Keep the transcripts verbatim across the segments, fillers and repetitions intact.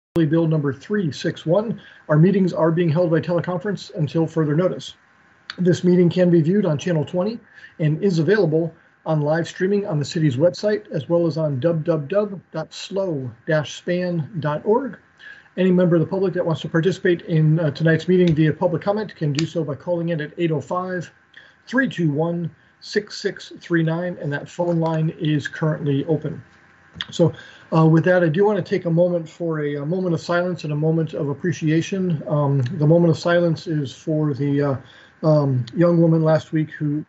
Bill number three sixty-one. Our meetings are being held by teleconference until further notice. This meeting can be viewed on Channel twenty and is available on live streaming on the city's website, as well as on w w w dot slow dash span dot org. Any member of the public that wants to participate in uh, tonight's meeting via public comment can do so by calling in at eight oh five, three two one, six six three nine, and that phone line is currently open. So uh, with that, I do want to take a moment for a, a moment of silence and a moment of appreciation. Um, the moment of silence is for the uh, um, young woman last week who...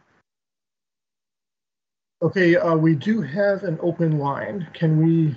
Okay, uh, we do have an open line. Can we...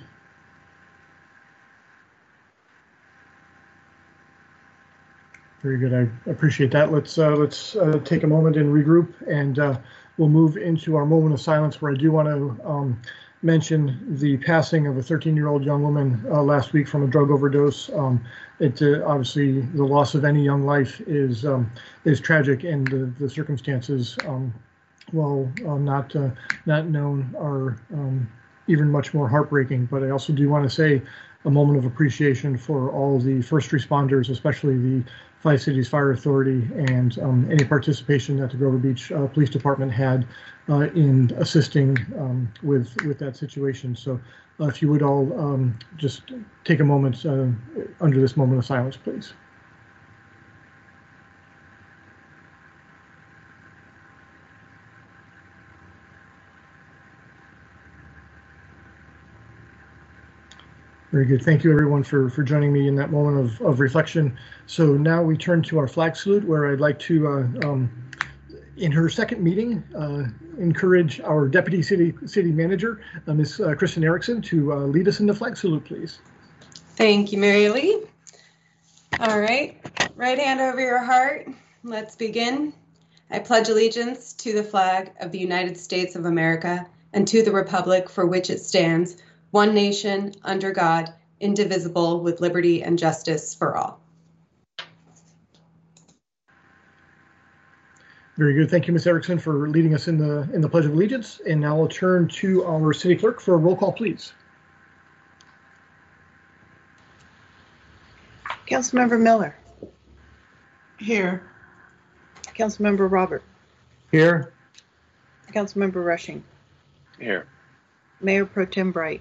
Very good. I appreciate that. Let's uh, let's uh, take a moment and regroup, and uh, we'll move into our moment of silence, where I do want to um, mention the passing of a thirteen-year-old young woman uh, last week from a drug overdose. Um, it uh, obviously, the loss of any young life is um, is tragic, and the, the circumstances, um, while uh, not uh, not known, are um, even much more heartbreaking. But I also do want to say a moment of appreciation for all the first responders, especially the Five Cities Fire Authority, and um, any participation that the Grover Beach uh, Police Department had uh, in assisting um, with with that situation. So uh, if you would all um, just take a moment uh, under this moment of silence, please. Very good. Thank you, everyone, for, for joining me in that moment of, of reflection. So now we turn to our flag salute, where I'd like to, uh, um, in her second meeting, uh, encourage our Deputy City City Manager, uh, Miz Uh, Kristen Erickson, to uh, lead us in the flag salute, please. Thank you, Mary Lee. All right, right hand over your heart. Let's begin. I pledge allegiance to the flag of the United States of America and to the republic for which it stands, one nation, under God, indivisible, with liberty and justice for all. Very good. Thank you, Miz Erickson, for leading us in the in the Pledge of Allegiance. And now I'll turn to our City Clerk for a roll call, please. Councilmember Miller. Here. Councilmember Robert. Here. Councilmember Rushing. Here. Mayor Pro Tem Bright.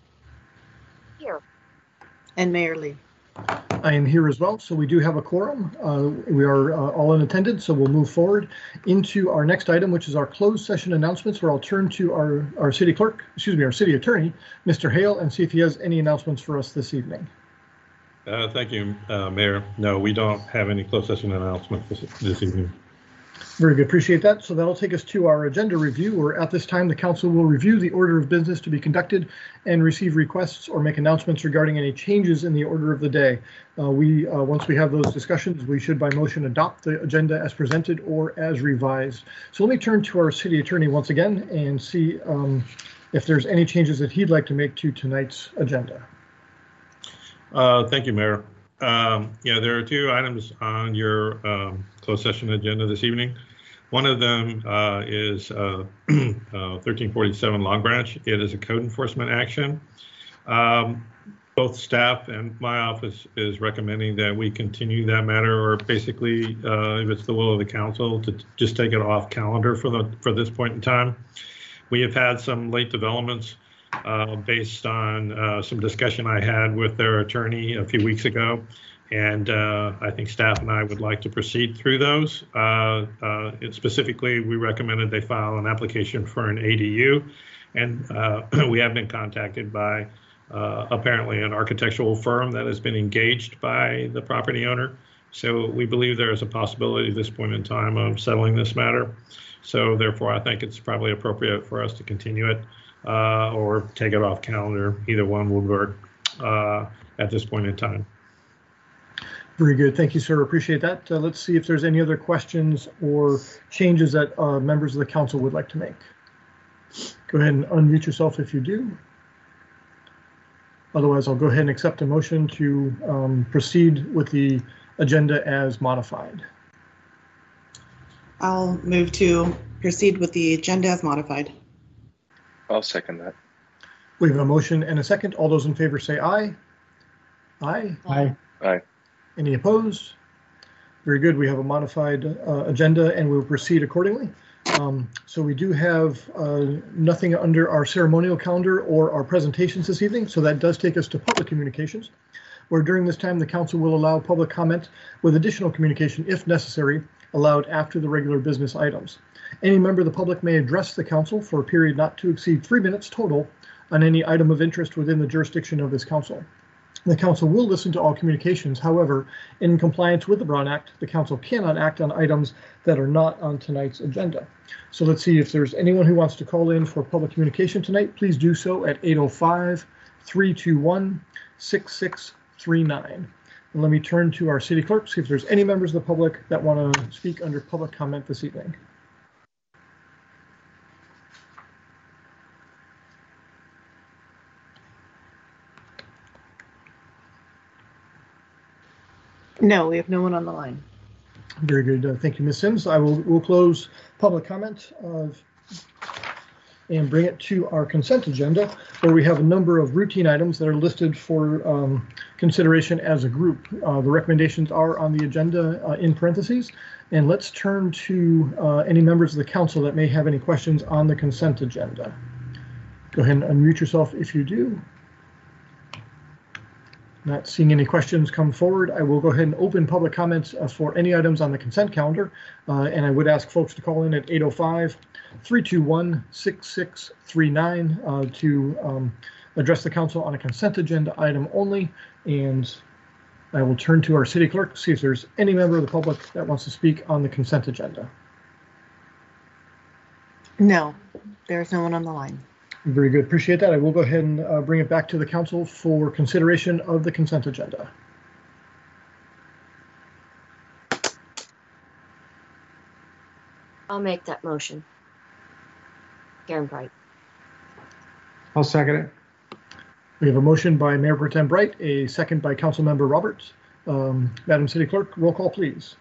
Here. And Mayor Lee. I am here as well, so we do have a quorum. Uh, we are uh, all in attendance, so we'll move forward into our next item, which is our closed session announcements, where I'll turn to our, our city clerk, excuse me, our city attorney, Mister Hale, and see if he has any announcements for us this evening. Uh, thank you, uh, Mayor. No, we don't have any closed session announcements this, this evening. Very good. Appreciate that. So that'll take us to our agenda review, where at this time the council will review the order of business to be conducted and receive requests or make announcements regarding any changes in the order of the day. Uh, we, uh, once we have those discussions, we should by motion adopt the agenda as presented or as revised. So let me turn to our city attorney once again and see um, if there's any changes that he'd like to make to tonight's agenda. Uh, thank you, Mayor. Um, yeah, there are two items on your um, closed session agenda this evening. One of them uh, is uh, uh, thirteen forty-seven Long Branch. It is a code enforcement action. Um, both staff and my office is recommending that we continue that matter, or basically, uh, if it's the will of the council, to just take it off calendar for the for this point in time. We have had some late developments uh, based on uh, some discussion I had with their attorney a few weeks ago. And uh, I think staff and I would like to proceed through those. Uh, uh, specifically, we recommended they file an application for an A D U. And uh, we have been contacted by uh, apparently an architectural firm that has been engaged by the property owner. So we believe there is a possibility at this point in time of settling this matter. So therefore, I think it's probably appropriate for us to continue it uh, or take it off calendar. Either one would work uh, at this point in time. Very good. Thank you, sir. Appreciate that. Uh, let's see if there's any other questions or changes that uh, members of the council would like to make. Go ahead and unmute yourself if you do. Otherwise, I'll go ahead and accept a motion to um, proceed with the agenda as modified. I'll move to proceed with the agenda as modified. I'll second that. We have a motion and a second. All those in favor say aye. Aye. Aye. Aye. Any opposed? Very good. We have a modified uh, agenda and we'll proceed accordingly. Um, so we do have uh, nothing under our ceremonial calendar or our presentations this evening. So that does take us to public communications, where during this time the council will allow public comment with additional communication, if necessary, allowed after the regular business items. Any member of the public may address the council for a period not to exceed three minutes total on any item of interest within the jurisdiction of this council. The council will listen to all communications. However, in compliance with the Brown Act, the council cannot act on items that are not on tonight's agenda. So let's see if there's anyone who wants to call in for public communication tonight. Please do so at eight oh five, three two one, six six three nine. And let me turn to our city clerk, see if there's any members of the public that want to speak under public comment this evening. No, we have no one on the line. Very good. Uh, thank you, Miz Sims. I will will close public comment uh, and bring it to our consent agenda, where we have a number of routine items that are listed for um, consideration as a group. Uh, the recommendations are on the agenda uh, in parentheses. And let's turn to uh, any members of the council that may have any questions on the consent agenda. Go ahead and unmute yourself if you do. Not seeing any questions come forward, I will go ahead and open public comments uh, for any items on the consent calendar. Uh, and I would ask folks to call in at eight oh five, three two one, six six three nine uh, to um, address the council on a consent agenda item only. And I will turn to our city clerk to see if there's any member of the public that wants to speak on the consent agenda. No, there's no one on the line. Very good. Appreciate that. I will go ahead and uh, bring it back to the council for consideration of the consent agenda. I'll make that motion. Karen Bright. I'll second it. We have a motion by Mayor Pro Tem Bright, a second by Councilmember Roberts. Um, Madam City Clerk, roll call, please.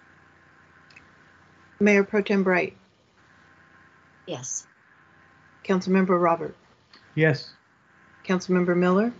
Mayor Pro Tem Bright. Yes. Councilmember Robert. Yes. Councilmember Miller.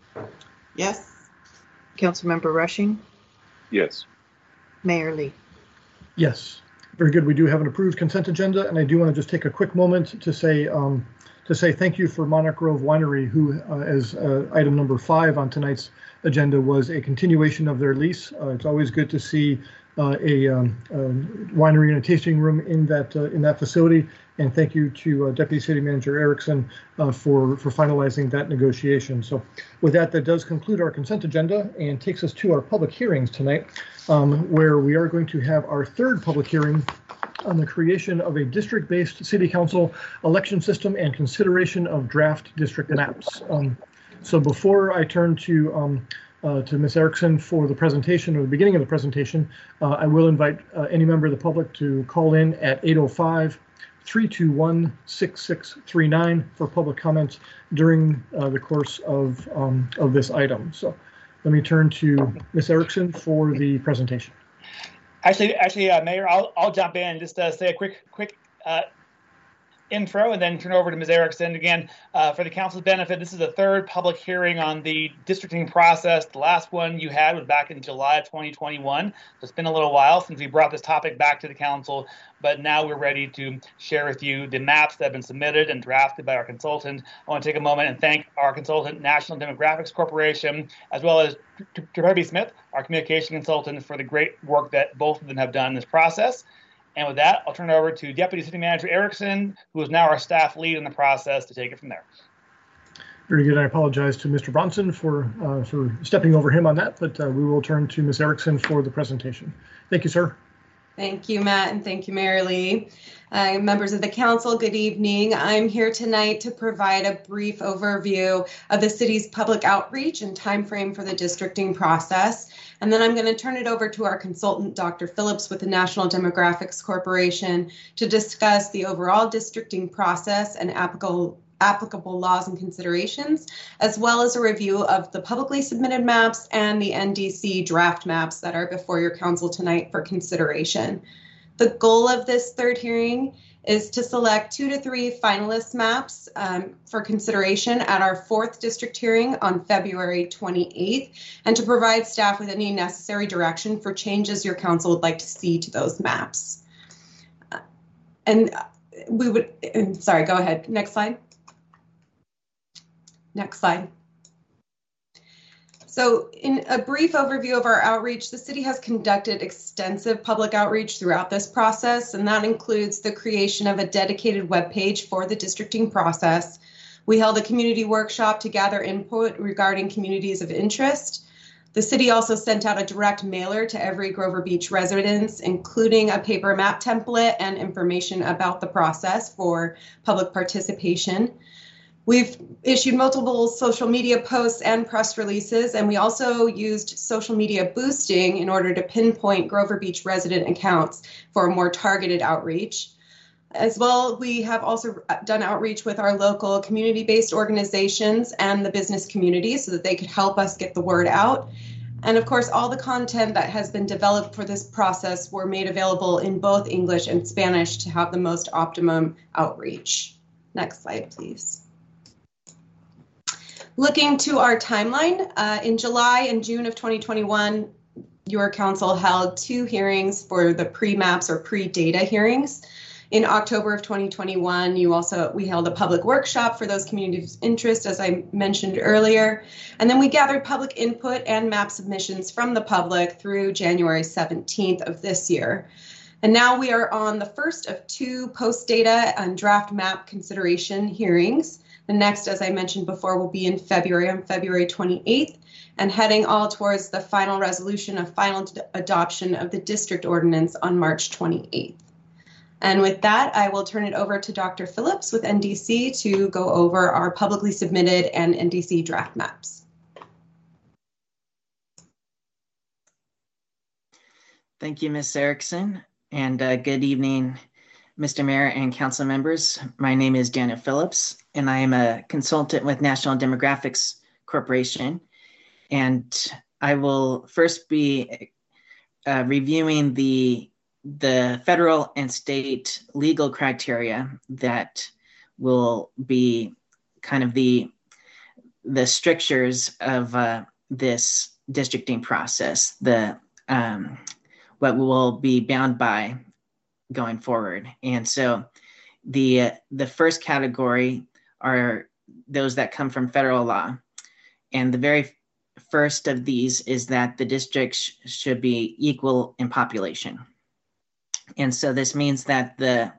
Yes. Councilmember Rushing. Yes. Mayor Lee. Yes. Very good. We do have an approved consent agenda, and I do want to just take a quick moment to say um, to say thank you for Monarch Grove Winery, who, uh, as uh, item number five on tonight's agenda, was a continuation of their lease. Uh, it's always good to see uh, a, um, a winery and a tasting room in that uh, in that facility. And thank you to uh, Deputy City Manager Erickson uh, for for finalizing that negotiation. So, with that, that does conclude our consent agenda and takes us to our public hearings tonight, um, where we are going to have our third public hearing on the creation of a district-based city council election system and consideration of draft district maps. Um, so before I turn to um, uh, to Miz Erickson for the presentation, or the beginning of the presentation, uh, I will invite uh, any member of the public to call in at eight oh five, three two one, six six three nine for public comments during uh, the course of um, of this item. So let me turn to Miz Erickson for the presentation. Actually, actually, uh, Mayor, I'll I'll jump in and just uh, say a quick quick uh, intro and then turn over to Miz Erickson again. Uh, for the council's benefit, this is the third public hearing on the districting process. The last one you had was back in July of twenty twenty-one. So it's been a little while since we brought this topic back to the council, but now we're ready to share with you the maps that have been submitted and drafted by our consultant. I want to take a moment and thank our consultant, National Demographics Corporation, as well as Trevi Smith, our communication consultant, for the great work that both of them have done in this process. And with that, I'll turn it over to Deputy City Manager Erickson, who is now our staff lead in the process, to take it from there. Very good. I apologize to Mister Bronson for uh, for stepping over him on that, but uh, we will turn to Miz Erickson for the presentation. Thank you, sir. Thank you, Matt, and thank you, Mayor Lee. Uh, members of the council, good evening. I'm here tonight to provide a brief overview of the city's public outreach and timeframe for the districting process. And then I'm going to turn it over to our consultant, Doctor Phillips, with the National Demographics Corporation, to discuss the overall districting process and applicable applicable laws and considerations, as well as a review of the publicly submitted maps and the N D C draft maps that are before your council tonight for consideration. The goal of this third hearing is to select two to three finalist maps um, for consideration at our fourth district hearing on February twenty-eighth, and to provide staff with any necessary direction for changes your council would like to see to those maps. Uh, and we would, sorry, go ahead. Next slide. Next slide. So in a brief overview of our outreach, the city has conducted extensive public outreach throughout this process, and that includes the creation of a dedicated webpage for the districting process. We held a community workshop to gather input regarding communities of interest. The city also sent out a direct mailer to every Grover Beach residents, including a paper map template and information about the process for public participation. We've issued multiple social media posts and press releases, and we also used social media boosting in order to pinpoint Grover Beach resident accounts for more targeted outreach. As well, we have also done outreach with our local community-based organizations and the business community so that they could help us get the word out. And of course, all the content that has been developed for this process were made available in both English and Spanish to have the most optimum outreach. Next slide, please. Looking to our timeline, uh, in July and June of twenty twenty-one, your council held two hearings for the pre-maps or pre-data hearings. In October of twenty twenty-one, you also we held a public workshop for those communities of interest, as I mentioned earlier. And then we gathered public input and map submissions from the public through January seventeenth of this year. And now we are on the first of two post-data and draft map consideration hearings. The next, as I mentioned before, will be in February, on February twenty-eighth, and heading all towards the final resolution of final adoption of the district ordinance on March twenty-eighth. And with that, I will turn it over to Doctor Phillips with N D C to go over our publicly submitted and N D C draft maps. Thank you, Miz Erickson, and uh, good evening, Mister Mayor and council members. My name is Daniel Phillips, and I am a consultant with National Demographics Corporation. And I will first be uh, reviewing the, the federal and state legal criteria that will be kind of the, the strictures of uh, this districting process, the um, what we will be bound by going forward. And so the uh, the first category are those that come from federal law. And the very first of these is that the districts sh- should be equal in population. And so this means that the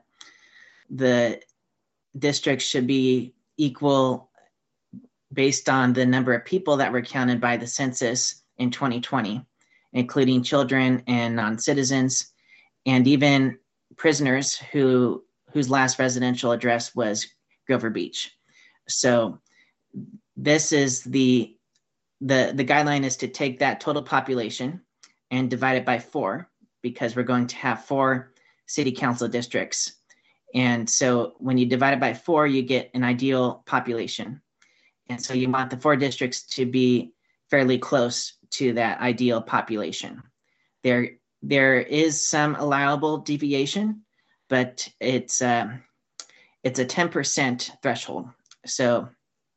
the districts should be equal based on the number of people that were counted by the census in twenty twenty, including children and non-citizens, and even prisoners who whose last residential address was Grover Beach. So this is the, the, the guideline is to take that total population and divide it by four, because we're going to have four city council districts. And so when you divide it by four, you get an ideal population. And so you want the four districts to be fairly close to that ideal population. There, there is some allowable deviation, but it's um, it's a ten percent threshold. So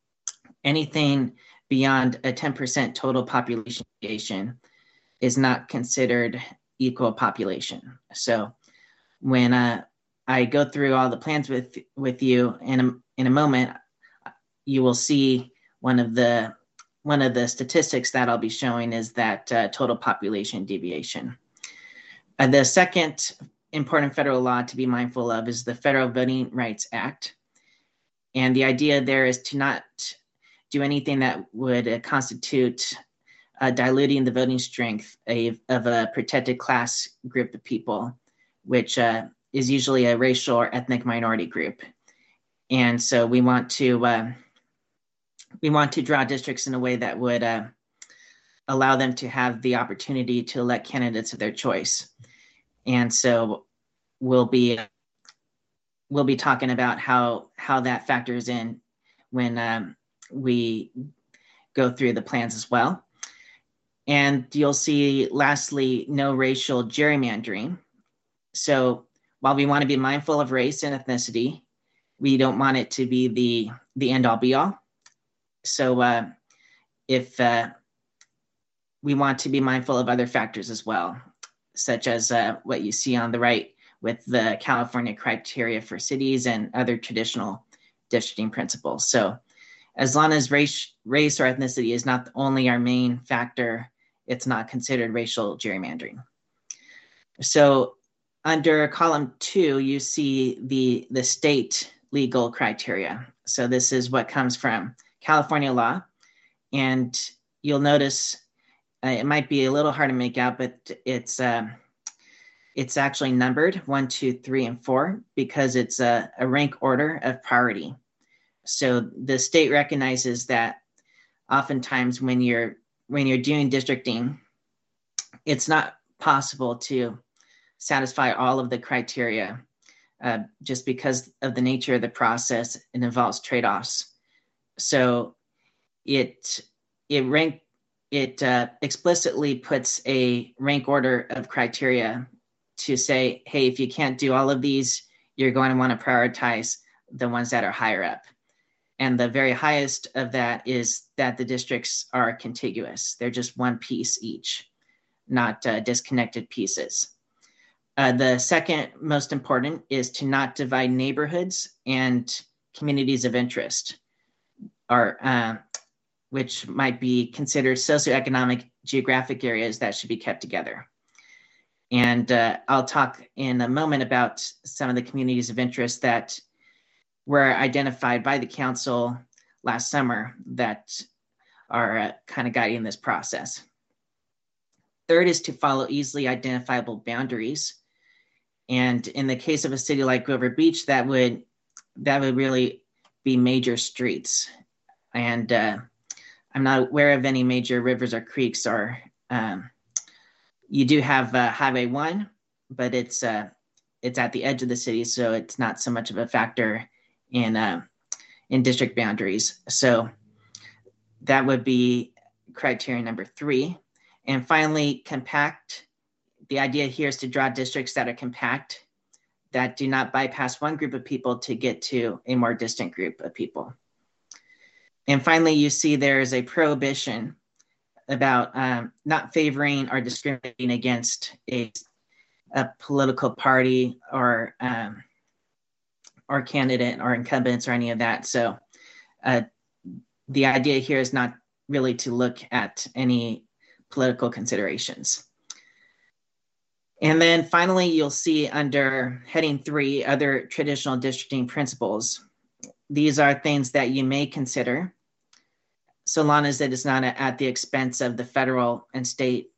anything beyond a ten percent total population deviation is not considered equal population. So when uh, I go through all the plans with with you in a, in a moment, you will see one of the one of the statistics that I'll be showing is that uh, total population deviation. Uh, the second important federal law to be mindful of is the Federal Voting Rights Act. And the idea there is to not do anything that would uh, constitute uh, diluting the voting strength of, of a protected class group of people, which uh, is usually a racial or ethnic minority group. And so we want to uh, we want to draw districts in a way that would uh, allow them to have the opportunity to elect candidates of their choice. And so we'll be we'll be talking about how how that factors in when um, we go through the plans as well. And you'll see, lastly, no racial gerrymandering. So while we want to be mindful of race and ethnicity, we don't want it to be the, the end all be all. So uh, if uh, we want to be mindful of other factors as well, such as uh, what you see on the right with the California criteria for cities and other traditional districting principles. So as long as race, race or ethnicity is not only our main factor, it's not considered racial gerrymandering. So under column two, you see the, the state legal criteria. So this is what comes from California law. And you'll notice uh, it might be a little hard to make out, but it's uh, it's actually numbered one, two, three, and four because it's a, a rank order of priority. So the state recognizes that oftentimes when you're when you're doing districting, it's not possible to satisfy all of the criteria uh, just because of the nature of the process. It involves trade-offs. So it it rank it uh, explicitly puts a rank order of criteria to say, hey, if you can't do all of these, you're going to want to prioritize the ones that are higher up. And the very highest of that is that the districts are contiguous. They're just one piece each, not uh, disconnected pieces. Uh, the second most important is to not divide neighborhoods and communities of interest, or uh, which might be considered socioeconomic geographic areas that should be kept together. And uh, I'll talk in a moment about some of the communities of interest that were identified by the council last summer that are uh, kind of guiding this process. Third is to follow easily identifiable boundaries. And in the case of a city like Grover Beach, that would that would really be major streets. And uh, I'm not aware of any major rivers or creeks. Or um, you do have uh, Highway one, but it's uh, it's at the edge of the city, so it's not so much of a factor in uh, in district boundaries. So that would be criteria number three. And finally, compact. The idea here is to draw districts that are compact, that do not bypass one group of people to get to a more distant group of people. And finally, you see there's a prohibition about um, not favoring or discriminating against a, a political party or um, or candidate or incumbents or any of that. So uh, the idea here is not really to look at any political considerations. And then finally, you'll see under heading three, other traditional districting principles. These are things that you may consider, so long as it is not at the expense of the federal and state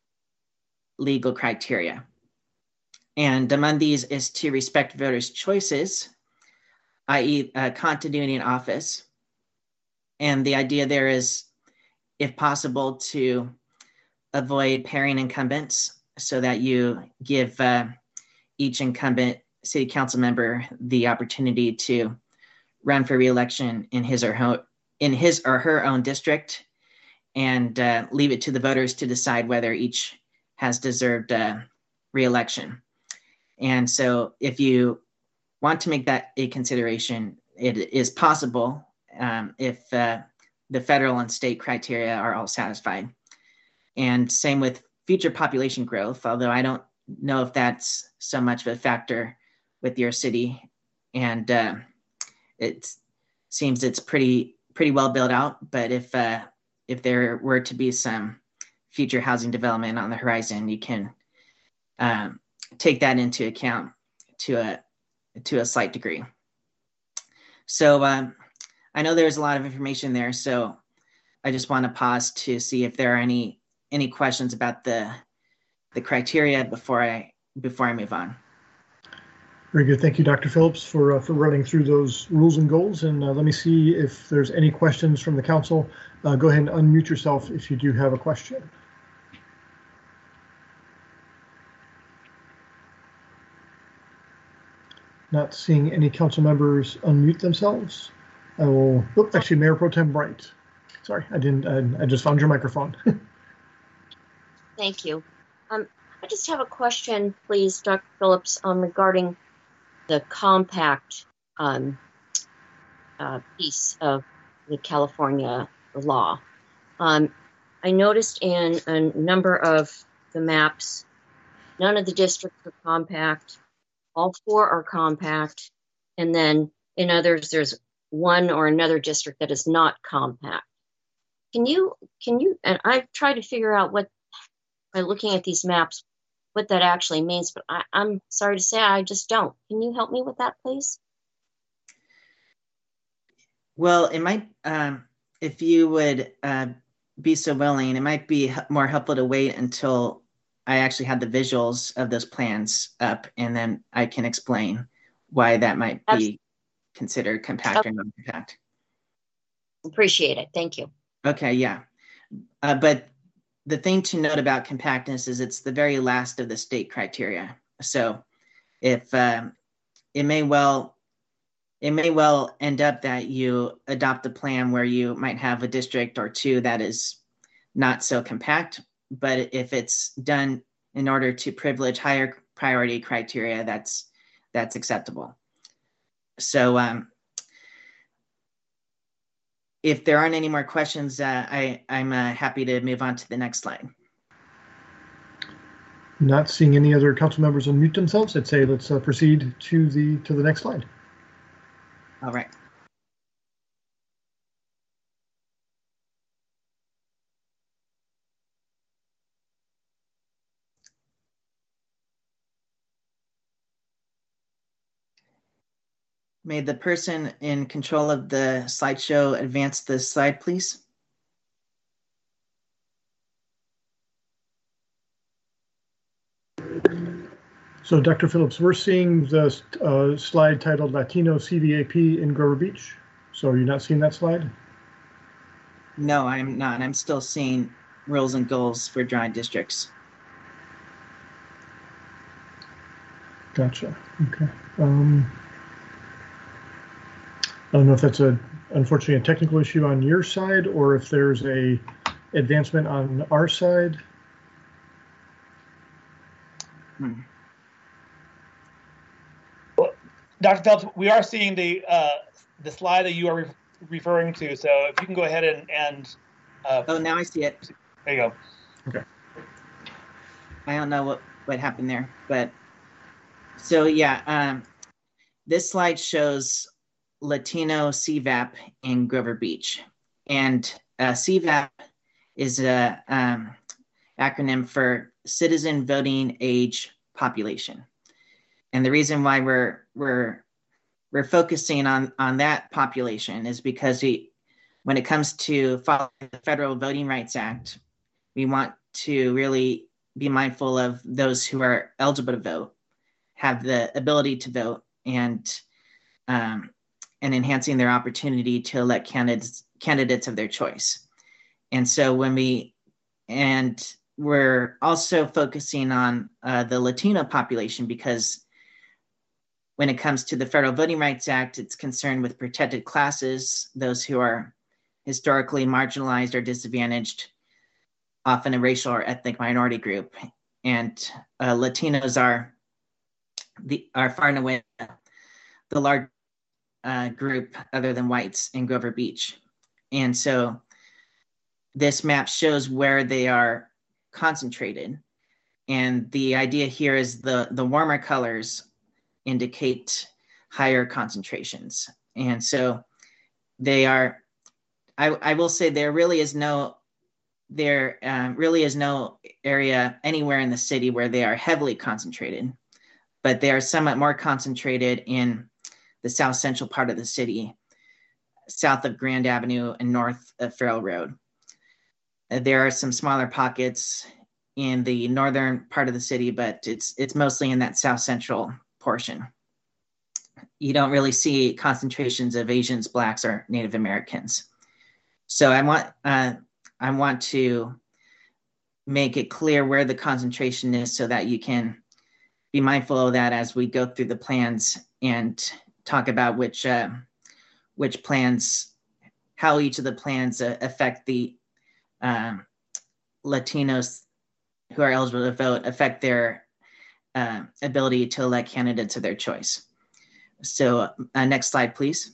legal criteria. And among these is to respect voters' choices, that is uh, continuity in office. And the idea there is, if possible, to avoid pairing incumbents so that you give uh, each incumbent city council member the opportunity to run for re-election in his or her, in his or her own district, and uh, leave it to the voters to decide whether each has deserved uh, re-election. And so if you want to make that a consideration, it is possible um, if uh, the federal and state criteria are all satisfied. And same with future population growth, although I don't know if that's so much of a factor with your city. And uh, it seems it's pretty pretty well built out. But if uh, if there were to be some future housing development on the horizon, you can um, take that into account to a to a slight degree. So um, I know there's a lot of information there, so I just want to pause to see if there are any any questions about the the criteria before I before I move on. Very good. Thank you, Doctor Phillips, for uh, for running through those rules and goals. And uh, let me see if there's any questions from the council. Uh, go ahead and unmute yourself if you do have a question. Not seeing any council members unmute themselves. I will, oh, actually, Mayor Pro Tem Bright. Sorry, I didn't, I, I just found your microphone. Thank you. Um, I just have a question, please, Doctor Phillips, um, regarding the compact um, uh, piece of the California law. Um, I noticed in a number of the maps, none of the districts are compact. All four are compact. And then in others, there's one or another district that is not compact. Can you, can you, and I've tried to figure out what, by looking at these maps, what that actually means, but I, I'm sorry to say I just don't. Can you help me with that, please? Well, it might, um, if you would uh, be so willing, it might be more helpful to wait until I actually have the visuals of those plans up, and then I can explain why that might be Absolutely. Considered compact okay. or non-compact. Appreciate it. Thank you. Okay, yeah. Uh, but the thing to note about compactness is it's the very last of the state criteria. So if um, it may well, it may well end up that you adopt a plan where you might have a district or two that is not so compact, but if it's done in order to privilege higher priority criteria, that's that's acceptable. So um, if there aren't any more questions, uh, I, I'm uh, happy to move on to the next slide. Not seeing any other council members unmute themselves, I'd say let's uh, proceed to the to the next slide. All right. May the person in control of the slideshow advance the slide, please? So, Doctor Phillips, we're seeing the uh, slide titled Latino C V A P in Grover Beach. So are you not seeing that slide? No, I'm not. I'm still seeing rules and goals for drawing districts. Gotcha. Okay. Um, I don't know if that's a, unfortunately, a technical issue on your side or if there's a advancement on our side. Hmm. Well, Doctor Phelps, we are seeing the uh, the slide that you are re referring to. So if you can go ahead and and. Uh, oh, now I see it. There you go. Okay. I don't know what what happened there, but so yeah, um, this slide shows Latino C V A P in Grover Beach, and uh, C V A P is a um, acronym for Citizen Voting Age Population, and the reason why we're we're we're focusing on on that population is because we, when it comes to following the Federal Voting Rights Act, we want to really be mindful of those who are eligible to vote, have the ability to vote, and um, and enhancing their opportunity to elect candidates candidates of their choice. And so when we, and we're also focusing on uh, the Latino population because when it comes to the Federal Voting Rights Act, it's concerned with protected classes, those who are historically marginalized or disadvantaged, often a racial or ethnic minority group. And uh, Latinos are, the, are far and away the large Uh, group other than whites in Grover Beach. And so this map shows where they are concentrated. And the idea here is the, the warmer colors indicate higher concentrations. And so they are, I, I will say there really is no, there um, really is no area anywhere in the city where they are heavily concentrated, but they are somewhat more concentrated in the south central part of the city, south of Grand Avenue and north of Farrell Road. There are some smaller pockets in the northern part of the city, but it's it's mostly in that south central portion. You don't really see concentrations of Asians, Blacks, or Native Americans. So I want uh, I want to make it clear where the concentration is so that you can be mindful of that as we go through the plans and talk about which uh, which plans, how each of the plans uh, affect the um, Latinos who are eligible to vote affect their uh, ability to elect candidates of their choice. So uh, next slide, please.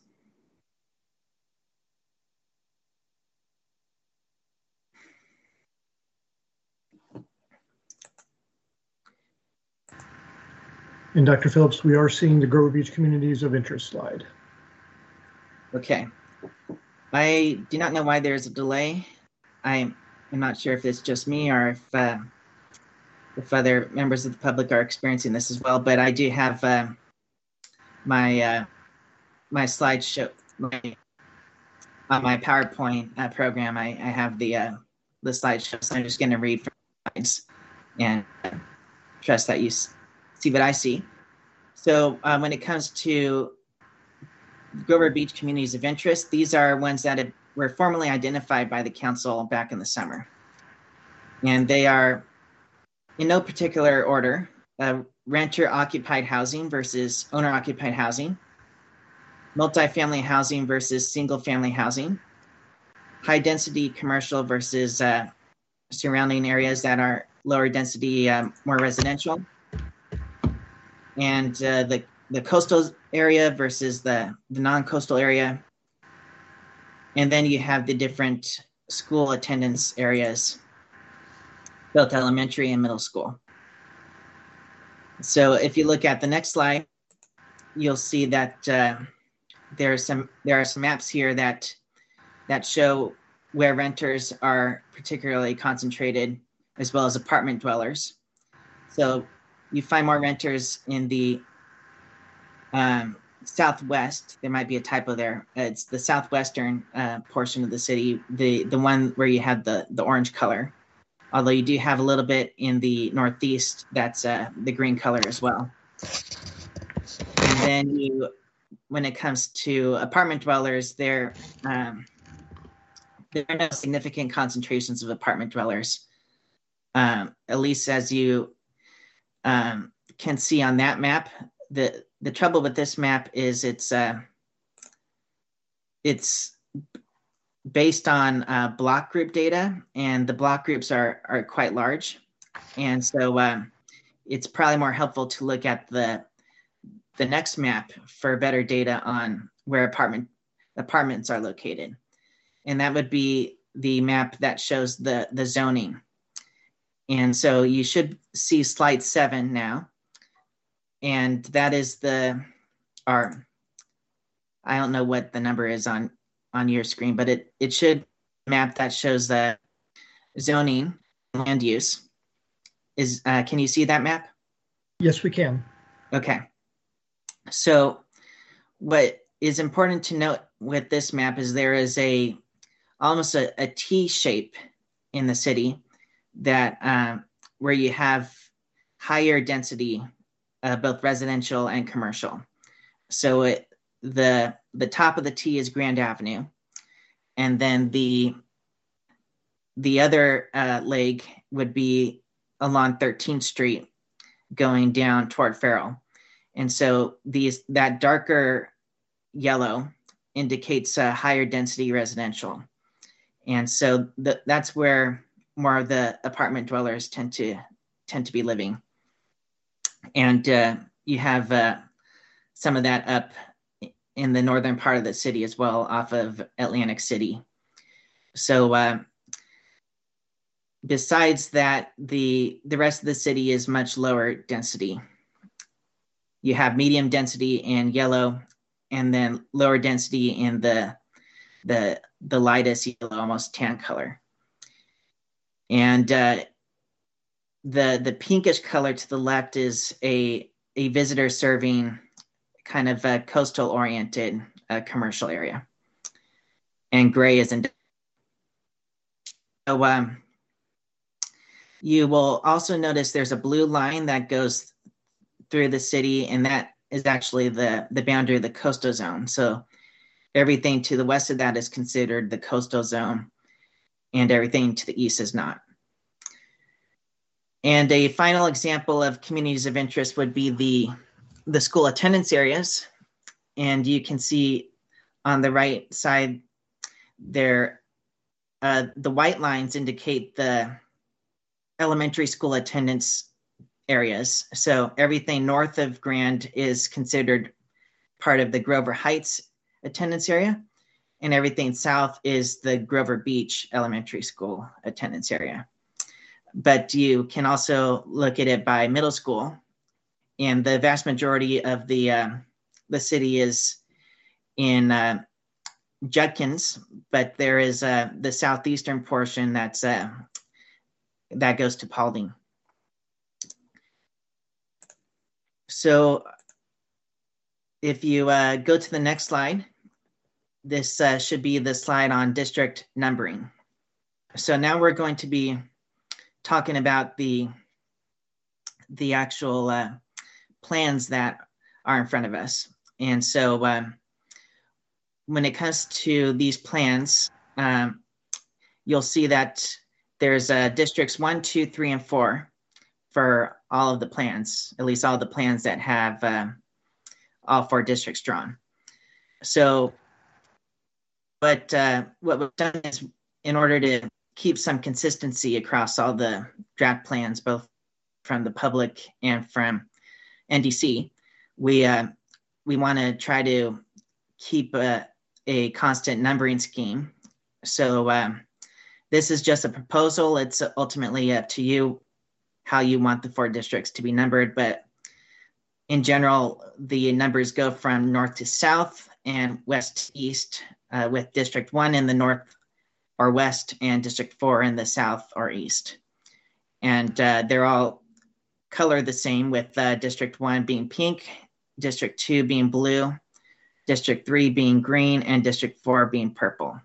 And Doctor Phillips, we are seeing the Grover Beach Communities of Interest slide. Okay. I do not know why there's a delay. I'm, I'm not sure if it's just me or if uh, if other members of the public are experiencing this as well, but I do have uh, my uh, my slideshow, my, on my PowerPoint uh, program, I, I have the uh, the slideshow, so I'm just going to read from the slides and uh, trust that you see what I see. So uh, when it comes to Grover Beach Communities of Interest, these are ones that have, were formally identified by the council back in the summer. And they are, in no particular order, uh, renter-occupied housing versus owner-occupied housing, multifamily housing versus single-family housing, high-density commercial versus uh, surrounding areas that are lower density, um, more residential, and uh, the, the coastal area versus the, the non-coastal area. And then you have the different school attendance areas, both elementary and middle school. So if you look at the next slide, you'll see that uh, there are some there are some maps here that that show where renters are particularly concentrated, as well as apartment dwellers. So you find more renters in the um, southwest. There might be a typo there. It's the southwestern uh, portion of the city, the the one where you have the the orange color. Although you do have a little bit in the northeast, that's uh, the green color as well. And then you, when it comes to apartment dwellers, there um, there are no significant concentrations of apartment dwellers. Um, at least as you um, can see on that map. The the trouble with this map is it's uh, it's based on uh, block group data, and the block groups are are quite large, and so um, it's probably more helpful to look at the the next map for better data on where apartment apartments are located, and that would be the map that shows the the zoning. And so you should see slide seven now, and that is the our I don't know what the number is on on your screen, but it it should map that shows the zoning land use. Is uh, can you see that map? Yes, we can. Okay. So what is important to note with this map is there is a almost a, a T shape in the city that um, where you have higher density, uh, both residential and commercial. So it, the the top of the T is Grand Avenue, and then the the other uh, leg would be along thirteenth Street, going down toward Farrell. And so these that darker yellow indicates a higher density residential, and so the, that's where more of the apartment dwellers tend to tend to be living. And uh, you have uh, some of that up in the northern part of the city as well, off of Atlantic City. So uh, besides that, the the rest of the city is much lower density. You have medium density in yellow, and then lower density in the the the lightest yellow, almost tan color. And uh, the the pinkish color to the left is a a visitor serving kind of a coastal oriented uh, commercial area, and gray is in. So um, you will also notice there's a blue line that goes through the city, and that is actually the the boundary of the coastal zone. So everything to the west of that is considered the coastal zone, and everything to the east is not. And a final example of communities of interest would be the, the school attendance areas. And you can see on the right side there, uh, the white lines indicate the elementary school attendance areas. So everything north of Grand is considered part of the Grover Heights attendance area, and everything south is the Grover Beach Elementary School attendance area. But you can also look at it by middle school, and the vast majority of the uh, the city is in uh, Judkins, but there is uh, the southeastern portion that's uh, that goes to Paulding. So if you uh, go to the next slide, this uh, should be the slide on district numbering. So now we're going to be talking about the, the actual uh, plans that are in front of us. And so um, when it comes to these plans, um, you'll see that there's uh, districts one, two, three, and four for all of the plans, at least all the plans that have uh, all four districts drawn. So but uh, what we've done is, in order to keep some consistency across all the draft plans, both from the public and from N D C, we uh, we want to try to keep a, a constant numbering scheme. So um, this is just a proposal. It's ultimately up to you how you want the four districts to be numbered. But in general, the numbers go from north to south and west to east, uh, with District one in the north or west and District four in the south or east. And uh, they're all colored the same, with uh, District one being pink, District two being blue, District three being green, and District four being purple.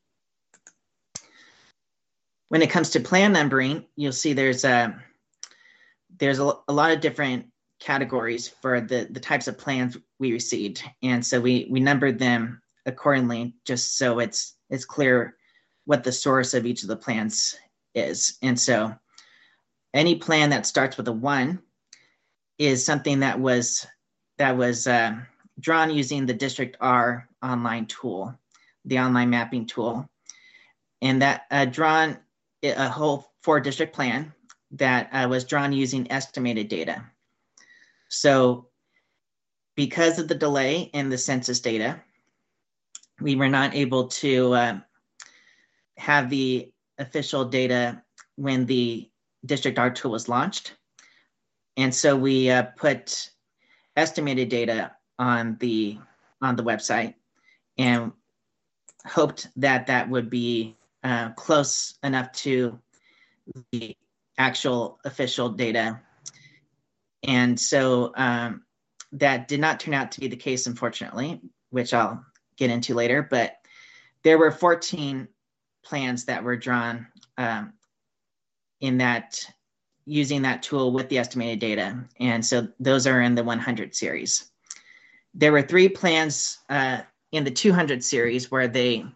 When it comes to plan numbering, you'll see there's a, there's a, a lot of different categories for the, the types of plans we received. And so we, we numbered them accordingly, just so it's, it's clear what the source of each of the plans is. And so any plan that starts with a one is something that was, that was uh, drawn using the District R online tool, the online mapping tool. And that uh, drawn a whole four district plan that uh, was drawn using estimated data. So because of the delay in the census data, we were not able to uh, have the official data when the District R tool was launched. And so we uh, put estimated data on the, on the website and hoped that that would be uh, close enough to the actual official data. And so um, that did not turn out to be the case, unfortunately, which I'll get into later. But there were fourteen plans that were drawn um, in that, using that tool with the estimated data. And so those are in the one hundred series. There were three plans uh, in the two hundred series where they,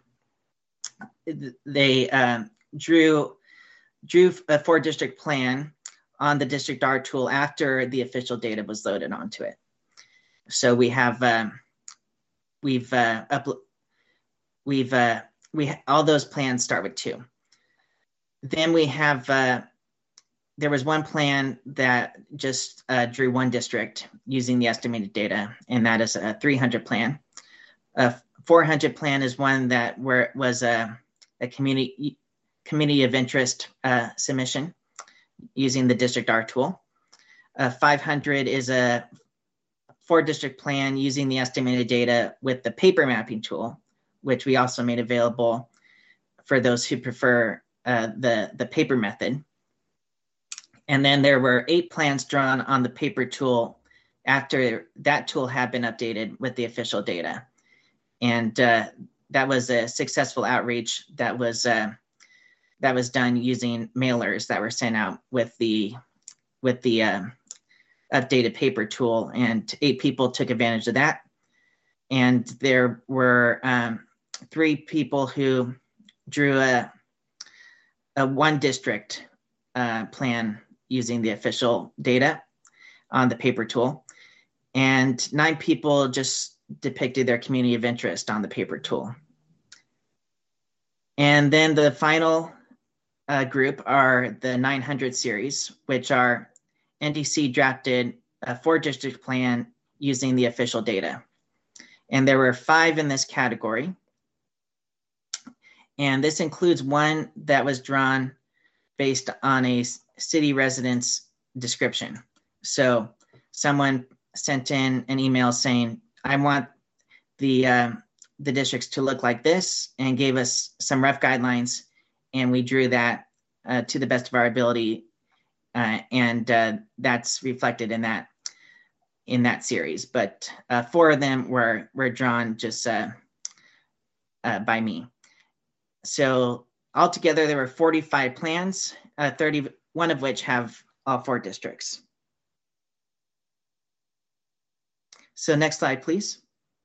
they uh, drew, drew a four district plan on the District R tool after the official data was loaded onto it. So we have, um, we've, uh, uplo- we've, uh, we, all those plans start with two. Then we have, uh, there was one plan that just uh, drew one district using the estimated data, and that is a three hundred plan. A four hundred plan is one that where it was a, a community, community of interest uh, submission using the District R tool. Uh, five hundred is a four district plan using the estimated data with the paper mapping tool, which we also made available for those who prefer uh, the, the paper method. And then there were eight plans drawn on the paper tool after that tool had been updated with the official data. And uh, that was a successful outreach that was uh, that was done using mailers that were sent out with the with the uh, updated paper tool, and eight people took advantage of that. And there were um, three people who drew a, a one district uh, plan using the official data on the paper tool. And nine people just depicted their community of interest on the paper tool. And then the final uh, group are the nine hundred series, which are N D C drafted a four district plan using the official data. And there were five in this category. And this includes one that was drawn based on a city resident's description. So someone sent in an email saying, I want the, uh, the districts to look like this, and gave us some rough guidelines. And we drew that uh, to the best of our ability. Uh, and uh, that's reflected in that in that series. But uh, four of them were, were drawn just uh, uh, by me. So altogether, there were forty-five plans, uh, thirty-one of which have all four districts. So next slide, please.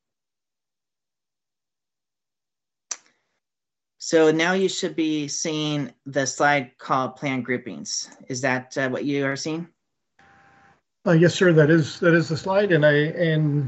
So now you should be seeing the slide called plan groupings. Is that uh, what you are seeing? Uh, yes, sir. That is that is the slide, and I and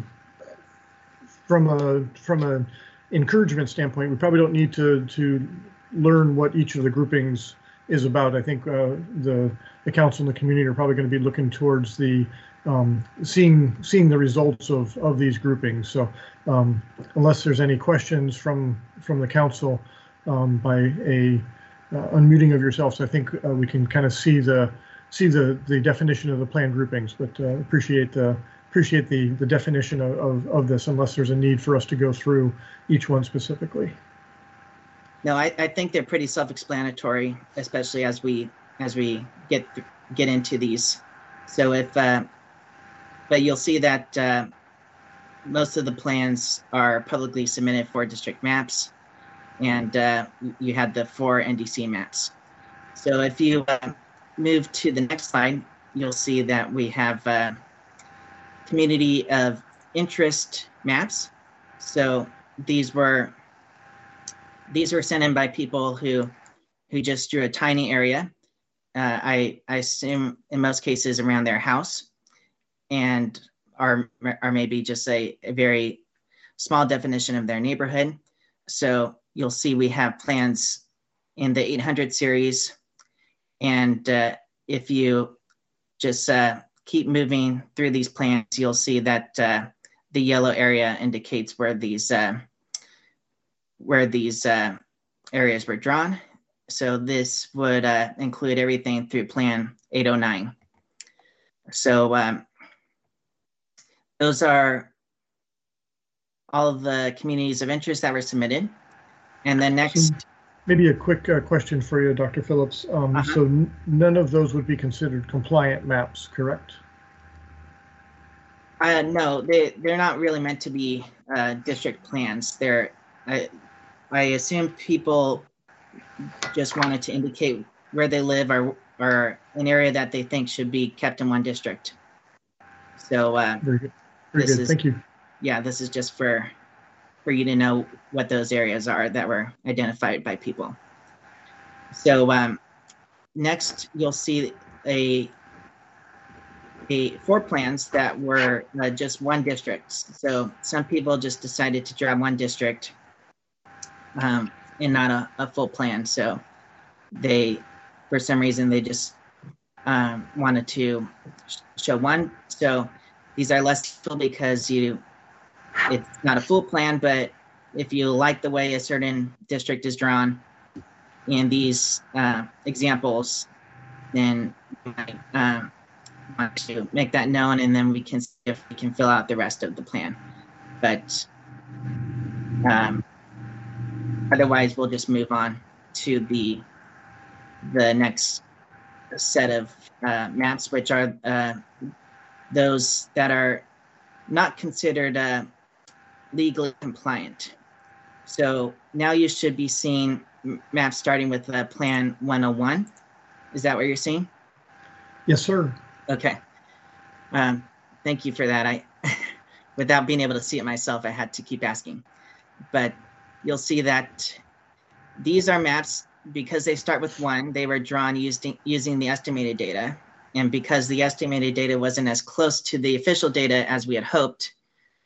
from a from a encouragement standpoint, we probably don't need to to learn what each of the groupings is about. I think uh, the the council and the community are probably going to be looking towards the um, seeing seeing the results of of these groupings. So um, unless there's any questions from from the council um, by a uh, unmuting of yourselves, I think uh, we can kind of see the see the the definition of the plan groupings. But uh, appreciate the appreciate the the definition of, of of this, unless there's a need for us to go through each one specifically. No, I, I think they're pretty self-explanatory, especially as we as we get get into these. So if, uh, but you'll see that uh, most of the plans are publicly submitted for district maps, and uh, you had the four N D C maps. So if you uh, move to the next slide, you'll see that we have uh, community of interest maps. So these were These were sent in by people who who just drew a tiny area. Uh, I, I assume in most cases around their house, and are, are maybe just a, a very small definition of their neighborhood. So you'll see we have plans in the eight hundred series. And uh, if you just uh, keep moving through these plans, you'll see that uh, the yellow area indicates where these uh, where these uh, areas were drawn. So this would uh, include everything through Plan eight oh nine. So um, those are all of the communities of interest that were submitted. And then next. Maybe a quick uh, question for you, Doctor Phillips. Um, uh-huh. So n- none of those would be considered compliant maps, correct? Uh, no, they, they're not really meant to be uh, district plans. They're I, I assume people just wanted to indicate where they live, or, or an area that they think should be kept in one district. So uh, very good. Very good. Is, Thank you. Yeah, this is just for for you to know what those areas are that were identified by people. So um, next, you'll see a a four plans that were uh, just one district. So some people just decided to draw one district. Um, and not a, a full plan. So they, for some reason, they just um, wanted to sh- show one. So these are less full because you, it's not a full plan, but if you like the way a certain district is drawn in these uh, examples, then you might um, want to make that known, and then we can see if we can fill out the rest of the plan. But um, otherwise, we'll just move on to the the next set of uh, maps, which are uh, those that are not considered uh, legally compliant. So now you should be seeing maps starting with uh, Plan one oh one. Is that what you're seeing? Yes, sir. Okay. Um, thank you for that. I, without being able to see it myself, I had to keep asking. But you'll see that these are maps, because they start with one, they were drawn using, using the estimated data. And because the estimated data wasn't as close to the official data as we had hoped,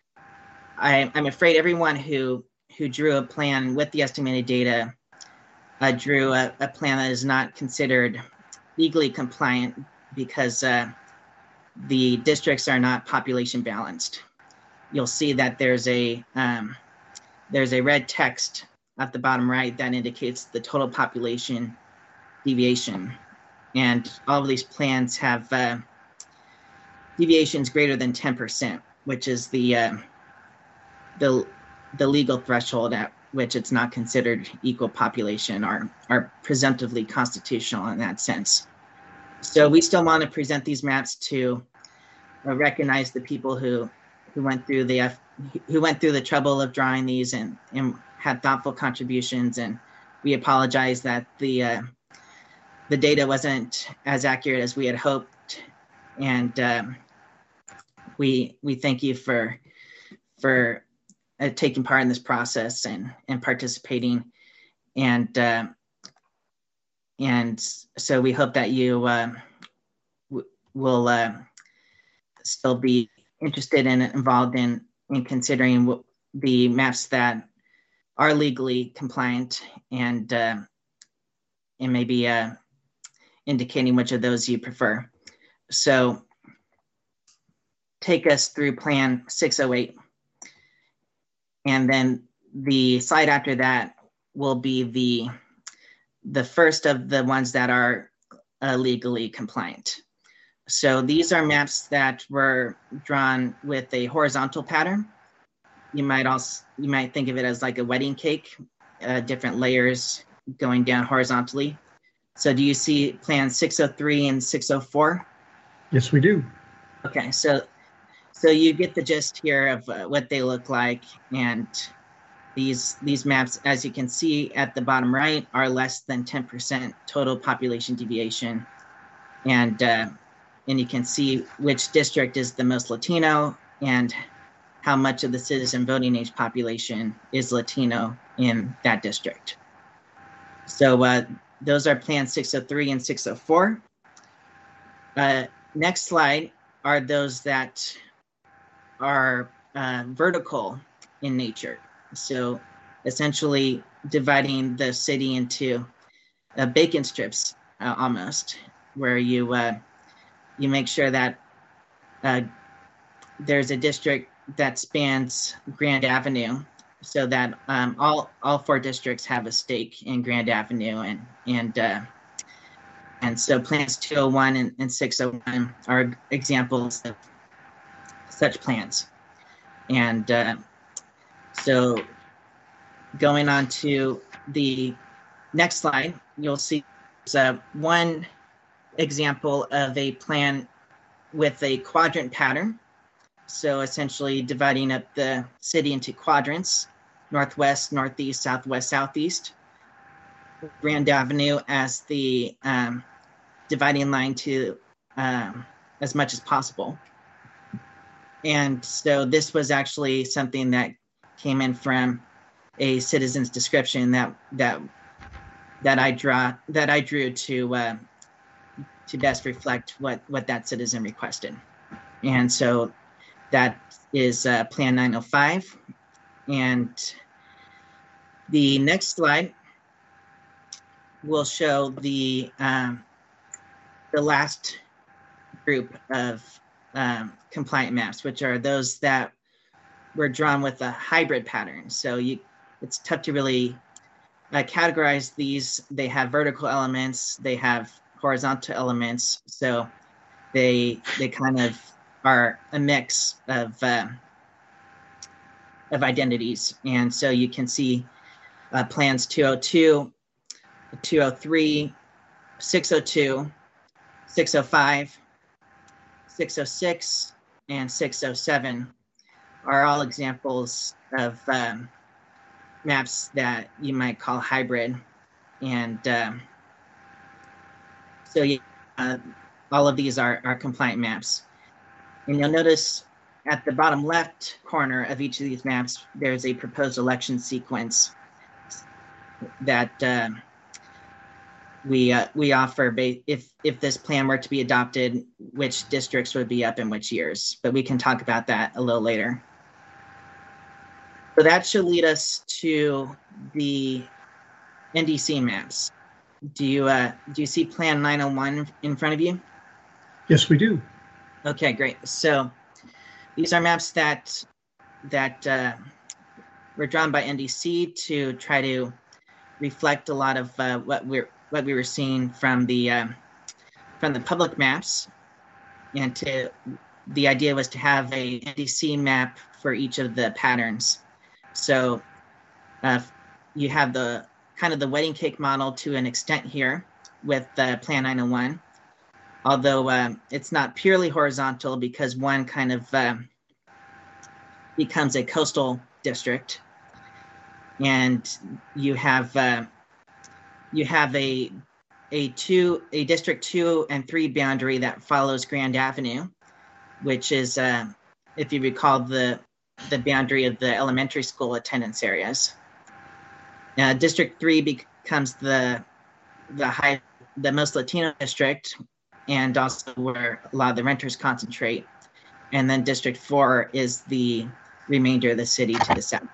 I, I'm afraid everyone who, who drew a plan with the estimated data uh, drew a, a plan that is not considered legally compliant because uh, the districts are not population balanced. You'll see that there's a um, there's a red text at the bottom right that indicates the total population deviation, and all of these plans have uh, deviations greater than ten percent, which is the uh, the the legal threshold at which it's not considered equal population or are presumptively constitutional in that sense. So we still want to present these maps to uh, recognize the people who who went through the uh, who went through the trouble of drawing these and, and had thoughtful contributions, and we apologize that the uh, the data wasn't as accurate as we had hoped, and um, we we thank you for for uh, taking part in this process and and participating, and uh, and so we hope that you uh, w- will uh, still be interested and involved in in considering w- the maps that are legally compliant, and uh, and maybe uh, indicating which of those you prefer. So take us through Plan six oh eight. And then the slide after that will be the, the first of the ones that are uh, legally compliant. So these are maps that were drawn with a horizontal pattern. You might also, you might think of it as like a wedding cake, uh, different layers going down horizontally. So do you see Plan six oh three and six oh four? Yes, we do. Okay, so so you get the gist here of uh, what they look like, and these these maps, as you can see at the bottom right, are less than ten percent total population deviation, and uh, and you can see which district is the most Latino and how much of the citizen voting age population is Latino in that district. So uh, those are Plan six oh three and six oh four. Uh, next slide are those that are uh, vertical in nature. So essentially dividing the city into uh, bacon strips uh, almost, where you uh, you make sure that uh, there's a district that spans Grand Avenue, so that um, all all four districts have a stake in Grand Avenue, and and uh, and so plans two oh one and, and six oh one are examples of such plans. And uh, so going on to the next slide, you'll see uh, one example of a plan with a quadrant pattern. So essentially dividing up the city into quadrants: northwest, northeast, southwest, southeast. Grand Avenue as the um, dividing line to um, as much as possible. And so this was actually something that came in from a citizen's description that that that I draw that I drew to uh, to best reflect what what that citizen requested. And so that is uh, Plan nine oh five. And the next slide will show the um, the last group of um, compliant maps, which are those that were drawn with a hybrid pattern. So you, it's tough to really uh, categorize these. They have vertical elements, they have horizontal elements, so they they kind of are a mix of uh, of identities. And so you can see uh, plans two oh two, two oh three, six oh two, six oh five, six oh six, and six oh seven are all examples of um, maps that you might call hybrid. And um, so yeah, uh, all of these are, are compliant maps. And you'll notice at the bottom left corner of each of these maps, there's a proposed election sequence that uh, we uh, we offer ba- if if this plan were to be adopted, which districts would be up in which years. But we can talk about that a little later. So that should lead us to the N D C maps. Do you uh, do you see Plan nine oh one in front of you? Yes, we do. Okay, great. So these are maps that that uh, were drawn by N D C to try to reflect a lot of uh, what we're what we were seeing from the uh, from the public maps, and to the idea was to have a N D C map for each of the patterns. So uh, you have the kind of the wedding cake model to an extent here with uh, Plan nine oh one, although uh, it's not purely horizontal because one kind of uh, becomes a coastal district, and you have uh, you have a a two a district two and three boundary that follows Grand Avenue, which is uh, if you recall the the boundary of the elementary school attendance areas. Uh, district three becomes the the high the most Latino district, and also where a lot of the renters concentrate. And then District four is the remainder of the city to the south.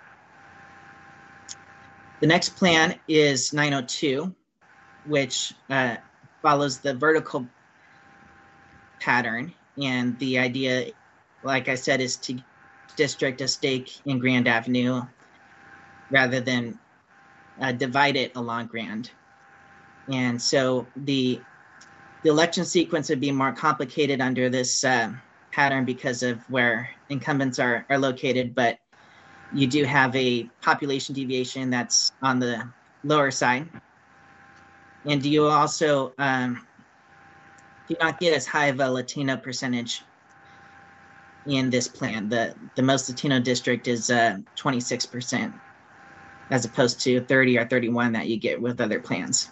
The next plan is nine oh two, which uh, follows the vertical pattern. And the idea, like I said, is to district a stake in Grand Avenue rather than uh, divide it along Grand. And so the the election sequence would be more complicated under this uh, pattern because of where incumbents are, are located, but you do have a population deviation that's on the lower side. And you also um, do not get as high of a Latino percentage in this plan. The, the most Latino district is uh, twenty-six percent, as opposed to thirty or thirty-one that you get with other plans.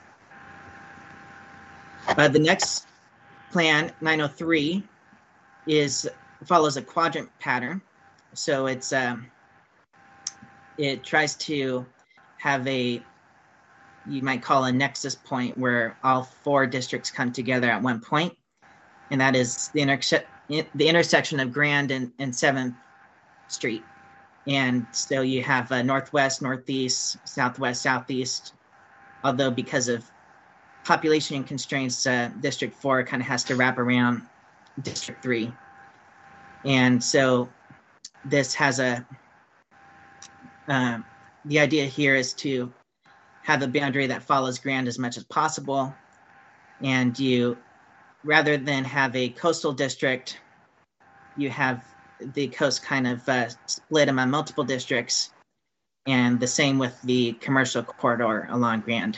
Uh, the next plan, nine oh three, is follows a quadrant pattern. So it's um, it tries to have a, you might call a nexus point where all four districts come together at one point, and that is the, interse the intersection of Grand and, and seventh Street. And so you have uh, northwest, northeast, southwest, southeast, although because of population constraints, uh, District four kind of has to wrap around District three. And so this has a, uh, the idea here is to have a boundary that follows Grand as much as possible. And you, rather than have a coastal district, you have the coast kind of uh, split among multiple districts, and the same with the commercial corridor along Grand.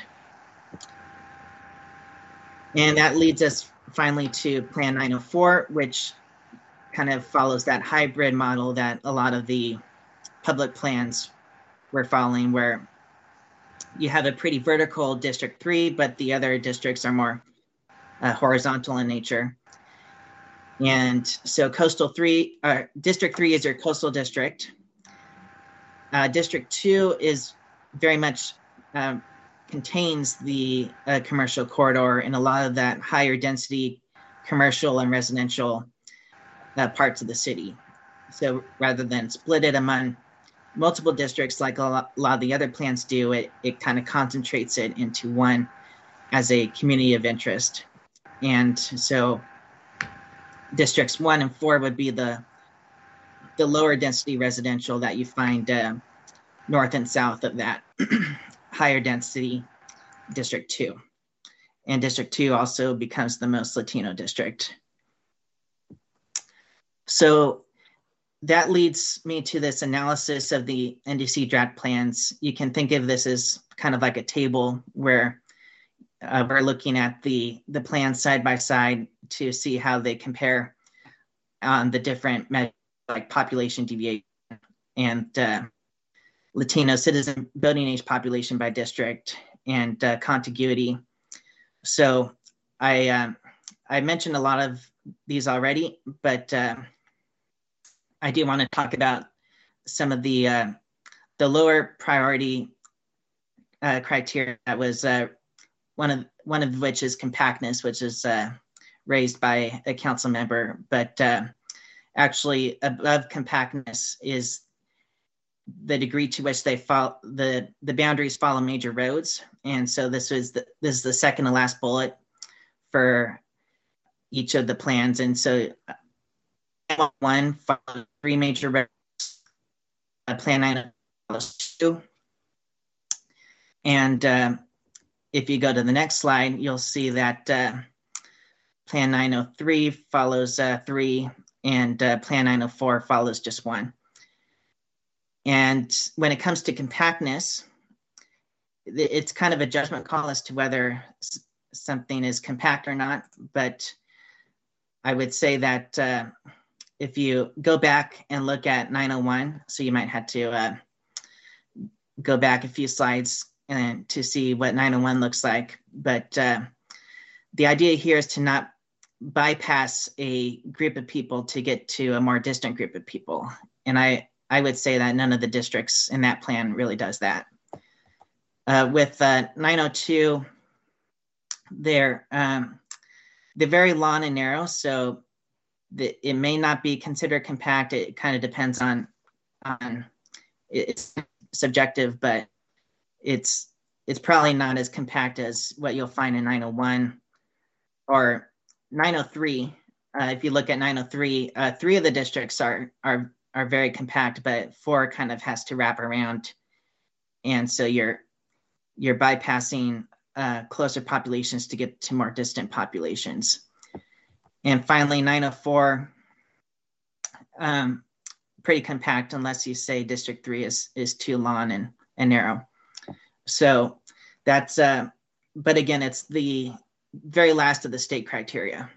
And that leads us finally to Plan nine oh four, which kind of follows that hybrid model that a lot of the public plans were following, where you have a pretty vertical District three, but the other districts are more uh, horizontal in nature. And so coastal three, uh, District three is your coastal district. Uh, District two is very much um, contains the uh, commercial corridor and a lot of that higher density commercial and residential uh, parts of the city. So rather than split it among multiple districts like a lot, a lot of the other plans do, it, it kind of concentrates it into one as a community of interest. And so districts one and four would be the, the lower density residential that you find uh, north and south of that higher density District two. And District two also becomes the most Latino district. So that leads me to this analysis of the N D C draft plans. You can think of this as kind of like a table where uh, we're looking at the, the plans side by side to see how they compare on the different measures like population deviation and uh, Latino citizen voting age population by district and uh, contiguity. So I um, I mentioned a lot of these already, but uh, I do want to talk about some of the uh, the lower priority uh, criteria. That was uh, one of one of which is compactness, which is uh, raised by a council member. But uh, actually, above compactness is the degree to which they follow the the boundaries follow major roads, And so this was the, this is the second to last bullet for each of the plans. And so one follows three major references, uh, Plan nine follows two. And uh, if you go to the next slide, you'll see that uh, Plan nine oh three follows uh, three, and uh, Plan nine oh four follows just one. And when it comes to compactness, it's kind of a judgment call as to whether something is compact or not. But I would say that uh, if you go back and look at nine oh one, so you might have to uh, go back a few slides and to see what nine oh one looks like. But uh, the idea here is to not bypass a group of people to get to a more distant group of people. And I, I would say that none of the districts in that plan really does that. Uh, with uh, nine oh two, they're, um, they're very long and narrow, so the, it may not be considered compact. It kind of depends on, on it's subjective, but it's it's probably not as compact as what you'll find in nine oh one or nine oh three. Uh, if you look at nine oh three, uh, three of the districts are are are very compact, but four kind of has to wrap around, and so you're you're bypassing uh, closer populations to get to more distant populations. And finally, nine oh four, um, pretty compact unless you say District three is is too long and, and narrow. So that's, uh, but again, it's the very last of the state criteria.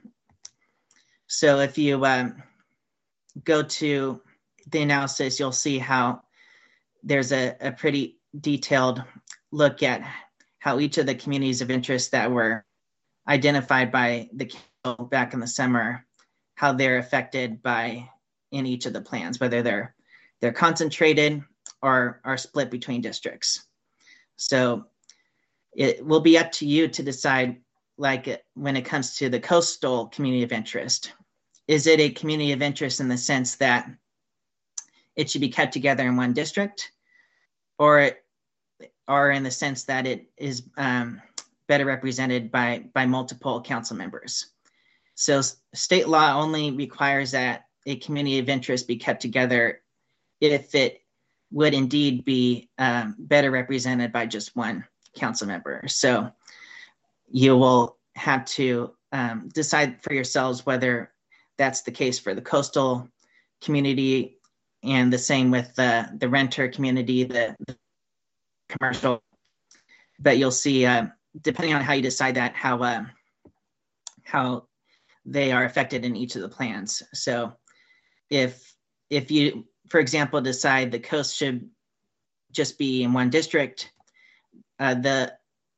So if you um, go to the analysis, you'll see how there's a, a pretty detailed look at how each of the communities of interest that were identified by the council back in the summer, how they're affected by in each of the plans, whether they're they're concentrated or are split between districts. So it will be up to you to decide, like when it comes to the coastal community of interest, is it a community of interest in the sense that it should be kept together in one district, or or in the sense that it is um, better represented by, by multiple council members? So state law only requires that a community of interest be kept together if it would indeed be um, better represented by just one council member. So you will have to um, decide for yourselves whether that's the case for the coastal community, and the same with the, the renter community, the, the commercial. But you'll see, uh, depending on how you decide that, how uh, how they are affected in each of the plans. So if if you, for example, decide the coast should just be in one district, uh, the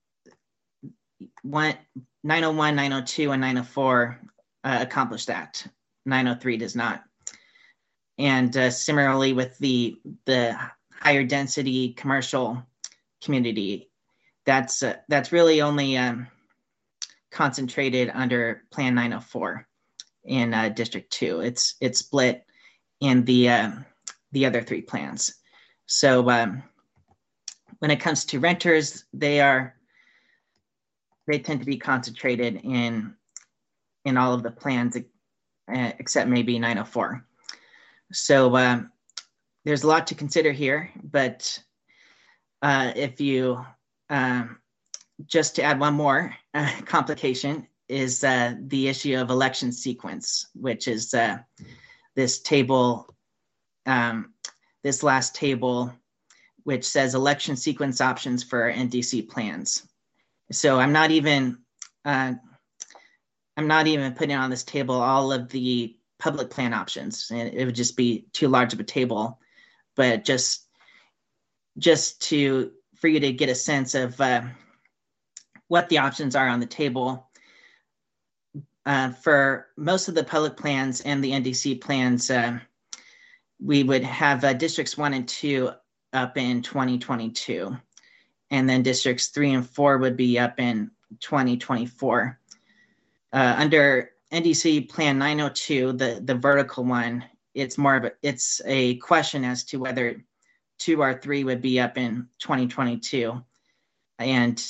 one, nine oh one, nine oh two, and nine oh four uh, accomplish that. nine oh three does not. And uh, similarly with the the higher density commercial community, that's uh, that's really only um, concentrated under Plan nine oh four in uh, District two. It's it's split in the uh, the other three plans. So um, when it comes to renters, they are they tend to be concentrated in in all of the plans uh, except maybe nine oh four. So um, there's a lot to consider here, but uh, if you um, just to add one more uh, complication is uh, the issue of election sequence, which is uh, this table, um, this last table, which says election sequence options for N D C plans. So I'm not even, uh, I'm not even putting on this table all of the public plan options, and it would just be too large of a table. But just, just to for you to get a sense of uh, what the options are on the table. Uh, for most of the public plans and the N D C plans, uh, we would have uh, districts one and two up in twenty twenty-two, and then districts three and four would be up in twenty twenty-four. Uh, under N D C Plan nine oh two, the, the vertical one, it's more of a, it's a question as to whether two or three would be up in twenty twenty-two. And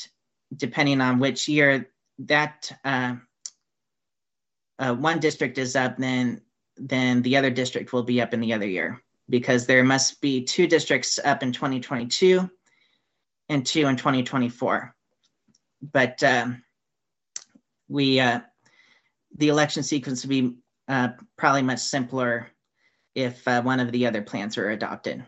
depending on which year that uh, uh, one district is up, then then the other district will be up in the other year, because there must be two districts up in twenty twenty-two and two in twenty twenty-four. But um, we uh, the election sequence would be uh, probably much simpler if uh, one of the other plans were adopted.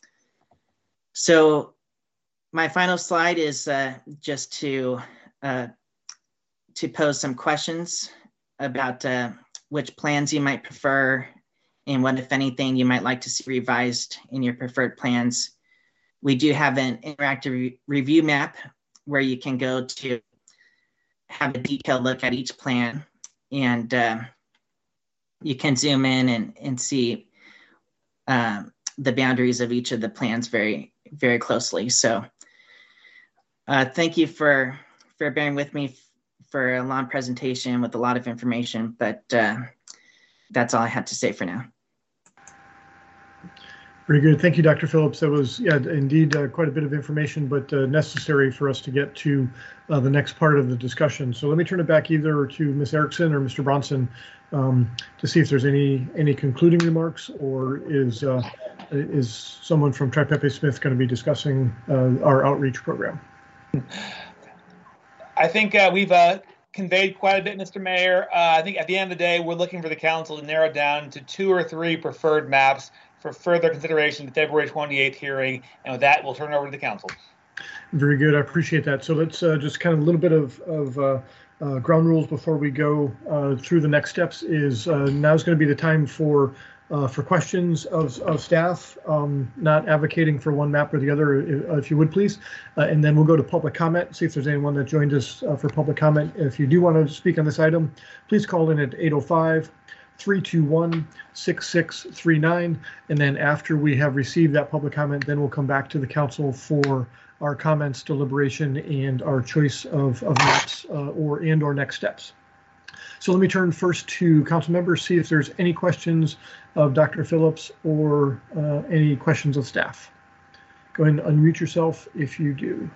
So my final slide is uh, just to uh, to pose some questions about uh, which plans you might prefer and what, if anything, you might like to see revised in your preferred plans. We do have an interactive re review map where you can go to have a detailed look at each plan, and uh, you can zoom in and, and see uh, the boundaries of each of the plans very, very closely. So uh, thank you for, for bearing with me for a long presentation with a lot of information, but uh, that's all I had to say for now. Very good. Thank you, Doctor Phillips. That was, yeah, indeed uh, quite a bit of information, but uh, necessary for us to get to uh, the next part of the discussion. So let me turn it back either to Miz Erickson or Mister Bronson um, to see if there's any any concluding remarks, or is uh, is someone from Tri-Pepe Smith going to be discussing uh, our outreach program? I think uh, we've uh, conveyed quite a bit, Mister Mayor. Uh, I think at the end of the day, we're looking for the council to narrow down to two or three preferred maps for further consideration at the February twenty-eighth hearing. And with that, we'll turn it over to the council. Very good. I appreciate that. So let's uh, just kind of a little bit of, of uh, uh, ground rules before we go uh, through the next steps. Is uh, now's going to be the time for uh, for questions of, of staff, um, not advocating for one map or the other, if, if you would please. Uh, and then we'll go to public comment, see if there's anyone that joined us uh, for public comment. If you do want to speak on this item, please call in at eight oh five, three two one, six six three nine. And then after we have received that public comment, then we'll come back to the council for our comments, deliberation, and our choice of, of maps uh, or and or next steps. So let me turn first to council members, see if there's any questions of Doctor Phillips or uh, any questions of staff. Go ahead and unmute yourself if you do.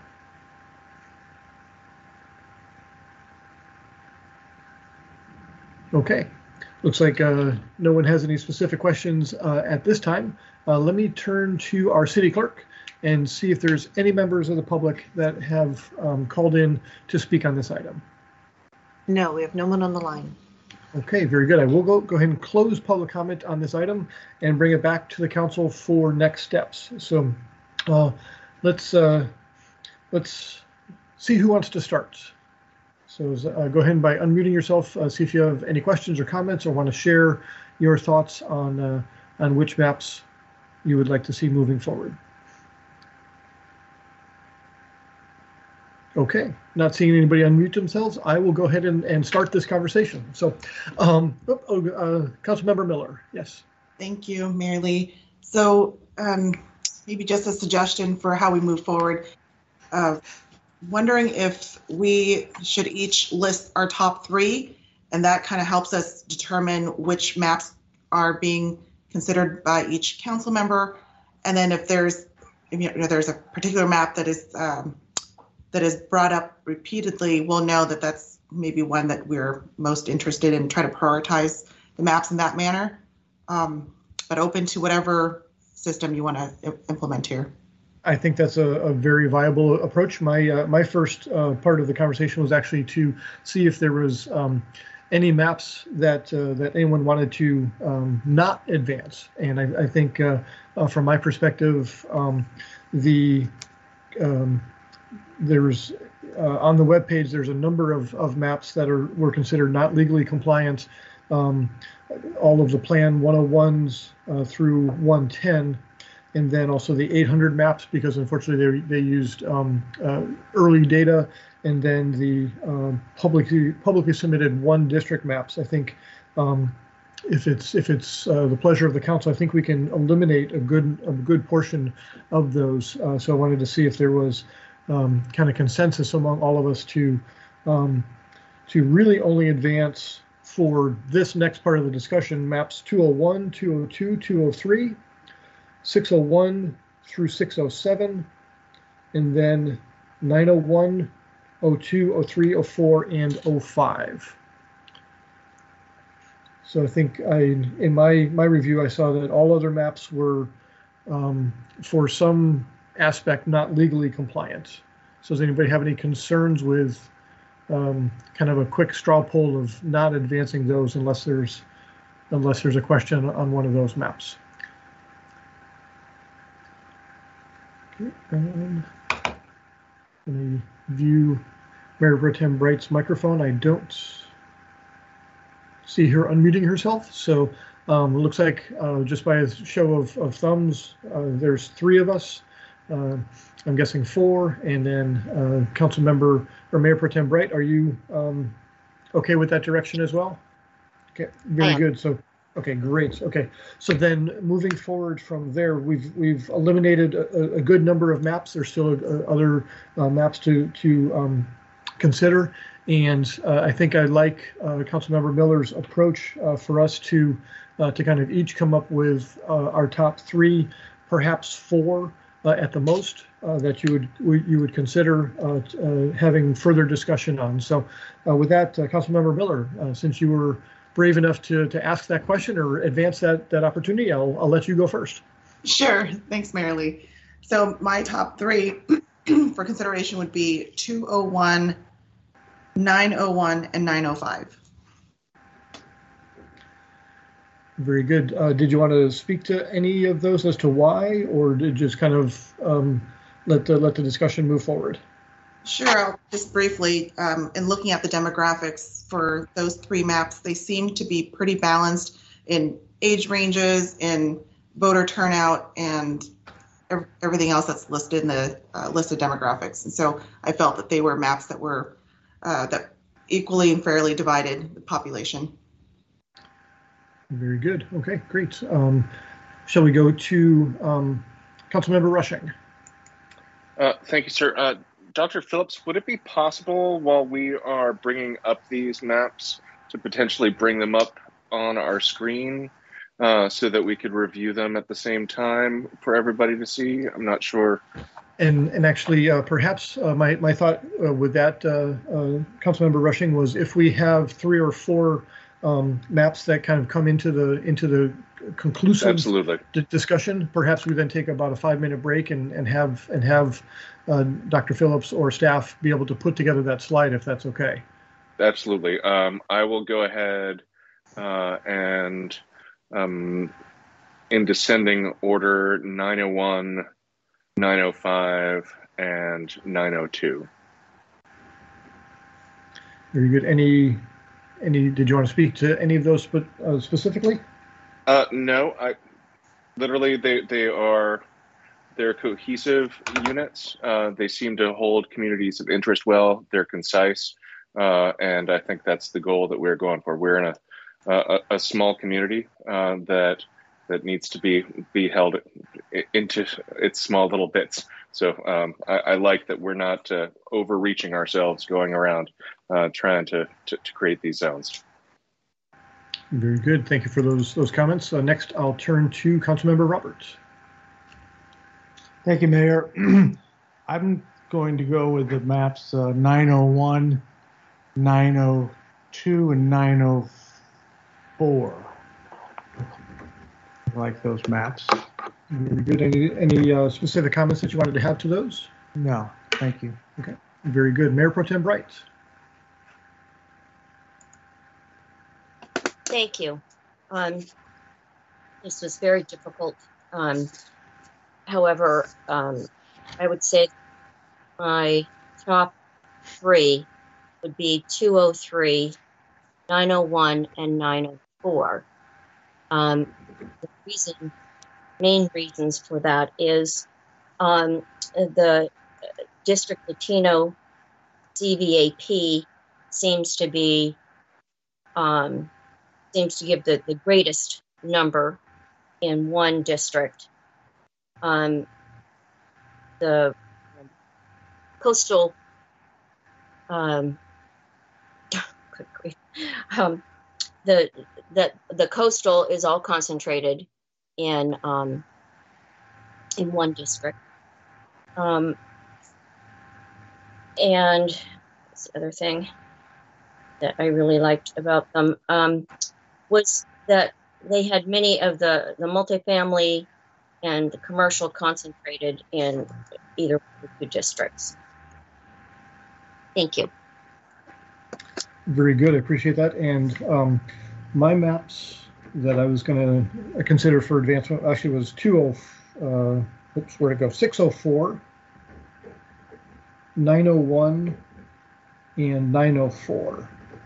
Okay. Looks like uh, no one has any specific questions uh, at this time. Uh, let me turn to our city clerk and see if there's any members of the public that have um, called in to speak on this item. No, we have no one on the line. Okay, very good. I will go, go ahead and close public comment on this item and bring it back to the council for next steps. So uh, let's uh, let's see who wants to start. So uh, go ahead and by unmuting yourself, uh, see if you have any questions or comments or want to share your thoughts on uh, on which maps you would like to see moving forward. Okay, not seeing anybody unmute themselves, I will go ahead and, and start this conversation. So, um, oh, oh, uh, Councilmember Miller, yes. Thank you, Mary Lee. So um, maybe just a suggestion for how we move forward. Uh, wondering if we should each list our top three, and that kind of helps us determine which maps are being considered by each council member. And then if there's, if, you know, there's a particular map that is um, that is brought up repeatedly, we'll know that that's maybe one that we're most interested in, try to prioritize the maps in that manner, um, but open to whatever system you want to implement here. I think that's a, a very viable approach. My uh, my first uh, part of the conversation was actually to see if there was um, any maps that uh, that anyone wanted to um, not advance. And I, I think uh, uh, from my perspective, um, the um, there's uh, on the webpage, there's a number of, of maps that are were considered not legally compliant. Um, all of the Plan one oh ones uh, through one ten. And then also the eight hundred maps, because unfortunately they, they used um, uh, early data, and then the um, publicly publicly submitted one district maps. I think um, if it's if it's uh, the pleasure of the council, I think we can eliminate a good a good portion of those. Uh, so I wanted to see if there was um, kind of consensus among all of us to um, to really only advance for this next part of the discussion maps two oh one, two oh two, two oh three. six oh one through six oh seven, and then nine oh one oh two, oh three, oh four, and oh five. So I think I, in my, my review, I saw that all other maps were, um, for some aspect, not legally compliant. So does anybody have any concerns with um, kind of a quick straw poll of not advancing those unless there's, unless there's a question on one of those maps? Okay, and let me view Mayor Pro Tem Bright's microphone. I don't see her unmuting herself. So um, it looks like uh, just by a show of, of thumbs, uh, there's three of us. Uh, I'm guessing four. And then uh, Council Member or Mayor Pro Tem Bright, are you um, okay with that direction as well? Okay, very good. So, okay, great. Okay, so then moving forward from there, we've we've eliminated a, a good number of maps. There's still uh, other uh, maps to to um, consider. And uh, I think I like uh, Councilmember Miller's approach uh, for us to uh, to kind of each come up with uh, our top three, perhaps four uh, at the most, uh, that you would you would consider uh, uh, having further discussion on. So, uh, with that, uh, Councilmember Miller, uh, since you were brave enough to to ask that question or advance that that opportunity, I'll I'll let you go first. Sure. Thanks, Mary Lee. So my top three for consideration would be two oh one. nine oh one and nine oh five. Very good. Uh, did you want to speak to any of those as to why, or did you just kind of um, let the let the discussion move forward? Sure. I'll just briefly, um, in looking at the demographics for those three maps, they seem to be pretty balanced in age ranges, in voter turnout, and ev- everything else that's listed in the uh, list of demographics. And so I felt that they were maps that were Uh, that equally and fairly divided the population. Very good. Okay, great. Um, shall we go to um, Councilmember Rushing? Uh, thank you, sir. Uh, Doctor Phillips, would it be possible while we are bringing up these maps to potentially bring them up on our screen uh, so that we could review them at the same time for everybody to see? I'm not sure. And and actually, uh, perhaps uh, my my thought uh, with that, uh, uh, Councilmember Rushing, was if we have three or four um, maps that kind of come into the into the conclusive Absolutely. d- discussion, perhaps we then take about a five minute break and and have and have uh, Doctor Phillips or staff be able to put together that slide, if that's okay. Absolutely. Um, I will go ahead uh, and um, in descending order, nine oh one. nine oh five and nine oh two. Very good. Any, any? Did you want to speak to any of those, but uh, specifically? Uh, no, I literally they they are they're cohesive units. Uh, they seem to hold communities of interest well. They're concise, uh, and I think that's the goal that we're going for. We're in a a, a small community uh, that. that needs to be be held into its small little bits. So um, I, I like that we're not uh, overreaching ourselves going around uh, trying to, to, to create these zones. Very good. Thank you for those those comments. Uh, next, I'll turn to Councilmember Roberts. Thank you, Mayor. I'm going to go with the maps uh, nine oh one, nine oh two, and nine oh four. I like those maps. Very good. Any, any uh, specific comments that you wanted to have to those? No, thank you. Okay, very good. Mayor Pro Tem Bright. Thank you. Um, this was very difficult. Um, however, um, I would say my top three would be two oh three, nine oh one, and nine oh four. Um, the reason, main reasons for that is um, the District Latino C V A P seems to be um, seems to give the, the greatest number in one district. Um, the coastal um, good grief. Um, the the the coastal is all concentrated in um, in one district, um, and that's the other thing that I really liked about them, um, was that they had many of the, the multifamily and the commercial concentrated in either of the two districts. Thank you. Very good. I appreciate that. And um, my maps that I was going to consider for advancement actually was two oh, uh, oops, where'd it go? six oh four, nine oh one, and nine oh four.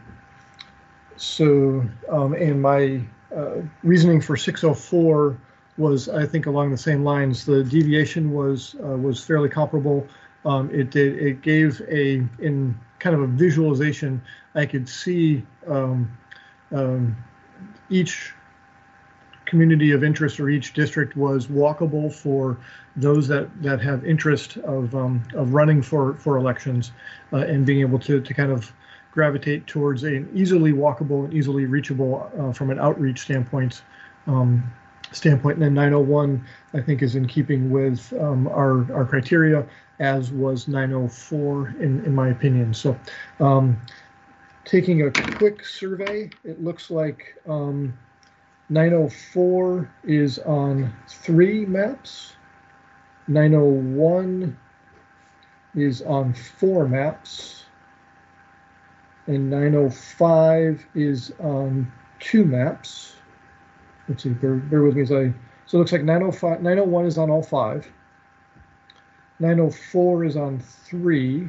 So, um, and my uh, reasoning for six oh four was, I think, along the same lines. The deviation was uh, was fairly comparable. Um, it did it gave a in kind of a visualization. I could see um, um, each community of interest or each district was walkable for those that that have interest of um, of running for for elections uh, and being able to to kind of gravitate towards an easily walkable and easily reachable uh, from an outreach standpoint. Um, standpoint. And then nine oh one, I think, is in keeping with um, our our criteria, as was nine oh four in in my opinion. So, um, taking a quick survey, it looks like um, nine oh four is on three maps. nine oh one is on four maps. And nine oh five is on two maps. Let's see, bear, bear with me as I, so it looks like nine oh five, nine oh one is on all five. nine oh four is on three.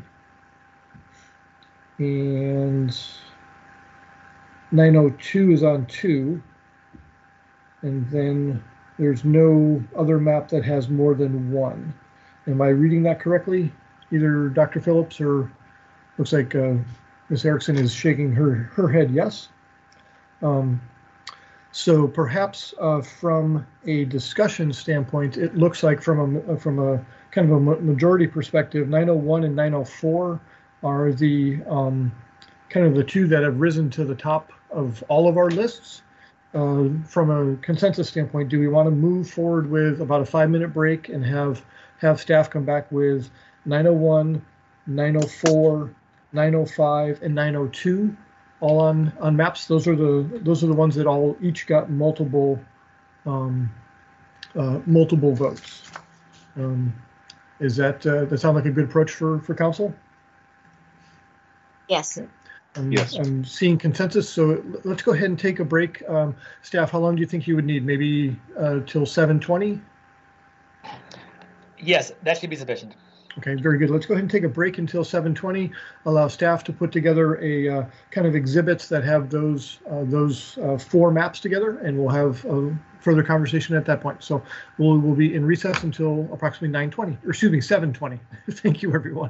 And nine oh two is on two. And then there's no other map that has more than one. Am I reading that correctly? Either Doctor Phillips or looks like uh, Miz Erickson is shaking her, her head yes. Um, so perhaps uh, from a discussion standpoint, it looks like from a, from a kind of a majority perspective, nine oh one and nine oh four are the um, kind of the two that have risen to the top of all of our lists. Uh, from a consensus standpoint, do we want to move forward with about a five minute break and have have staff come back with nine oh one, nine oh four, nine oh five, and nine oh two all on on maps? Those are the those are the ones that all each got multiple um, uh, multiple votes. Um, is that uh, that sound like a good approach for for council? Yes. Okay. I'm, Yes. I'm seeing consensus, so let's go ahead and take a break. Um, staff, how long do you think you would need? Maybe uh, till seven twenty? Yes, that should be sufficient. Okay, very good. Let's go ahead and take a break until seven twenty. Allow staff to put together a uh, kind of exhibits that have those uh, those uh, four maps together, and we'll have uh, further conversation at that point. So we'll, we'll be in recess until approximately nine twenty, or excuse me, seven twenty. Thank you, everyone.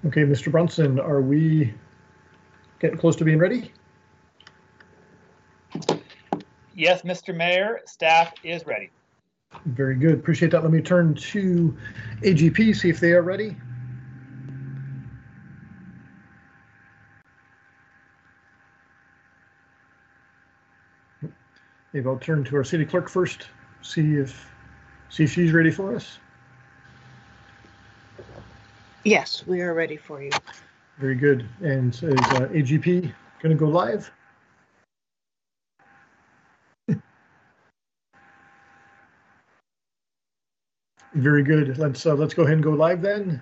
Okay, Mister Brunson, are we getting close to being ready? Yes, Mister Mayor, staff is ready. Very good. Appreciate that. Let me turn to A G P, see if they are ready. Maybe I'll turn to our city clerk first, see if see if she's ready for us. Yes, we are ready for you. Very good. And is uh, A G P going to go live? Very good. Let's uh, let's go ahead and go live then.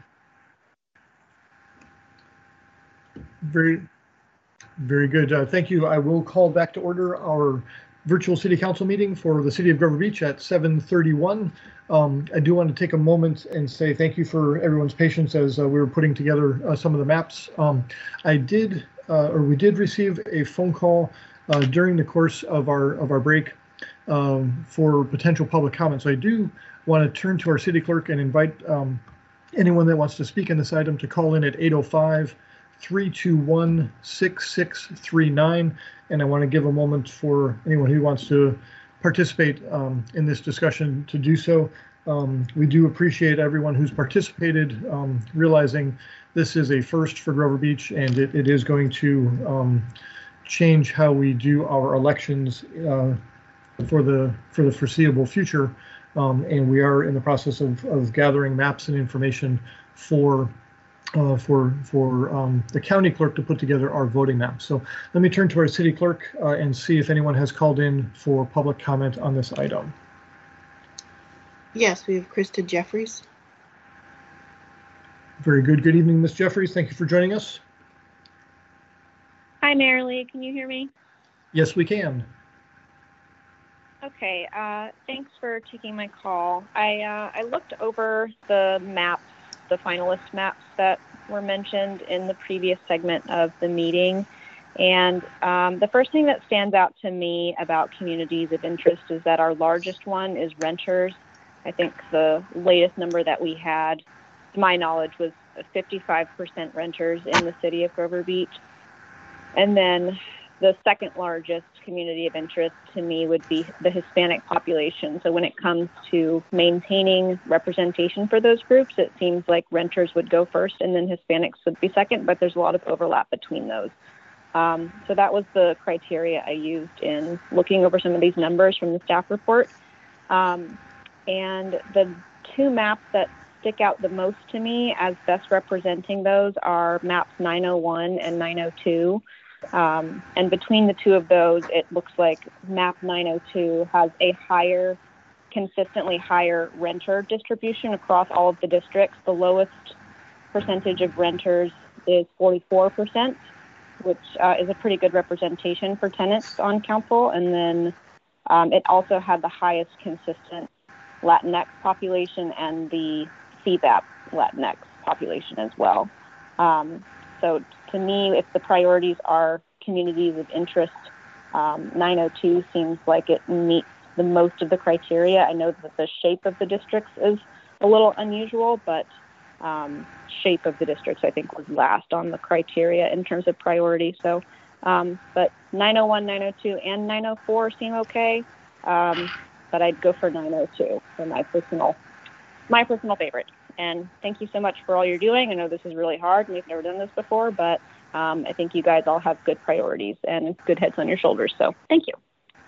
Very, very good. Uh, thank you. I will call back to order our virtual city council meeting for the city of Grover Beach at seven thirty-one. Um, I do want to take a moment and say thank you for everyone's patience as uh, we were putting together uh, some of the maps. Um, I did, uh, or we did receive a phone call uh, during the course of our of our break um, for potential public comments. So I do want to turn to our city clerk and invite um, anyone that wants to speak on this item to call in at eight oh five, three two one, six six three nine. And I want to give a moment for anyone who wants to participate um, in this discussion to do so. Um, we do appreciate everyone who's participated, um, realizing this is a first for Grover Beach, and it, it is going to um, change how we do our elections uh, for the for the foreseeable future. Um, and we are in the process of, of gathering maps and information for uh, for for um, the county clerk to put together our voting maps. So let me turn to our city clerk uh, and see if anyone has called in for public comment on this item. Yes, we have Krista Jeffries. Very good. Good evening, Miz Jeffries. Thank you for joining us. Hi, Mary Lee. Can you hear me? Yes, we can. Okay. Uh, thanks for taking my call. I uh, I looked over the maps, the finalist maps that were mentioned in the previous segment of the meeting. And um, the first thing that stands out to me about communities of interest is that our largest one is renters. I think the latest number that we had, to my knowledge, was fifty-five percent renters in the city of Grover Beach. And then the second largest community of interest to me would be the Hispanic population. So when it comes to maintaining representation for those groups, it seems like renters would go first and then Hispanics would be second, but there's a lot of overlap between those. Um, so that was the criteria I used in looking over some of these numbers from the staff report. Um, and the two maps that stick out the most to me as best representing those are maps nine oh one and nine oh two. Um, and between the two of those, it looks like map nine oh two has a higher, consistently higher renter distribution across all of the districts. The lowest percentage of renters is forty-four percent, which uh, is a pretty good representation for tenants on council. And then um, it also had the highest consistent Latinx population and the C B A P Latinx population as well. Um, so to me, if the priorities are communities of interest, um, nine oh two seems like it meets the most of the criteria. I know that the shape of the districts is a little unusual, but um, shape of the districts I think was last on the criteria in terms of priority. So, um, but nine oh one, nine oh two, and nine oh four seem okay. Um, but I'd go for nine oh two for my personal, my personal favorite. And thank you so much for all you're doing. I know this is really hard and we've never done this before, but um, I think you guys all have good priorities and good heads on your shoulders. So thank you.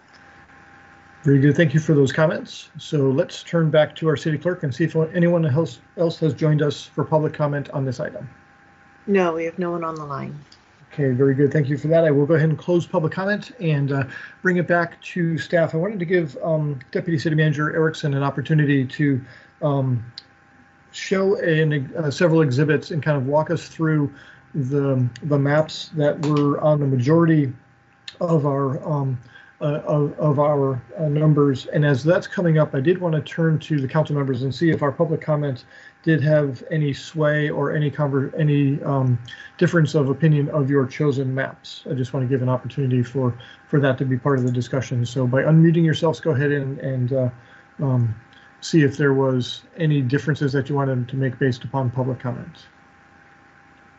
Very good. Thank you for those comments. So let's turn back to our city clerk and see if anyone else, else has joined us for public comment on this item. No, we have no one on the line. Okay, very good. Thank you for that. I will go ahead and close public comment and uh, bring it back to staff. I wanted to give um, Deputy City Manager Erickson an opportunity to um, show an, uh, several exhibits and kind of walk us through the, the maps that were on the majority of our um, uh, of, of our uh, numbers. And as that's coming up, I did want to turn to the council members and see if our public comment did have any sway or any conver any um, difference of opinion of your chosen maps. I just want to give an opportunity for for that to be part of the discussion. So by unmuting yourselves, go ahead and, and uh, um, see if there was any differences that you wanted to make based upon public comments.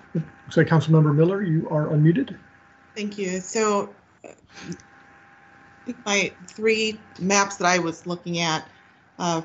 Looks like Councilmember Miller, you are unmuted. Thank you. So uh, I think my three maps that I was looking at uh,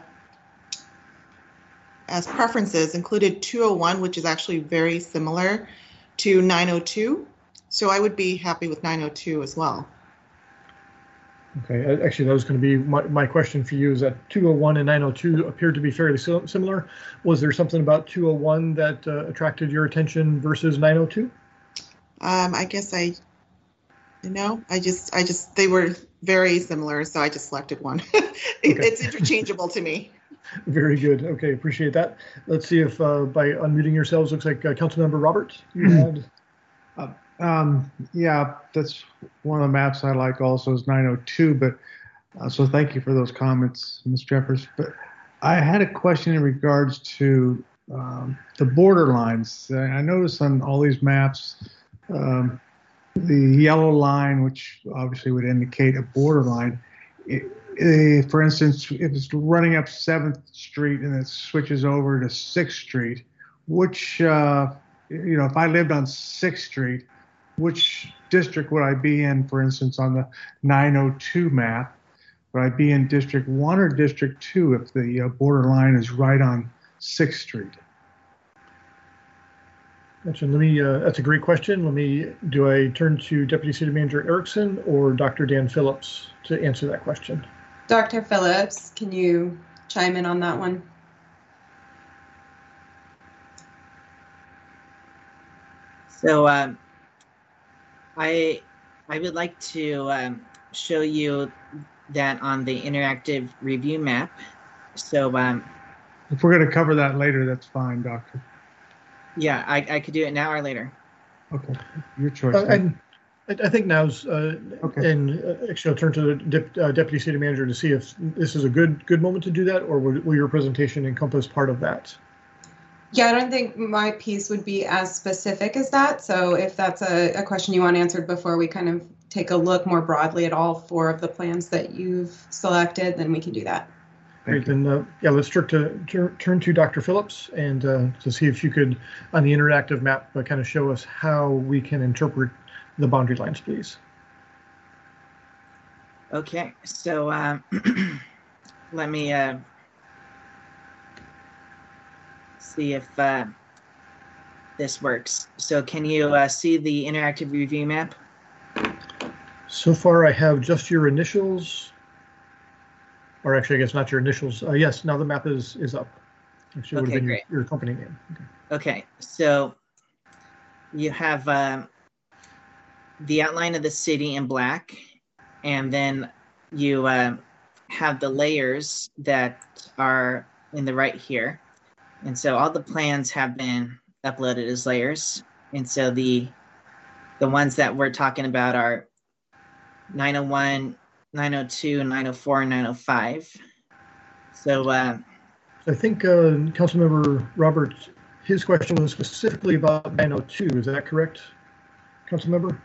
as preferences included two oh one, which is actually very similar to nine oh two. So I would be happy with nine oh two as well. Okay, uh, actually, that was going to be my, my question for you, is that two oh one and nine oh two appeared to be fairly sim- similar. Was there something about two oh one that uh, attracted your attention versus nine oh two? Um, I guess I, you know, I just, I just, they were very similar, so I just selected one. it, Okay. It's interchangeable to me. Very good. Okay, appreciate that. Let's see if uh, by unmuting yourselves, looks like uh, Councilmember Robert, you had. Uh, um, yeah, that's one of the maps I like also is nine oh two, but uh, so thank you for those comments, Miz Jeffers. But I had a question in regards to um, the border lines. I noticed on all these maps, um, the yellow line, which obviously would indicate a border line, it, it, for instance, if it's running up seventh Street and it switches over to sixth Street, which, uh, you know, if I lived on sixth Street, which district would I be in, for instance, on the nine oh two map? Would I be in District one or District two if the uh, border line is right on sixth Street? Let me, uh, that's a great question. Let me, do I turn to Deputy City Manager Erickson or Doctor Dan Phillips to answer that question? Doctor Phillips, can you chime in on that one? So um, I I would like to um, show you that on the interactive review map. So um, If we're going to cover that later, that's fine, Doctor. yeah, I, I could do it now or later. Okay, your choice. Uh, and I I think now's, uh, Okay. and uh, actually I'll turn to the dep- uh, Deputy City Manager to see if this is a good good moment to do that, or will, will your presentation encompass part of that? Yeah, I don't think my piece would be as specific as that. So if that's a, a question you want answered before we kind of take a look more broadly at all four of the plans that you've selected, then we can do that. Great, then uh, yeah, let's turn to tur- turn to Doctor Phillips and uh, to see if you could, on the interactive map, uh, kind of show us how we can interpret the boundary lines, please. Okay, so um, let me uh, see if uh, this works. So can you uh, see the interactive review map? So far, I have just your initials, or actually, I guess not your initials. Uh, yes, now the map is is up. Actually, it would Okay, have been your, great. your company name. Okay. Okay, so you have um, the outline of the city in black, and then you uh, have the layers that are in the right here. And so all the plans have been uploaded as layers. And so the the ones that we're talking about are nine oh one, nine oh two, nine oh four, and nine oh five. So uh, I think uh, Councilmember Roberts, his question was specifically about nine oh two. Is that correct, Councilmember?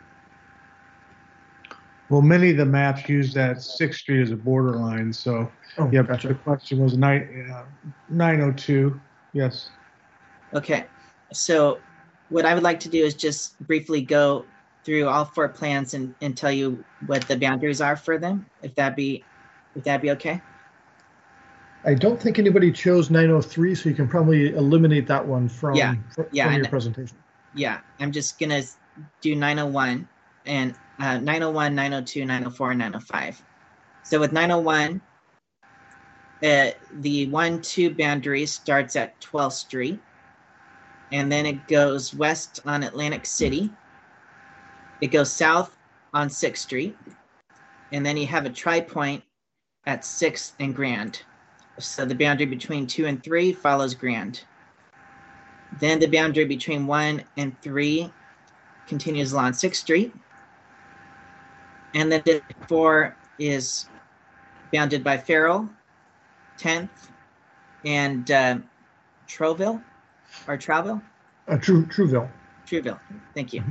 Well, many of the maps use that sixth Street as a borderline, so Oh, yeah, gotcha. the question was nine, uh, nine oh two, yes. okay, so what I would like to do is just briefly go through all four plans and, and tell you what the boundaries are for them, if that be, if that be okay? I don't think anybody chose nine oh three, so you can probably eliminate that one from, Yeah, fr- yeah, from I your know. presentation. Yeah, I'm just gonna do nine oh one and uh, nine oh one, nine oh two, nine oh four, and nine oh five. So with nine oh one, uh, the one two boundary starts at twelfth Street, and then it goes west on Atlantic City. It goes south on sixth Street, and then you have a tri-point at sixth and Grand. So the boundary between two and three follows Grand. Then the boundary between one and three continues along sixth Street. And then District four is bounded by Farrell, tenth, and uh, Troville, or Trouville? Uh, True, Trueville. Trouville, thank you. Mhm.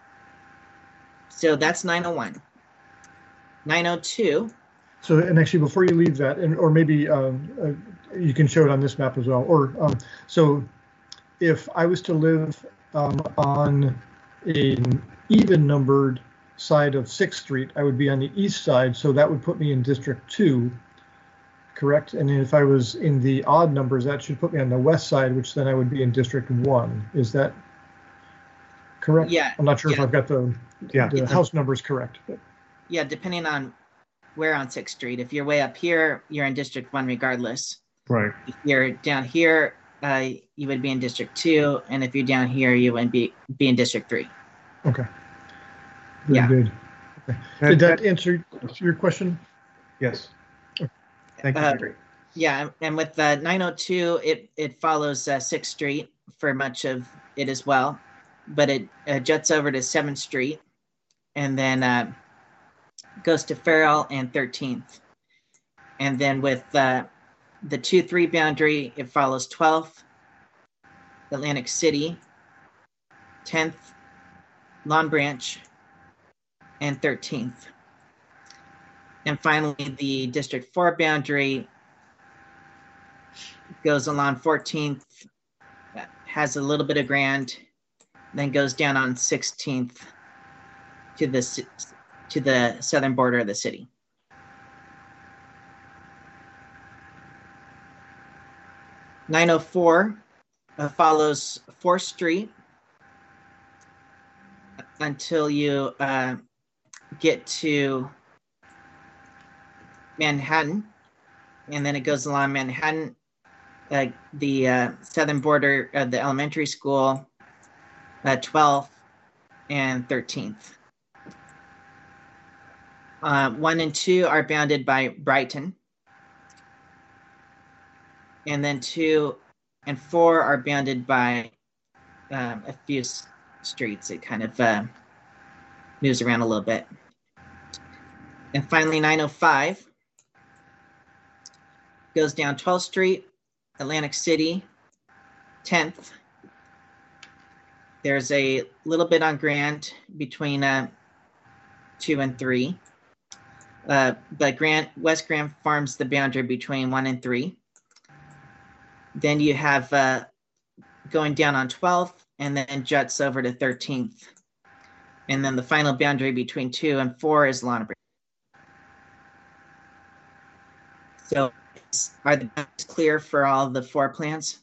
So that's nine oh one. nine oh two, So, and actually, before you leave that, and or maybe um, uh, you can show it on this map as well. Or um, so, if I was to live um, on an even numbered side of sixth Street, I would be on the east side, so that would put me in District two, correct? And if I was in the odd numbers, that should put me on the west side, which then I would be in District one. Is that correct? Yeah. I'm not sure yeah. if I've got the, Yeah. the house numbers correct. But. Yeah, depending on where on sixth Street. If you're way up here, you're in District one regardless. Right. If you're down here, uh, you would be in District two, and if you're down here, you would be, be in District three. Okay. Very Yeah. good. Okay. Did that answer your question? Yes. Thank you. Uh, Gary. Yeah, and with the nine oh two, it, it follows uh, sixth Street for much of it as well, but it uh, juts over to seventh Street and then uh, goes to Farrell and thirteenth. And then with uh, the two three boundary, it follows twelfth, Atlantic City, tenth, Long Branch, and thirteenth. And finally, the District four boundary goes along fourteenth, has a little bit of Grand, then goes down on sixteenth to the, to the southern border of the city. nine oh four uh, follows fourth Street until you uh, get to Manhattan, and then it goes along Manhattan, uh, the uh, southern border of the elementary school, uh, twelfth and thirteenth. Uh, one and two are bounded by Brighton, and then two and four are bounded by um, a few s- streets. It kind of uh, moves around a little bit. And finally, nine oh five goes down twelfth Street, Atlantic City, tenth. There's a little bit on Grand between uh, two and three. Uh, but Grand, West Grand forms the boundary between one and three. Then you have uh, going down on twelfth and then juts over to thirteenth. And then the final boundary between two and four is Long Branch. So are the boundaries clear for all the four plans?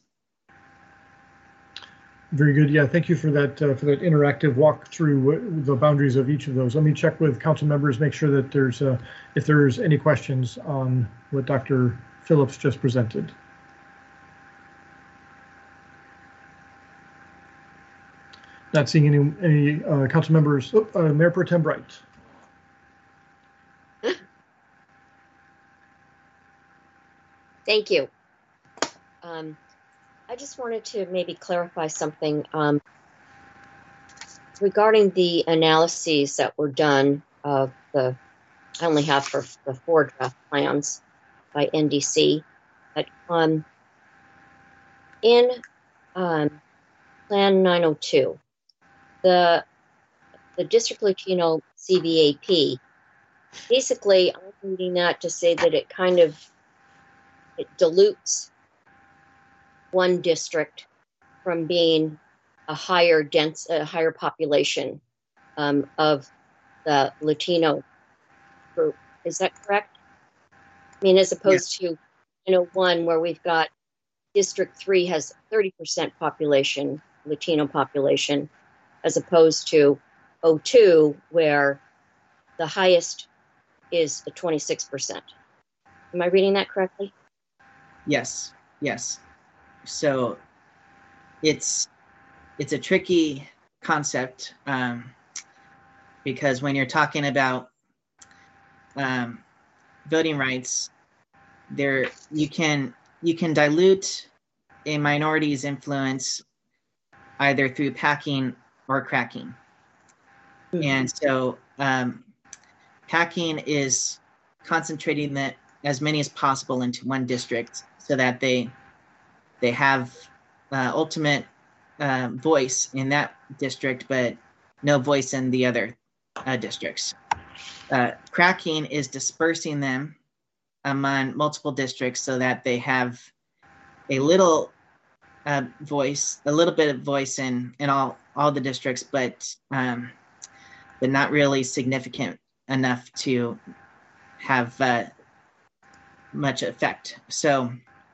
Very good. Yeah, thank you for that uh, for that interactive walk through the boundaries of each of those. Let me check with council members, make sure that there's uh, if there's any questions on what Doctor Phillips just presented. Not seeing any any uh, council members. Oh, uh, Mayor Pro Tem Bright. Thank you. Um, I just wanted to maybe clarify something um, regarding the analyses that were done of the, I only have for the four draft plans by N D C, but um, in um, Plan nine oh two, the, the District Latino C V A P, basically I'm reading that to say that it kind of it dilutes one district from being a higher dense, a higher population um, of the Latino group. Is that correct? I mean, as opposed yes. to, you know, one where we've got District Three has thirty percent population, Latino population, as opposed to oh two where the highest is the twenty-six percent. Am I reading that correctly? Yes, yes. So it's it's a tricky concept um, because when you're talking about um, voting rights, there you can you can dilute a minority's influence either through packing or cracking. Mm-hmm. And so um, packing is concentrating the, as many as possible into one district so that they they have uh, ultimate uh, voice in that district, but no voice in the other uh, districts. Uh, cracking is dispersing them among multiple districts so that they have a little uh, voice, a little bit of voice in in all all the districts, but um, but not really significant enough to have uh, much effect. So,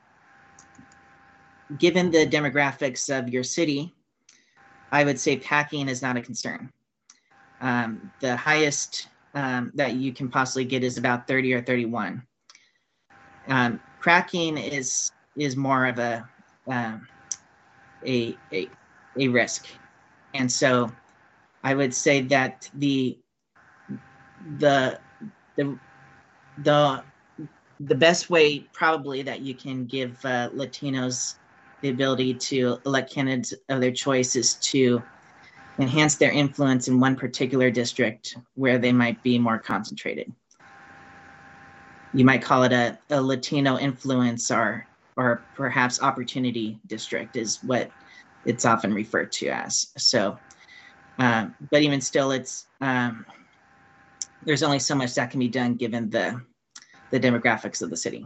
given the demographics of your city, I would say packing is not a concern. Um, the highest um, that you can possibly get is about thirty or thirty-one. Um, cracking is is more of a um, a, a a risk, and so I would say that the the the the the best way probably that you can give uh, Latinos the ability to elect candidates of their choice is to enhance their influence in one particular district where they might be more concentrated. You might call it a, a Latino influence or, or perhaps opportunity district is what it's often referred to as. So, um, but even still, it's um, there's only so much that can be done given the, the demographics of the city.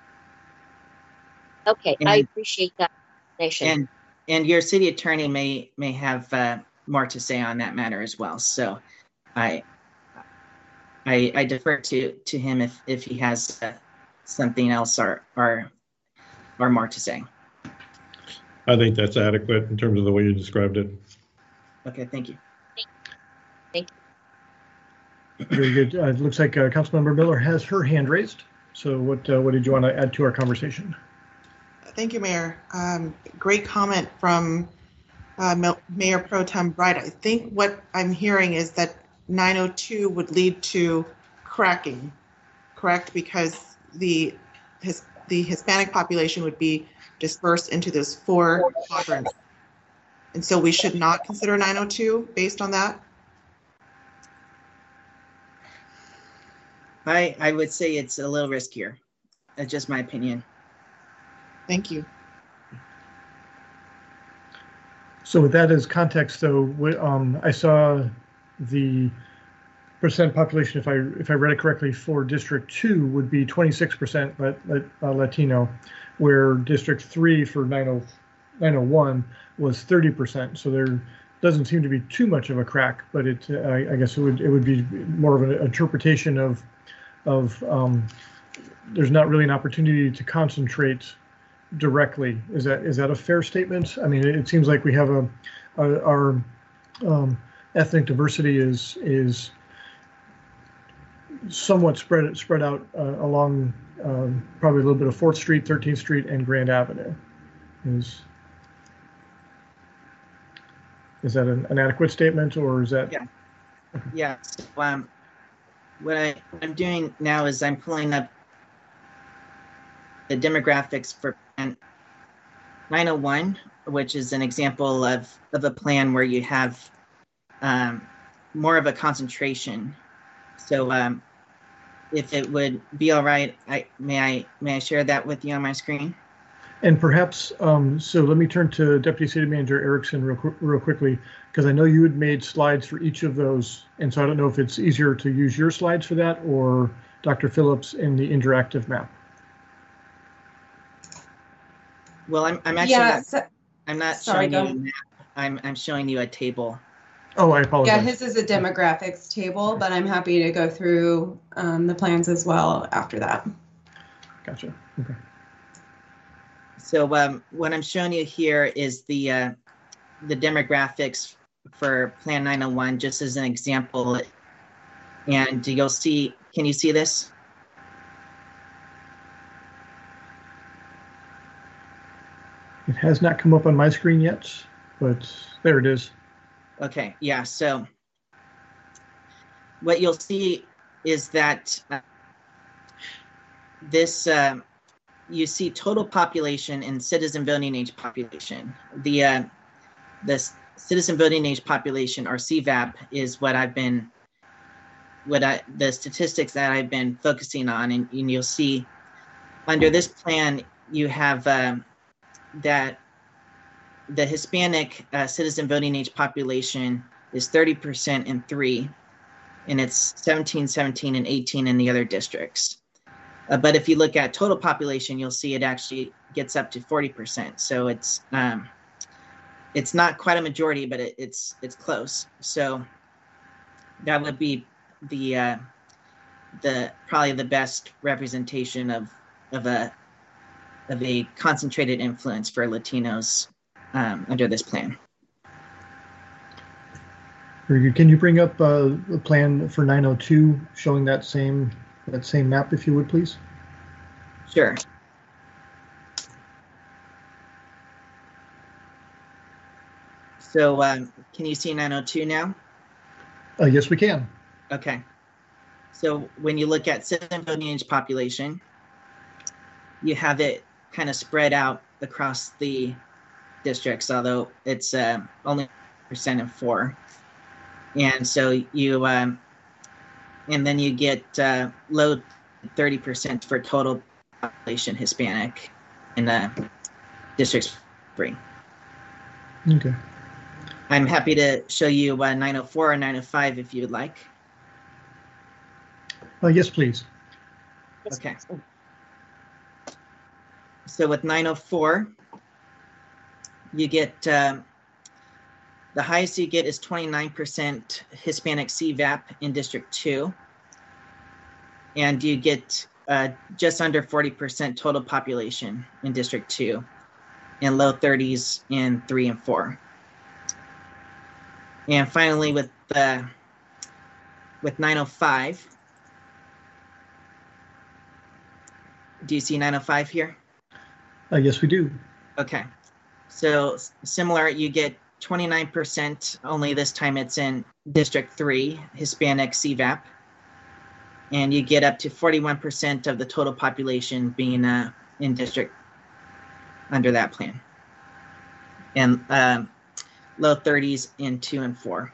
Okay, and, I appreciate that. And and your city attorney may may have uh, more to say on that matter as well. So, I I, I defer to to him if if he has uh, something else or or or more to say. I think that's adequate in terms of the way you described it. Okay, thank you. Thank you. Very good. Uh, it looks like uh, Councilmember Miller has her hand raised. So what uh, what did you want to add to our conversation? Thank you, Mayor. Um, great comment from uh, Mayor Pro Tem Bright. I think what I'm hearing is that nine oh two would lead to cracking, correct? Because the his, the Hispanic population would be dispersed into those four quadrants. And so we should not consider nine oh two based on that? I, I would say it's a little riskier. That's just my opinion. Thank you. So with that as context, though, um, I saw the percent population, if I if I read it correctly, for District Two would be twenty-six percent uh, Latino, where District Three for nine oh one was thirty percent. So there doesn't seem to be too much of a crack, but it uh, I, I guess it would it would be more of an interpretation of of um, there's not really an opportunity to concentrate directly. Is that is that a fair statement? I mean, it, it seems like we have a, a our um, ethnic diversity is is somewhat spread spread out uh, along um, probably a little bit of fourth Street, thirteenth Street, and Grand Avenue. Is is that an, an adequate statement, or is that? Yeah. Okay. Yeah. So, um, what I what I'm doing now is I'm pulling up the demographics for nine oh one, which is an example of, of a plan where you have um, more of a concentration. So um, if it would be all right, I, may I may I share that with you on my screen? And perhaps, um, so let me turn to Deputy City Manager Erickson real, real quickly, because I know you had made slides for each of those. And so I don't know if it's easier to use your slides for that or Doctor Phillips in the interactive map. Well, I'm, I'm actually yeah, not, so, I'm not sorry, showing you a map. I'm, I'm showing you a table. Oh, I apologize. Yeah, his is a demographics table, but I'm happy to go through um, the plans as well after that. Gotcha. Okay. So um, what I'm showing you here is the uh, the demographics for Plan nine oh one, just as an example. And you'll see, can you see this? It has not come up on my screen yet, but there it is. Okay, yeah, so what you'll see is that uh, this, uh, you see total population and citizen voting age population. The, uh, the citizen voting age population, or C VAP, is what I've been, what I, the statistics that I've been focusing on, and, and you'll see under this plan, you have um, that the Hispanic uh, citizen voting age population is thirty percent in three, and it's seventeen, seventeen, and eighteen in the other districts. Uh, but if you look at total population, you'll see it actually gets up to forty percent. So it's um, it's not quite a majority, but it, it's it's close. So that would be the uh, the probably the best representation of of a of a concentrated influence for Latinos um, under this plan. Very good. Can you bring up uh, the plan for nine oh two showing that same that same map, if you would, please? Sure. So um, can you see nine oh two now? Uh, yes, we can. Okay. So when you look at citizen voting age population, you have it kind of spread out across the districts, although it's uh, only percent in four. And so you, um, and then you get uh, low thirty percent for total population Hispanic in uh, districts three. Okay. I'm happy to show you uh, nine oh four or nine oh five if you would like. Uh, yes, please. Okay. So with nine oh four, you get, um, the highest you get is twenty-nine percent Hispanic C VAP in District two. And you get uh, just under forty percent total population in District two and low thirties in three and four. And finally, with the with nine oh five, do you see nine oh five here? Uh, yes, we do. Okay. So similar, you get twenty-nine percent, only this time it's in District three, Hispanic C VAP. And you get up to forty-one percent of the total population being uh, in district under that plan. And um, low thirties in two and four.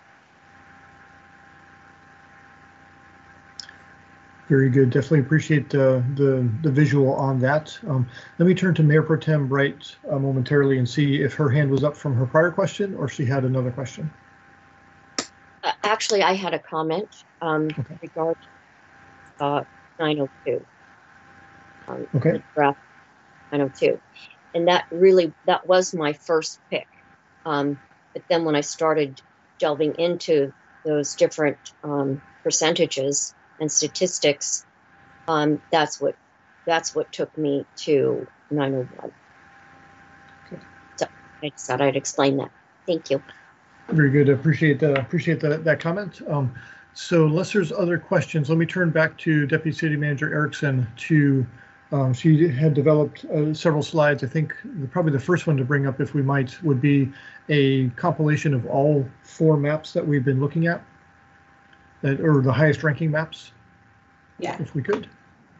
Very good. Definitely appreciate uh, the the visual on that. Um, let me turn to Mayor Pro Tem Bright uh, momentarily and see if her hand was up from her prior question or she had another question. Uh, actually, I had a comment um, Okay. regarding uh, nine oh two. Um, Okay. Draft nine oh two, and that really that was my first pick. Um, but then when I started delving into those different um, percentages and statistics, um, that's what that's what took me to nine oh one. Okay. So I just thought I'd explain that. Thank you. Very good. Appreciate uh, appreciate that that comment. Um, so unless there's other questions, let me turn back to Deputy City Manager Erickson to. Um, she had developed uh, several slides. I think the, probably the first one to bring up, if we might, would be a compilation of all four maps that we've been looking at, that or the highest ranking maps. Yeah. If we could.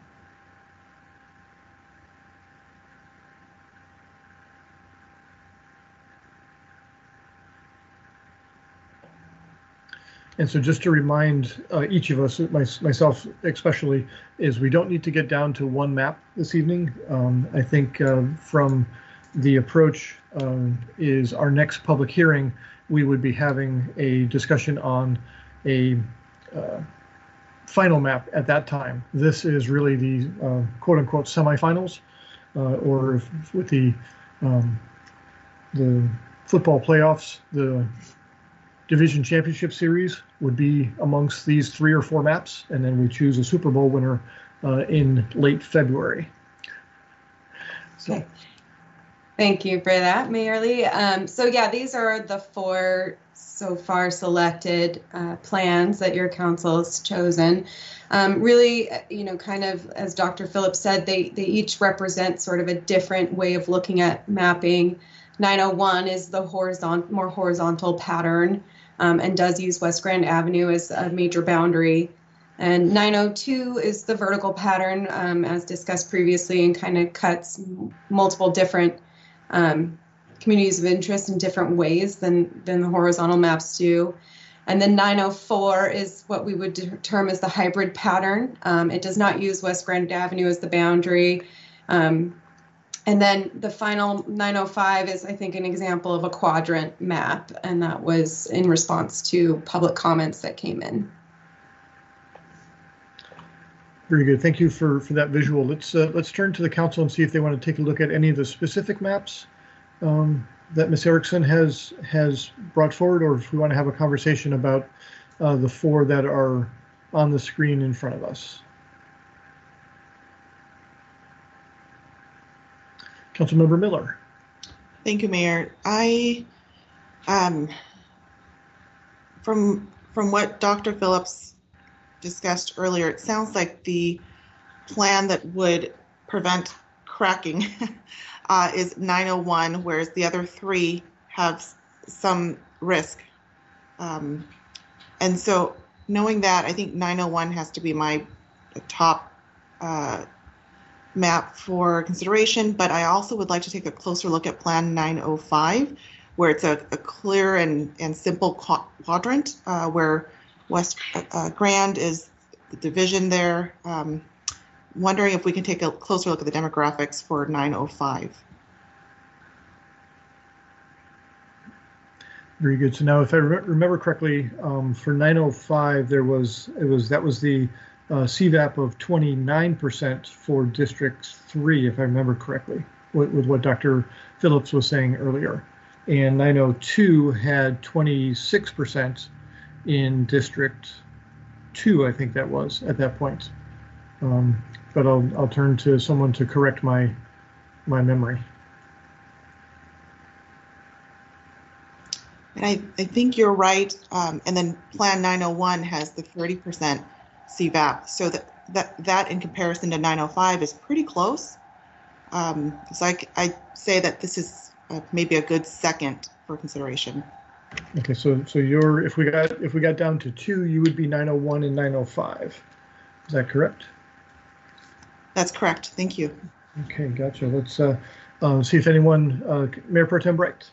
And so just to remind uh, each of us, my, myself especially, is we don't need to get down to one map this evening. Um, I think uh, from the approach um, is our next public hearing, we would be having a discussion on a uh, final map at that time. This is really the uh, quote unquote semifinals, uh, or if, with the um, the football playoffs, the Division Championship Series would be amongst these three or four maps, and then we choose a Super Bowl winner uh, in late February. So, Okay. Thank you for that, Mayor Lee. Um, so yeah, these are the four so far selected uh, plans that your council has chosen. Um, really, you know, kind of as Doctor Phillips said, they they each represent sort of a different way of looking at mapping. nine oh one is the horizontal, more horizontal pattern. Um, and does use West Grand Avenue as a major boundary. And nine oh two is the vertical pattern, um, as discussed previously, and kind of cuts multiple different um, communities of interest in different ways than, than the horizontal maps do. And then nine oh four is what we would term as the hybrid pattern. Um, it does not use West Grand Avenue as the boundary. Um, And then the final nine oh five is, I think, an example of a quadrant map, and that was in response to public comments that came in. Very good. Thank you for, for that visual. Let's uh, let's turn to the council and see if they want to take a look at any of the specific maps um, that Miz Erickson has has brought forward, or if we want to have a conversation about uh, the four that are on the screen in front of us. Councilmember Miller. Thank you, Mayor. I, um, from from what Doctor Phillips discussed earlier, it sounds like the plan that would prevent cracking uh, is nine oh one, whereas the other three have some risk. Um, and so knowing that, I think nine oh one has to be my top uh, map for consideration, but I also would like to take a closer look at Plan nine oh five, where it's a, a clear and, and simple quadrant uh, where West uh, Grand is the division there. Um, wondering if we can take a closer look at the demographics for nine oh five. Very good. So now, if I re remember correctly, um, for nine oh five, there was it was that was the uh, C VAP of twenty-nine percent for District three, if I remember correctly, with, with what Doctor Phillips was saying earlier, and nine oh two had twenty-six percent in District two, I think that was at that point. Um, but I'll I'll turn to someone to correct my my memory. And I, I think you're right. Um, and then Plan nine oh one has the thirty percent C VAP. So that, that, that in comparison to nine oh five is pretty close. Um, so I, I say that this is uh, maybe a good second for consideration. Okay, so so you're if we got if we got down to two, you would be nine oh one and nine oh five. Is that correct? That's correct. Thank you. Okay, gotcha. Let's uh, uh, see if anyone, uh, Mayor Pro Tem Bright.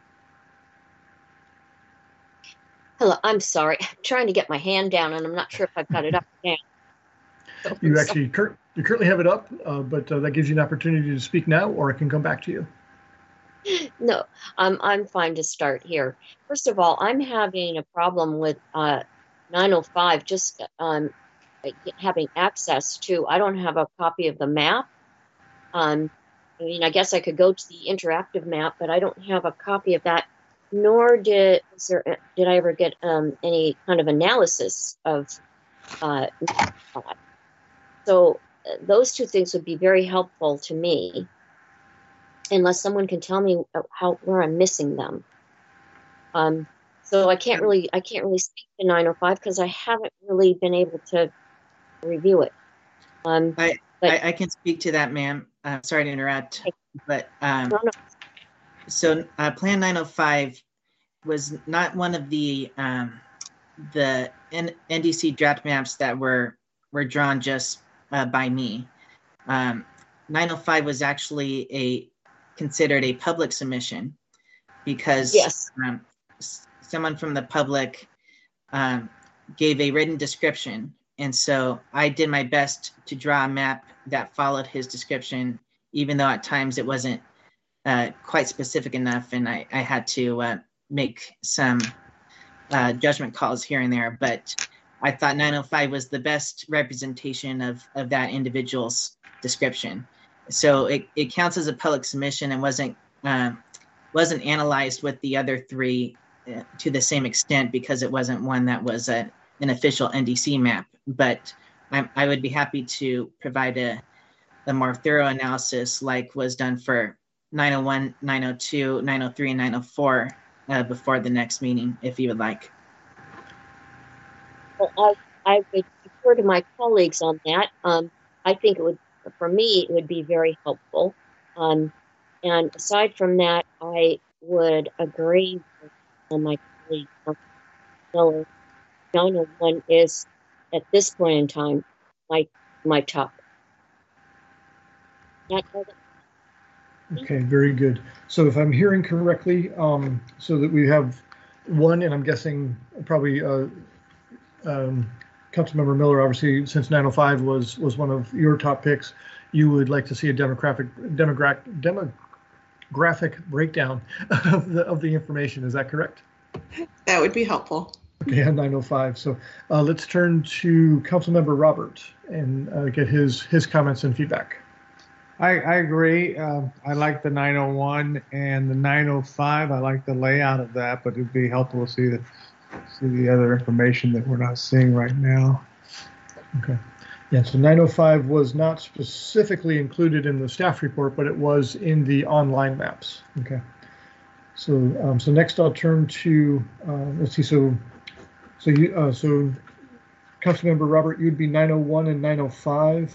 Hello, I'm sorry. I'm trying to get my hand down, and I'm not sure if I've got it up now. So, You actually cur you currently have it up, uh, but uh, that gives you an opportunity to speak now, or I can come back to you. No, I'm I'm fine to start here. First of all, I'm having a problem with uh, nine oh five. Just um, having access to. I don't have a copy of the map. Um, I mean, I guess I could go to the interactive map, but I don't have a copy of that. Nor did is there, did I ever get um, any kind of analysis of uh, so uh, those two things would be very helpful to me, unless someone can tell me how where I'm missing them. Um, so I can't really I can't really speak to nine oh five because I haven't really been able to review it. Um, I, but, I I can speak to that, ma'am. Uh, sorry to interrupt, but um, no, no. So uh, Plan nine oh five was not one of the um, the N D C draft maps that were were drawn just uh, by me. Um, nine oh five was actually a considered a public submission because yes. um, someone from the public um, gave a written description, and so I did my best to draw a map that followed his description, even though at times it wasn't Uh, quite specific enough, and I, I had to uh, make some uh, judgment calls here and there, but I thought nine oh five was the best representation of, of that individual's description. So it, it counts as a public submission and wasn't, uh, wasn't analyzed with the other three uh, to the same extent because it wasn't one that was a, an official N D C map, but I, I would be happy to provide a, a more thorough analysis like was done for nine oh one, nine oh two, nine oh three, and nine oh four uh, before the next meeting, if you would like. Well, I, I would defer to my colleagues on that. Um, I think it would, for me, it would be very helpful. Um, and aside from that, I would agree with my colleague, Miller. nine oh one is, at this point in time, my my top. Not Okay, very good. So if I'm hearing correctly, um, so that we have one, and I'm guessing probably uh, um, Councilmember Miller, obviously, since nine oh five was was one of your top picks, you would like to see a demographic demographic demographic breakdown of the of the information. Is that correct? That would be helpful. Okay, on nine oh five. So uh, let's turn to Councilmember Robert and uh, get his his comments and feedback. I, I agree. Uh, I like the nine oh one and the nine oh five. I like the layout of that, but it'd be helpful to see the see the other information that we're not seeing right now. Okay. Yeah, so nine oh five was not specifically included in the staff report, but it was in the online maps. Okay. So um, so next I'll turn to uh, let's see. So so you uh, so Councilmember Robert, you'd be nine oh one and nine oh five.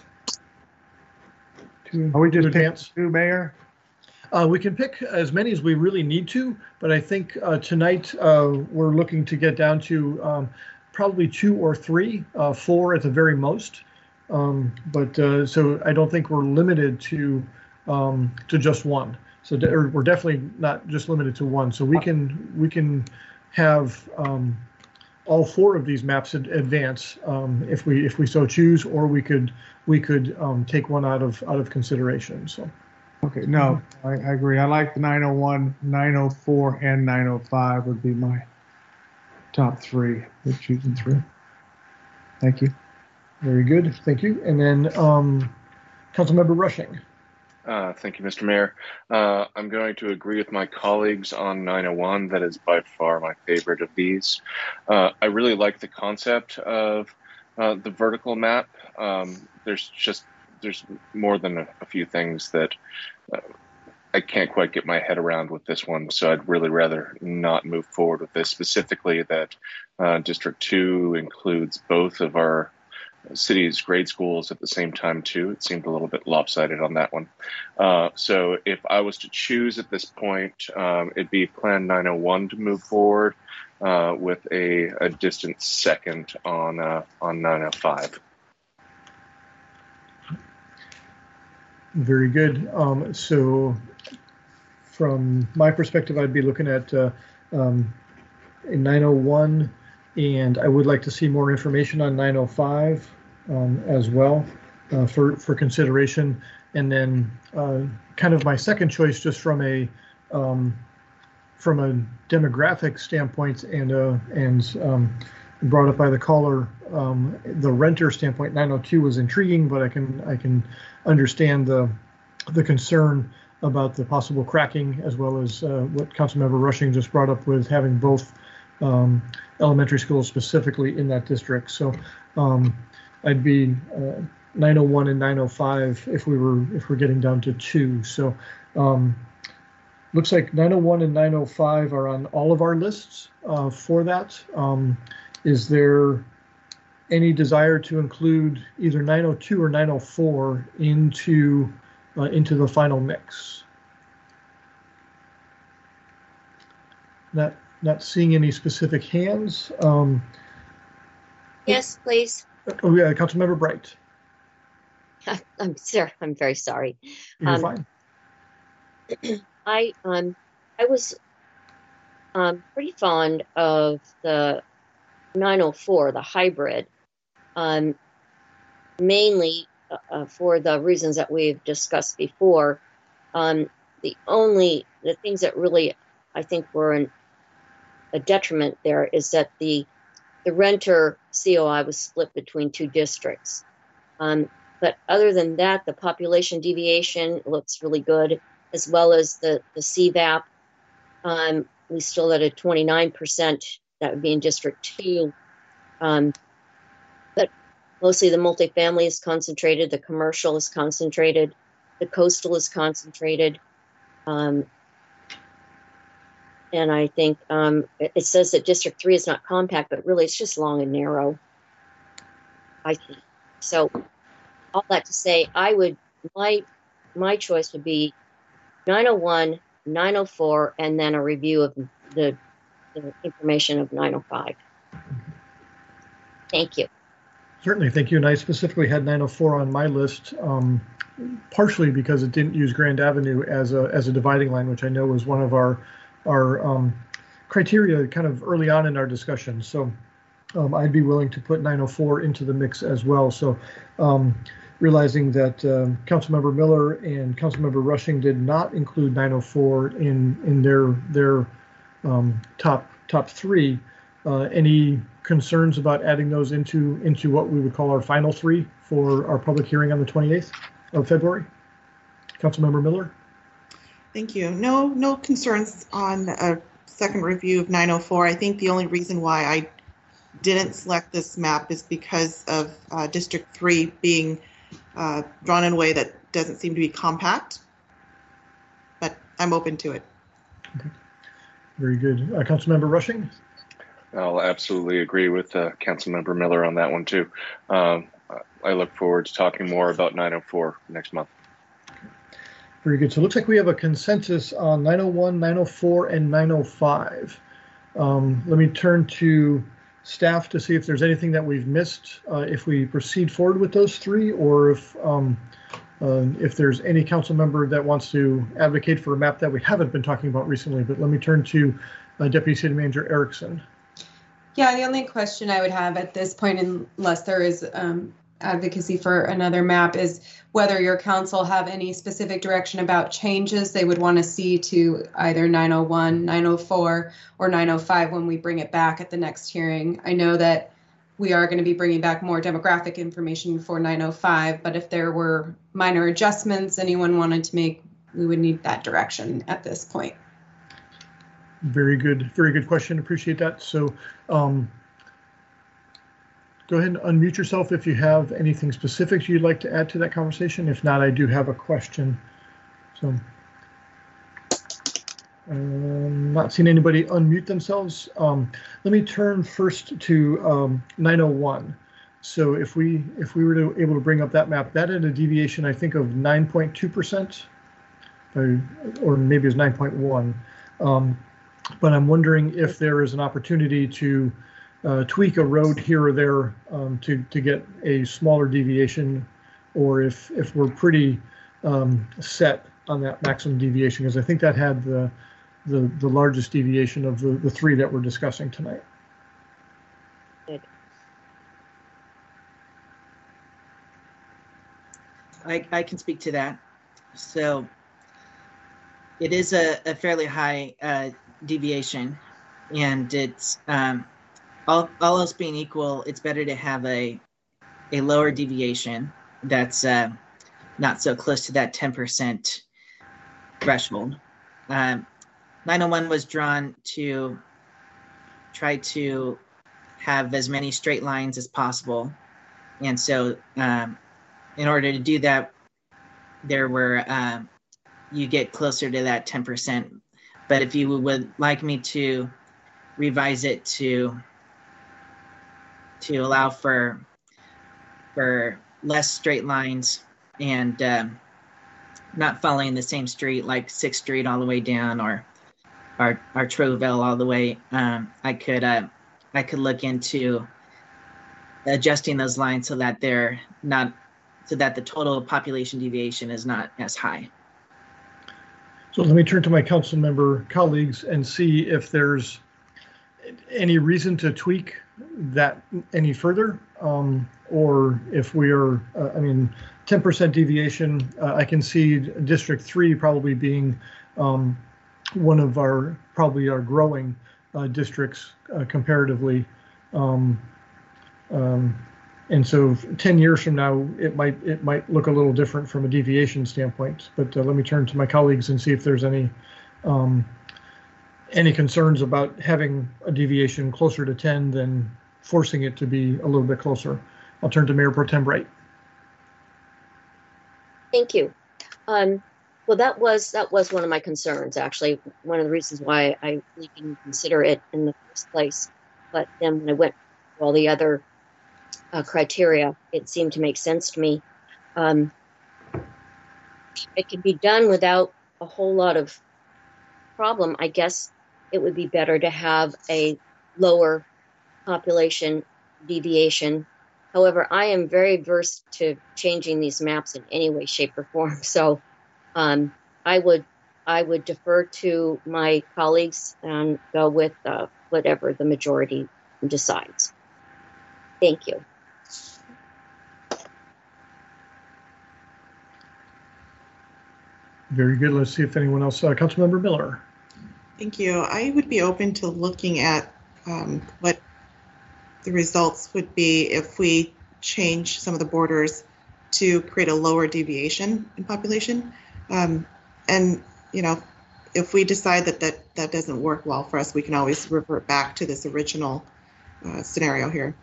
Are we just advance? Two, Mayor? Uh, we can pick as many as we really need to, but I think uh, tonight uh, we're looking to get down to um, probably two or three, uh, four at the very most. Um, but uh, so I don't think we're limited to um, to just one. So de- or we're definitely not just limited to one. So we can we can have um, all four of these maps ad- advance um, if we if we so choose, or we could we could um, take one out of out of consideration. So. Okay, no, I, I agree. I like the nine oh one, nine oh four, and nine oh five would be my top three. We're choosing three. Thank you. Very good. Thank you. And then um, Councilmember Rushing. Uh, thank you, Mister Mayor. Uh, I'm going to agree with my colleagues on nine oh one. That is by far my favorite of these. Uh, I really like the concept of uh, the vertical map. Um, there's just there's more than a, a few things that uh, I can't quite get my head around with this one. So I'd really rather not move forward with this. Specifically, that uh, District two includes both of our city's grade schools at the same time too. It seemed a little bit lopsided on that one. Uh, so if I was to choose at this point, um, it'd be Plan nine oh one to move forward uh, with a, a distant second on uh, on nine oh five. Very good. Um, so from my perspective, I'd be looking at uh, um, in nine oh one, and I would like to see more information on nine oh five um, as well uh, for, for consideration. And then uh, kind of my second choice, just from a um, from a demographic standpoint and uh, and um, brought up by the caller, um, the renter standpoint, nine oh two was intriguing, but I can I can understand the the concern about the possible cracking, as well as uh, what Councilmember Rushing just brought up with having both um, elementary schools specifically in that district. So um, I'd be uh, nine oh one and nine oh five if we were if we're getting down to two. So um, looks like nine oh one and nine oh five are on all of our lists uh, for that. Um, is there any desire to include either nine oh two or nine oh four into uh, into the final mix? Not not seeing any specific hands. Um, Yes, please. oh yeah, Councilmember Bright. I'm sir. I'm very sorry. You're Um, fine. I um I was um pretty fond of the nine oh four, the hybrid, um, mainly uh, uh, for the reasons that we've discussed before. Um, the only the things that really I think were an, a detriment there is that the the renter C O I was split between two districts. Um, but other than that, the population deviation looks really good, as well as the the C VAP. Um, we still at a twenty-nine percent. That would be in District two. Um, but mostly the multifamily is concentrated, the commercial is concentrated, the coastal is concentrated. Um, and I think um, it, it says that District three is not compact, but really it's just long and narrow, I think. So all that to say, I would, my, my choice would be nine oh one, nine oh four, and then a review of the the information of nine oh five. Thank you. Certainly, thank you. And I specifically had nine oh four on my list, um, partially because it didn't use Grand Avenue as a as a dividing line, which I know was one of our our um, criteria kind of early on in our discussion. So um, I'd be willing to put nine oh four into the mix as well. So um, realizing that um, Councilmember Miller and Councilmember Rushing did not include nine oh four in in their their Um, top top three, uh, any concerns about adding those into into what we would call our final three for our public hearing on the twenty-eighth of February? Councilmember Miller? Thank you. No, no concerns on a second review of nine oh four. I think the only reason why I didn't select this map is because of uh, District three being uh, drawn in a way that doesn't seem to be compact, but I'm open to it. Okay. Very good. Uh, Councilmember Rushing? I'll absolutely agree with uh, Councilmember Miller on that one too. Um, I look forward to talking more about nine oh four next month. Very good. So it looks like we have a consensus on nine oh one, nine oh four, and nine oh five. Um, let me turn to staff to see if there's anything that we've missed, uh, if we proceed forward with those three, or if um, uh, if there's any council member that wants to advocate for a map that we haven't been talking about recently. But let me turn to uh, Deputy City Manager Erickson. Yeah, the only question I would have at this point, unless there is um, advocacy for another map, is whether your council have any specific direction about changes they would want to see to either nine oh one, nine oh four, or nine oh five when we bring it back at the next hearing. I know that we are going to be bringing back more demographic information for nine oh five, but if there were minor adjustments anyone wanted to make, we would need that direction at this point. Very good, very good question. Appreciate that. So um, go ahead and unmute yourself if you have anything specific you'd like to add to that conversation. If not, I do have a question. So um, not seeing anybody unmute themselves. Um, let me turn first to um, nine oh one. So if we if we were to able to bring up that map, that had a deviation, I think, of nine point two percent, or, or maybe it was nine point one. Um, but I'm wondering if there is an opportunity to uh, tweak a road here or there um, to to get a smaller deviation, or if if we're pretty um, set on that maximum deviation, because I think that had the the the largest deviation of the the three that we're discussing tonight. I, I can speak to that. So it is a, a fairly high uh, deviation, and it's um, all, all else being equal, it's better to have a a lower deviation that's uh, not so close to that ten percent threshold. Um, nine oh one was drawn to try to have as many straight lines as possible, and so um, in order to do that, there were um, you get closer to that ten percent. But if you would like me to revise it to to allow for for less straight lines and um, not following the same street, like Sixth Street all the way down, or or, or Troville all the way, um, I could uh, I could look into adjusting those lines so that they're not so that the total population deviation is not as high. So let me turn to my council member colleagues and see if there's any reason to tweak that any further, um, or if we are, uh, I mean, ten percent deviation, uh, I can see District three probably being um, one of our, probably our growing uh, districts uh, comparatively. Um, um, And so ten years from now, it might it might look a little different from a deviation standpoint. But uh, let me turn to my colleagues and see if there's any um, any concerns about having a deviation closer to ten than forcing it to be a little bit closer. I'll turn to Mayor Pro Tem Bright. Thank you. Um, well, that was that was one of my concerns, actually. One of the reasons why I didn't consider it in the first place. But then when I went through all the other Uh, criteria, it seemed to make sense to me. Um, it can be done without a whole lot of problem. I guess it would be better to have a lower population deviation. However, I am very versed to changing these maps in any way, shape, or form. So um, I would I would defer to my colleagues and go with uh, whatever the majority decides. Thank you. Very good. Let's see if anyone else, uh, Councilmember Miller. Thank you. I would be open to looking at um, what the results would be if we change some of the borders to create a lower deviation in population. Um, and, you know, if we decide that, that that doesn't work well for us, we can always revert back to this original uh, scenario here.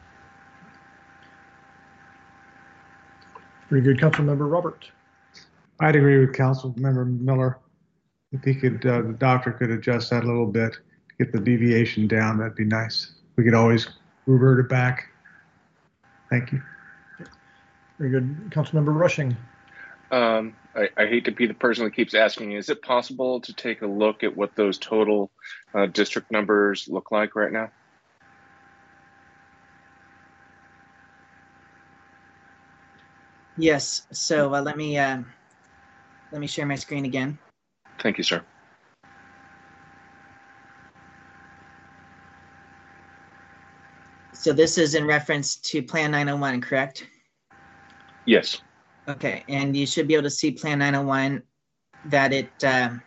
Very good. Councilmember Robert. I'd agree with Councilmember Miller. If he could, uh, the doctor could adjust that a little bit to get the deviation down, that'd be nice. We could always revert it back. Thank you. Very good. Councilmember Rushing. Um, I, I hate to be the person that keeps asking, is it possible to take a look at what those total uh, district numbers look like right now? Yes. So uh, let me uh, let me share my screen again. Thank you, sir. So this is in reference to Plan nine oh one, correct? Yes. Okay, and you should be able to see Plan nine oh one that it. Um,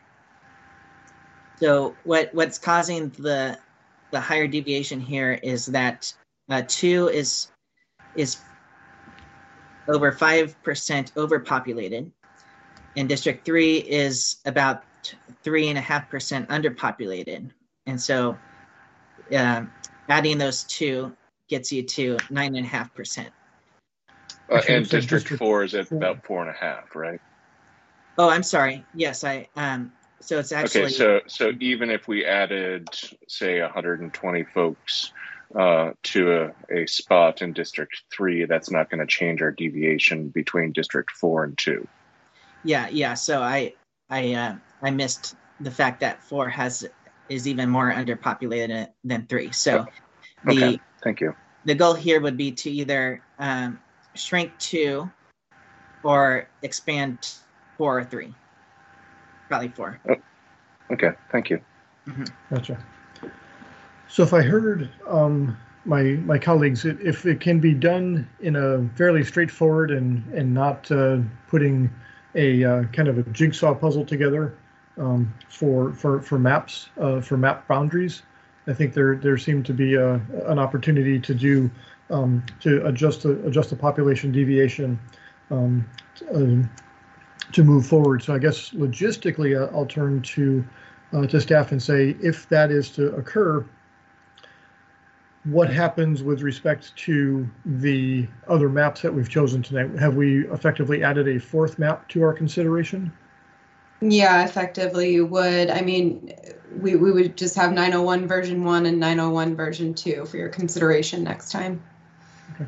so what what's causing the the higher deviation here is that uh, two is is over five percent overpopulated, and District Three is about three and a half percent underpopulated, and so uh, adding those two gets you to nine and a half percent. Uh, Actually, and it said District District Four is at four. about four and a half, right? Oh, I'm sorry. Yes, I um. So it's actually Okay, so so even if we added, say, one hundred twenty folks uh, to a, a spot in District Three, that's not going to change our deviation between District Four and Two. yeah, yeah. So I I uh, I missed the fact that four has is even more underpopulated than three. So the Okay, thank you. the goal here would be to either um, shrink two or expand four or three. Probably four. Oh, okay, thank you. Mm-hmm. Gotcha. So if I heard um, my my colleagues, it, if it can be done in a fairly straightforward and and not uh, putting a uh, kind of a jigsaw puzzle together um, for for for maps uh, for map boundaries, I think there there seemed to be a, an opportunity to do um, to adjust the adjust the population deviation um, uh, to move forward. So I guess logistically, uh, I'll turn to uh, to staff and say, if that is to occur, what happens with respect to the other maps that we've chosen tonight? Have we effectively added a fourth map to our consideration? Yeah, effectively you would. I mean, we, we would just have nine oh one version one and nine oh one version two for your consideration next time. Okay.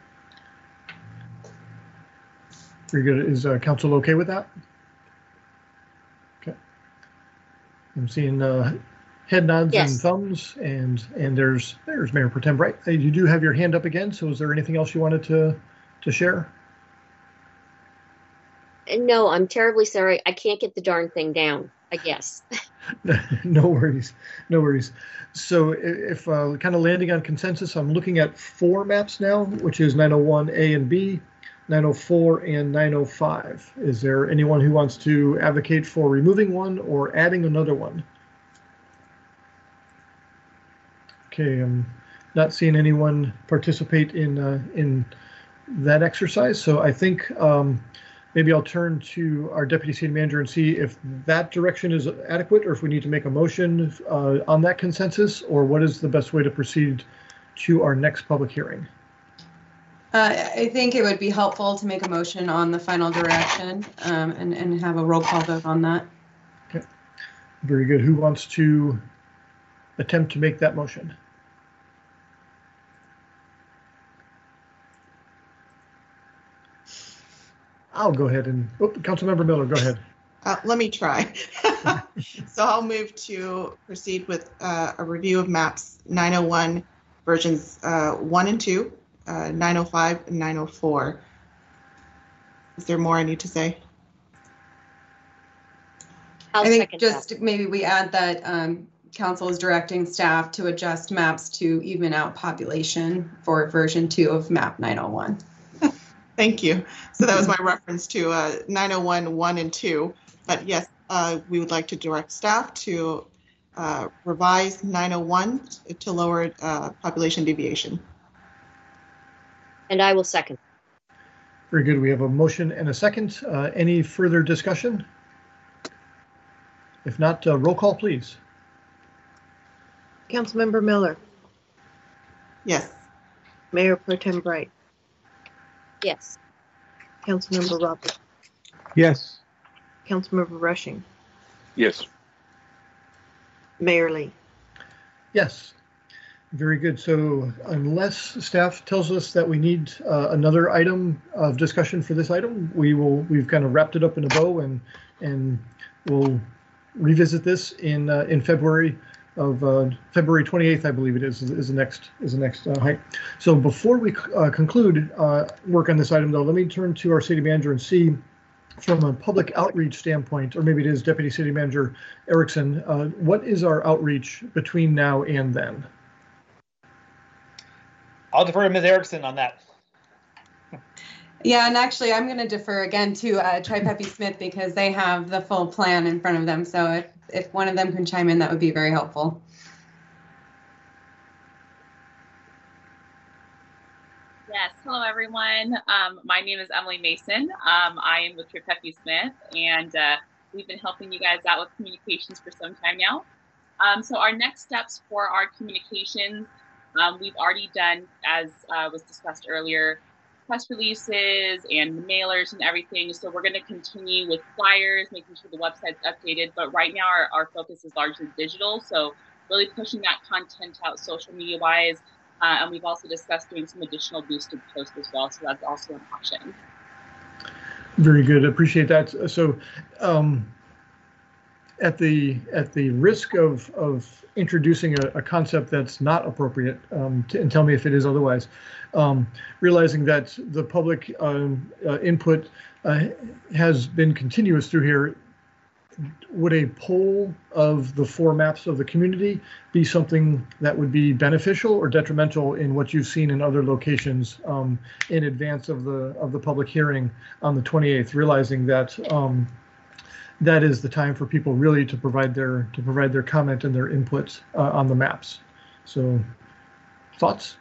Very good. Is uh, council okay with that? Okay. I'm seeing uh, head nods Yes. and thumbs, and and there's there's Mayor Pro Tem Bright. Hey, you do have your hand up again. So is there anything else you wanted to to share? No, I'm terribly sorry. I can't get the darn thing down, I guess. No worries, no worries. So if uh, kind of landing on consensus, I'm looking at four maps now, which is nine oh one A and B, nine oh four and nine oh five. Is there anyone who wants to advocate for removing one or adding another one? Okay, I'm not seeing anyone participate in uh, in that exercise. So I think um, maybe I'll turn to our Deputy City Manager and see if that direction is adequate, or if we need to make a motion uh, on that consensus, or what is the best way to proceed to our next public hearing. Uh, I think it would be helpful to make a motion on the final direction um, and, and have a roll call vote on that. Okay, very good. Who wants to attempt to make that motion? I'll go ahead and, oh, Councilmember Miller, go ahead. Uh, let me try. So I'll move to proceed with uh, a review of maps nine oh one versions uh, one and two, uh, nine oh five and nine oh four. Is there more I need to say? I'll I think second just that. maybe we add that um, council is directing staff to adjust maps to even out population for version two of map nine oh one. Thank you. So that was my reference to uh, nine oh one, one and two. But yes, uh, we would like to direct staff to uh, revise nine oh one to lower uh, population deviation. And I will second. Very good. We have a motion and a second. Uh, any further discussion? If not, uh, roll call, please. Councilmember Miller, Yes. Mayor Pro Tem Bright, Yes. Councilmember Roberts, Yes. Councilmember Rushing, Yes. Mayor Lee. Yes. Very good. So unless staff tells us that we need uh, another item of discussion for this item, we will, we've kind of wrapped it up in a bow, and and we'll revisit this in uh, in February of uh, February twenty-eighth, I believe it is, is the next is the next uh, hike. So before we uh, conclude uh, work on this item, though, let me turn to our city manager and see, from a public outreach standpoint, or maybe it is Deputy City Manager Erickson, uh, what is our outreach between now and then? I'll defer to Miz Erickson on that. Yeah, and actually, I'm going to defer again to uh, Tri-Peppy Smith because they have the full plan in front of them. So if, if one of them can chime in, that would be very helpful. Yes, hello everyone. Um, my name is Emily Mason. Um, I am with Tri-Peppy Smith, and uh, we've been helping you guys out with communications for some time now. Um, so our next steps for our communications, um, we've already done, as uh, was discussed earlier, press releases and mailers and everything. So we're going to continue with flyers, making sure the website's updated. But right now our, our focus is largely digital. So really pushing that content out social media wise. Uh, and we've also discussed doing some additional boosted posts as well. So that's also an option. Very good. Appreciate that. So um, at the at the risk of, of introducing a, a concept that's not appropriate, um, t- and tell me if it is otherwise, um, realizing that the public um, uh, input uh, has been continuous through here, would a poll of the four maps of the community be something that would be beneficial or detrimental in what you've seen in other locations um, in advance of the of the public hearing on the twenty-eighth, realizing that um, that is the time for people really to provide their to provide their comment and their input uh, on the maps. So, thoughts?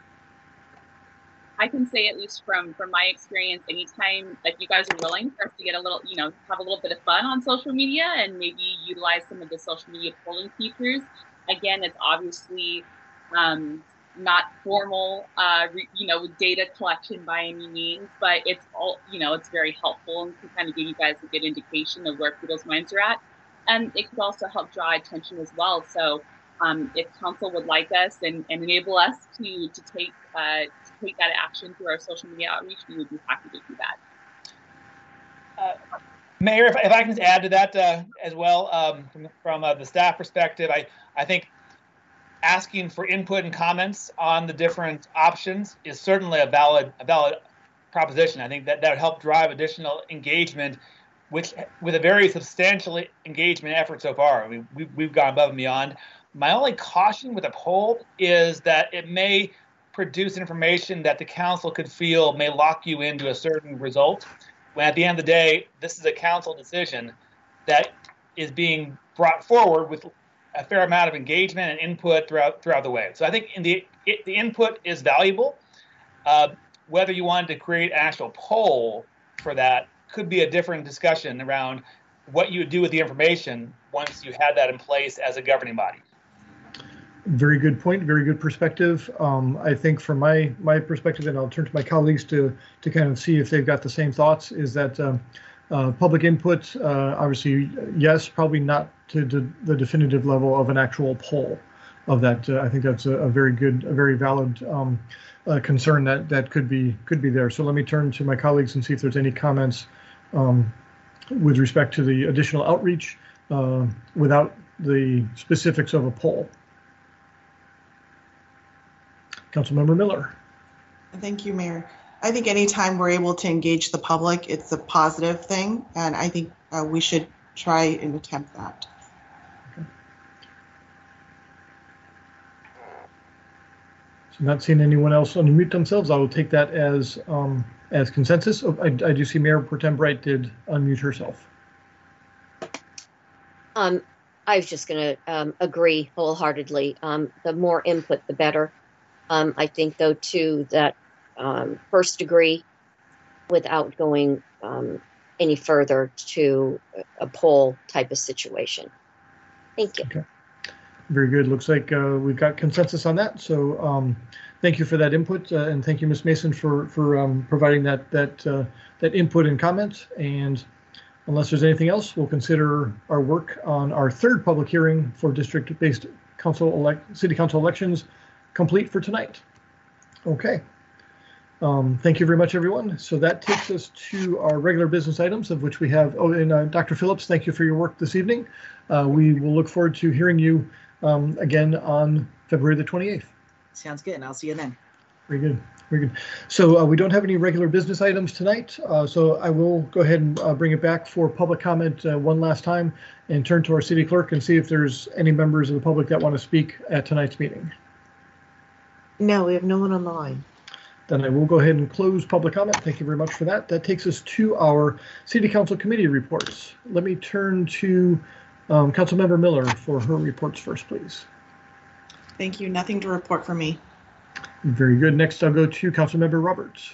I can say, at least from from my experience, anytime that you guys are willing for us to get a little, you know, have a little bit of fun on social media and maybe utilize some of the social media polling features. Again, it's obviously um, not formal, uh, re, you know, data collection by any means, but it's all, you know, it's very helpful and can kind of give you guys a good indication of where people's minds are at. And it could also help draw attention as well. So um, if council would like us and, and enable us to, to take uh, to take that action through our social media outreach, we would be happy to do that. Uh, Mayor, if, if I can just add to that uh, as well, um, from, from uh, the staff perspective, I, I think asking for input and comments on the different options is certainly a valid a valid proposition. I think that that would help drive additional engagement, which with a very substantial engagement effort so far. I mean, we've, we've gone above and beyond. My only caution with a poll is that it may produce information that the council could feel may lock you into a certain result, when at the end of the day, this is a council decision that is being brought forward with a fair amount of engagement and input throughout throughout the way. So I think in the it, the input is valuable. Uh, whether you wanted to create an actual poll for that could be a different discussion around what you would do with the information once you had that in place as a governing body. Very good point. Very good perspective. Um, I think from my my perspective, and I'll turn to my colleagues to to kind of see if they've got the same thoughts, is that um, uh, public input, uh, obviously, yes, probably not to, to the definitive level of an actual poll of that. Uh, I think that's a, a very good, a very valid um, uh, concern that that could be could be there. So let me turn to my colleagues and see if there's any comments um, with respect to the additional outreach uh, without the specifics of a poll. Councilmember Miller. Thank you, Mayor. I think anytime we're able to engage the public, it's a positive thing, and I think uh, we should try and attempt that. Okay. So not seeing anyone else unmute themselves, I will take that as um, as consensus. Oh, I, I do see Mayor Pro Tem Bright did unmute herself. Um, I was just going to um, agree wholeheartedly. Um, the more input, the better. Um, I think, though, too, that um, first degree without going um, any further to a poll type of situation. Thank you. Okay. Very good. Looks like uh, we've got consensus on that. So um, thank you for that input, uh, and thank you, Miz Mason, for for um, providing that that uh, that input and comment. And unless there's anything else, we'll consider our work on our third public hearing for district-based council elect city council elections complete for tonight. Okay. Um, thank you very much, everyone. So that takes us to our regular business items, of which we have. Oh, and uh, Doctor Phillips, thank you for your work this evening. Uh, we will look forward to hearing you um, again on February the twenty-eighth. Sounds good, and I'll see you then. Very good. Very good. So uh, we don't have any regular business items tonight. Uh, so I will go ahead and uh, bring it back for public comment uh, one last time and turn to our city clerk and see if there's any members of the public that want to speak at tonight's meeting. No, we have no one on the line. Then I will go ahead and close public comment. Thank you very much for that. That takes us to our City Council committee reports. Let me turn to um, Councilmember Miller for her reports first, please. Thank you. Nothing to report for me. Very good. Next, I'll go to Councilmember Roberts.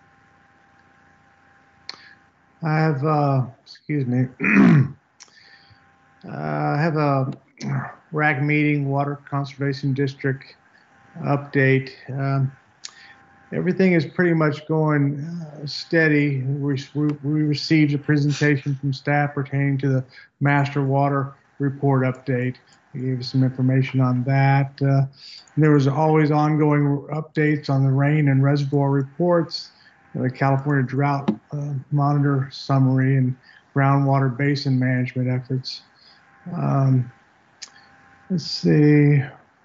I have, uh, excuse me, uh, I have a R A G meeting, Water Conservation District update. Um, Everything is pretty much going uh, steady. We, we, we received a presentation from staff pertaining to the master water report update. They gave us some information on that. Uh, there was always ongoing updates on the rain and reservoir reports, the California Drought uh, Monitor summary, and groundwater basin management efforts. Um, let's see.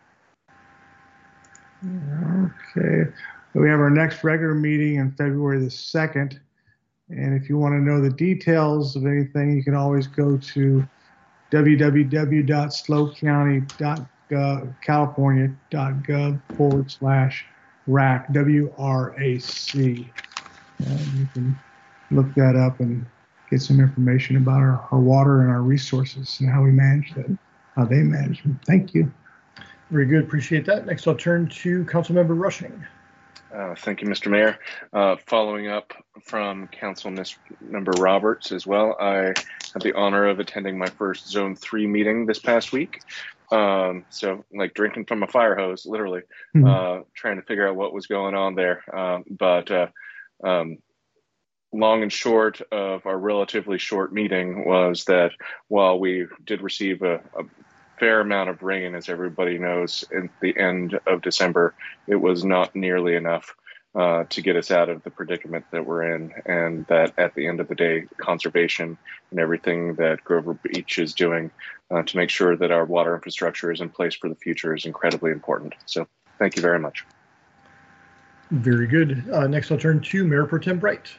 Okay. We have our next regular meeting on February the second. And if you want to know the details of anything, you can always go to w w w dot slow county dot california dot gov forward slash RAC, W R A C. And you can look that up and get some information about our, our water and our resources and how we manage that, how they manage them. Thank you. Very good. Appreciate that. Next, I'll turn to Councilmember Rushing. Uh, thank you, Mister Mayor. Uh, following up from Council Member Roberts as well, I had the honor of attending my first Zone three meeting this past week. Um, so like drinking from a fire hose, literally, mm-hmm. uh, trying to figure out what was going on there. Um, but uh, um, long and short of our relatively short meeting was that while we did receive a, a fair amount of rain, as everybody knows, at the end of December, it was not nearly enough uh, to get us out of the predicament that we're in. And that at the end of the day, conservation and everything that Grover Beach is doing uh, to make sure that our water infrastructure is in place for the future is incredibly important. So thank you very much. Very good. Uh, next, I'll turn to Mayor Pro Tem Bright.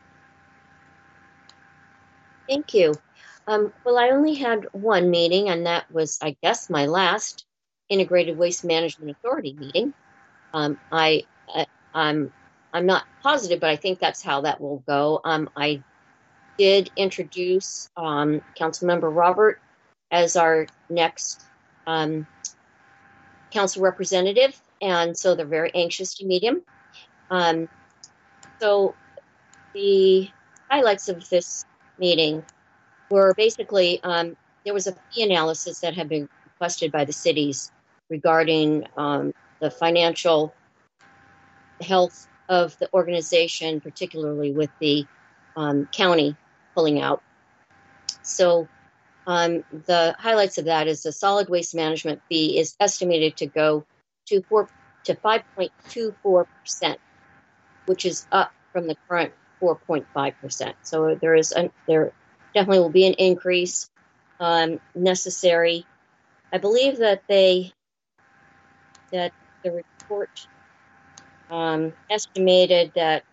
Thank you. Um, well, I only had one meeting, and that was, I guess, my last Integrated Waste Management Authority meeting. Um, I, I, I'm, I'm not positive, but I think that's how that will go. Um, I did introduce um, Councilmember Robert as our next um, council representative, and so they're very anxious to meet him. Um, so the highlights of this meeting were basically, um, there was a fee analysis that had been requested by the cities regarding um, the financial health of the organization, particularly with the um, county pulling out. So um, the highlights of that is the solid waste management fee is estimated to go to four to five point two four percent, which is up from the current four point five percent. So there is a, there definitely will be an increase um, necessary. I believe that they that the report um, estimated that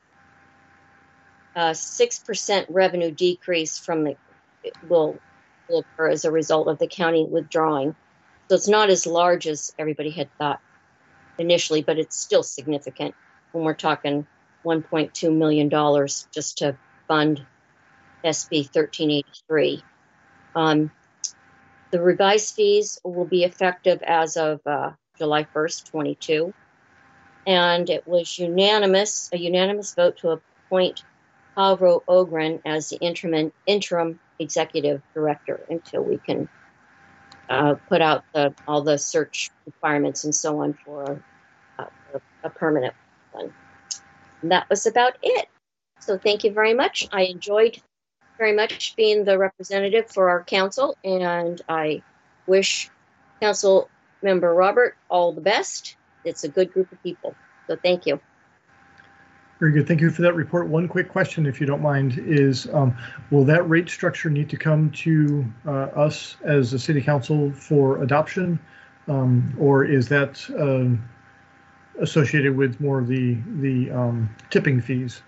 a six percent revenue decrease from the will, will occur as a result of the county withdrawing. So it's not as large as everybody had thought initially, but it's still significant when we're talking one point two million dollars just to fund S B thirteen eighty-three. Um, the revised fees will be effective as of uh, July first, twenty-two. And it was unanimous, a unanimous vote to appoint Pavro Ogren as the interim, interim executive director until we can uh, put out the, all the search requirements and so on for uh, a, a permanent one. And that was about it. So thank you very much. I enjoyed very much being the representative for our council, and I wish Council Member Robert all the best. It's a good group of people. So thank you. Very good. Thank you for that report. One quick question, if you don't mind, is um, will that rate structure need to come to uh, us as a city council for adoption, um, or is that uh, associated with more of the the um, tipping fees?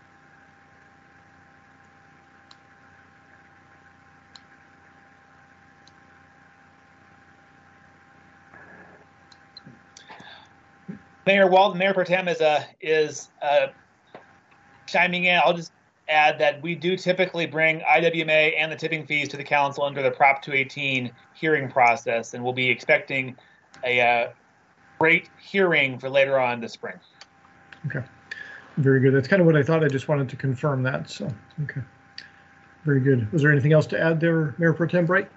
Mayor Walton, Mayor Pro Tem is uh, is uh, chiming in. I'll just add that we do typically bring I W M A and the tipping fees to the council under the Prop two eighteen hearing process, and we'll be expecting a uh, rate hearing for later on this spring. Okay, very good. That's kind of what I thought. I just wanted to confirm that. So, okay, very good. Was there anything else to add there, Mayor Pro Tem Bright?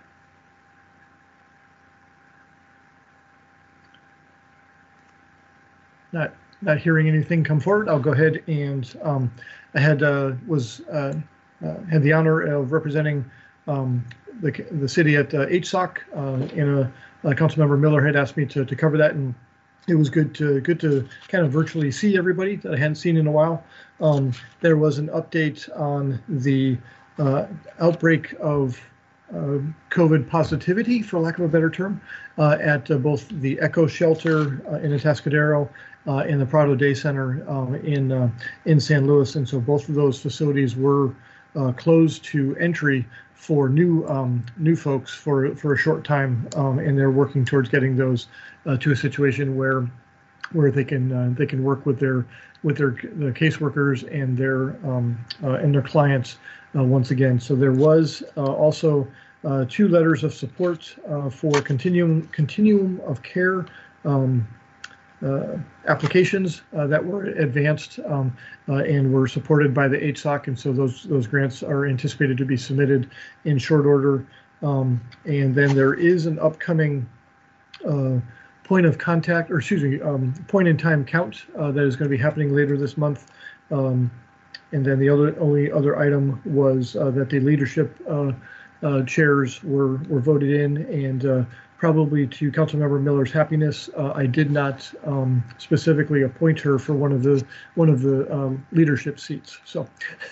Not not hearing anything come forward. I'll go ahead and um, I had uh, was uh, uh, had the honor of representing um, the the city at uh, H S O C. Uh, and a, a Councilmember Miller had asked me to to cover that, and it was good to good to kind of virtually see everybody that I hadn't seen in a while. Um, there was an update on the uh, outbreak of uh, COVID positivity, for lack of a better term, uh, at uh, both the Echo Shelter uh, in Atascadero uh, and the Prado Day Center um, in uh, in San Luis, and so both of those facilities were uh, closed to entry for new um, new folks for for a short time, um, and they're working towards getting those uh, to a situation where where they can uh, they can work with their with their the caseworkers and their um, uh, and their clients uh, once again. So there was uh, also uh, two letters of support uh, for continuum continuum of care um, uh, applications uh, that were advanced um, uh, and were supported by the H S O C, and so those those grants are anticipated to be submitted in short order. Um, and then there is an upcoming uh, point of contact, or excuse me, um, point in time count uh, that is going to be happening later this month. Um, and then the other only other item was uh, that the leadership uh, uh, chairs were were voted in, and uh, probably to Councilmember Miller's happiness, uh, I did not um, specifically appoint her for one of the one of the um, leadership seats. So,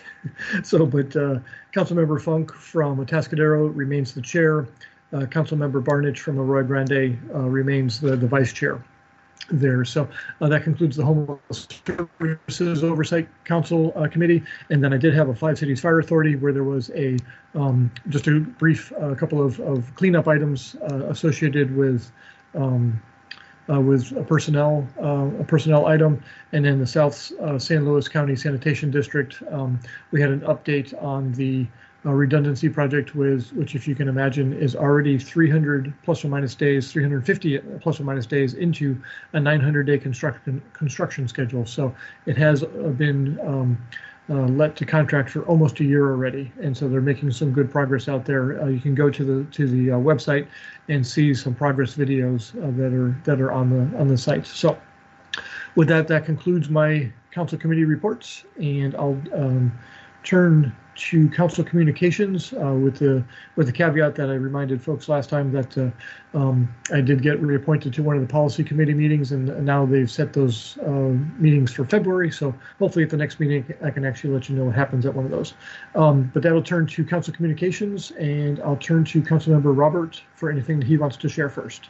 so but uh, Councilmember Funk from Atascadero remains the chair. Uh, Councilmember Barnich from Arroyo Grande uh, remains the, the vice chair there. So uh, that concludes the Homeless Services Oversight Council uh, Committee. And then I did have a Five Cities Fire Authority where there was a um, just a brief uh, couple of, of cleanup items uh, associated with um, uh, with a personnel uh, a personnel item. And then the South uh, San Luis County Sanitation District, um, we had an update on the Uh, redundancy project, with which, if you can imagine, is already three hundred plus or minus days, three hundred fifty plus or minus days into a nine hundred day construction construction schedule. So it has uh, been um, uh, let to contract for almost a year already, and so they're making some good progress out there. Uh, you can go to the to the uh, website and see some progress videos uh, that are that are on the on the site. So with that, that concludes my council committee reports, and I'll um, turn to council communications uh, with the with the caveat that I reminded folks last time that uh, um, I did get reappointed to one of the policy committee meetings, and now they've set those uh, meetings for February. So hopefully at the next meeting I can actually let you know what happens at one of those. Um, but that'll turn to council communications, and I'll turn to Councilmember Robert for anything that he wants to share first.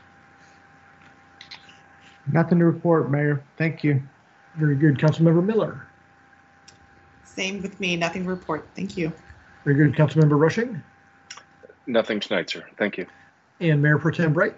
Nothing to report, Mayor. Thank you. Very good. Councilmember Miller. Same with me. Nothing to report. Thank you. Very good. Councilmember Rushing. Nothing tonight, sir. Thank you. And Mayor Pro Tem Bright.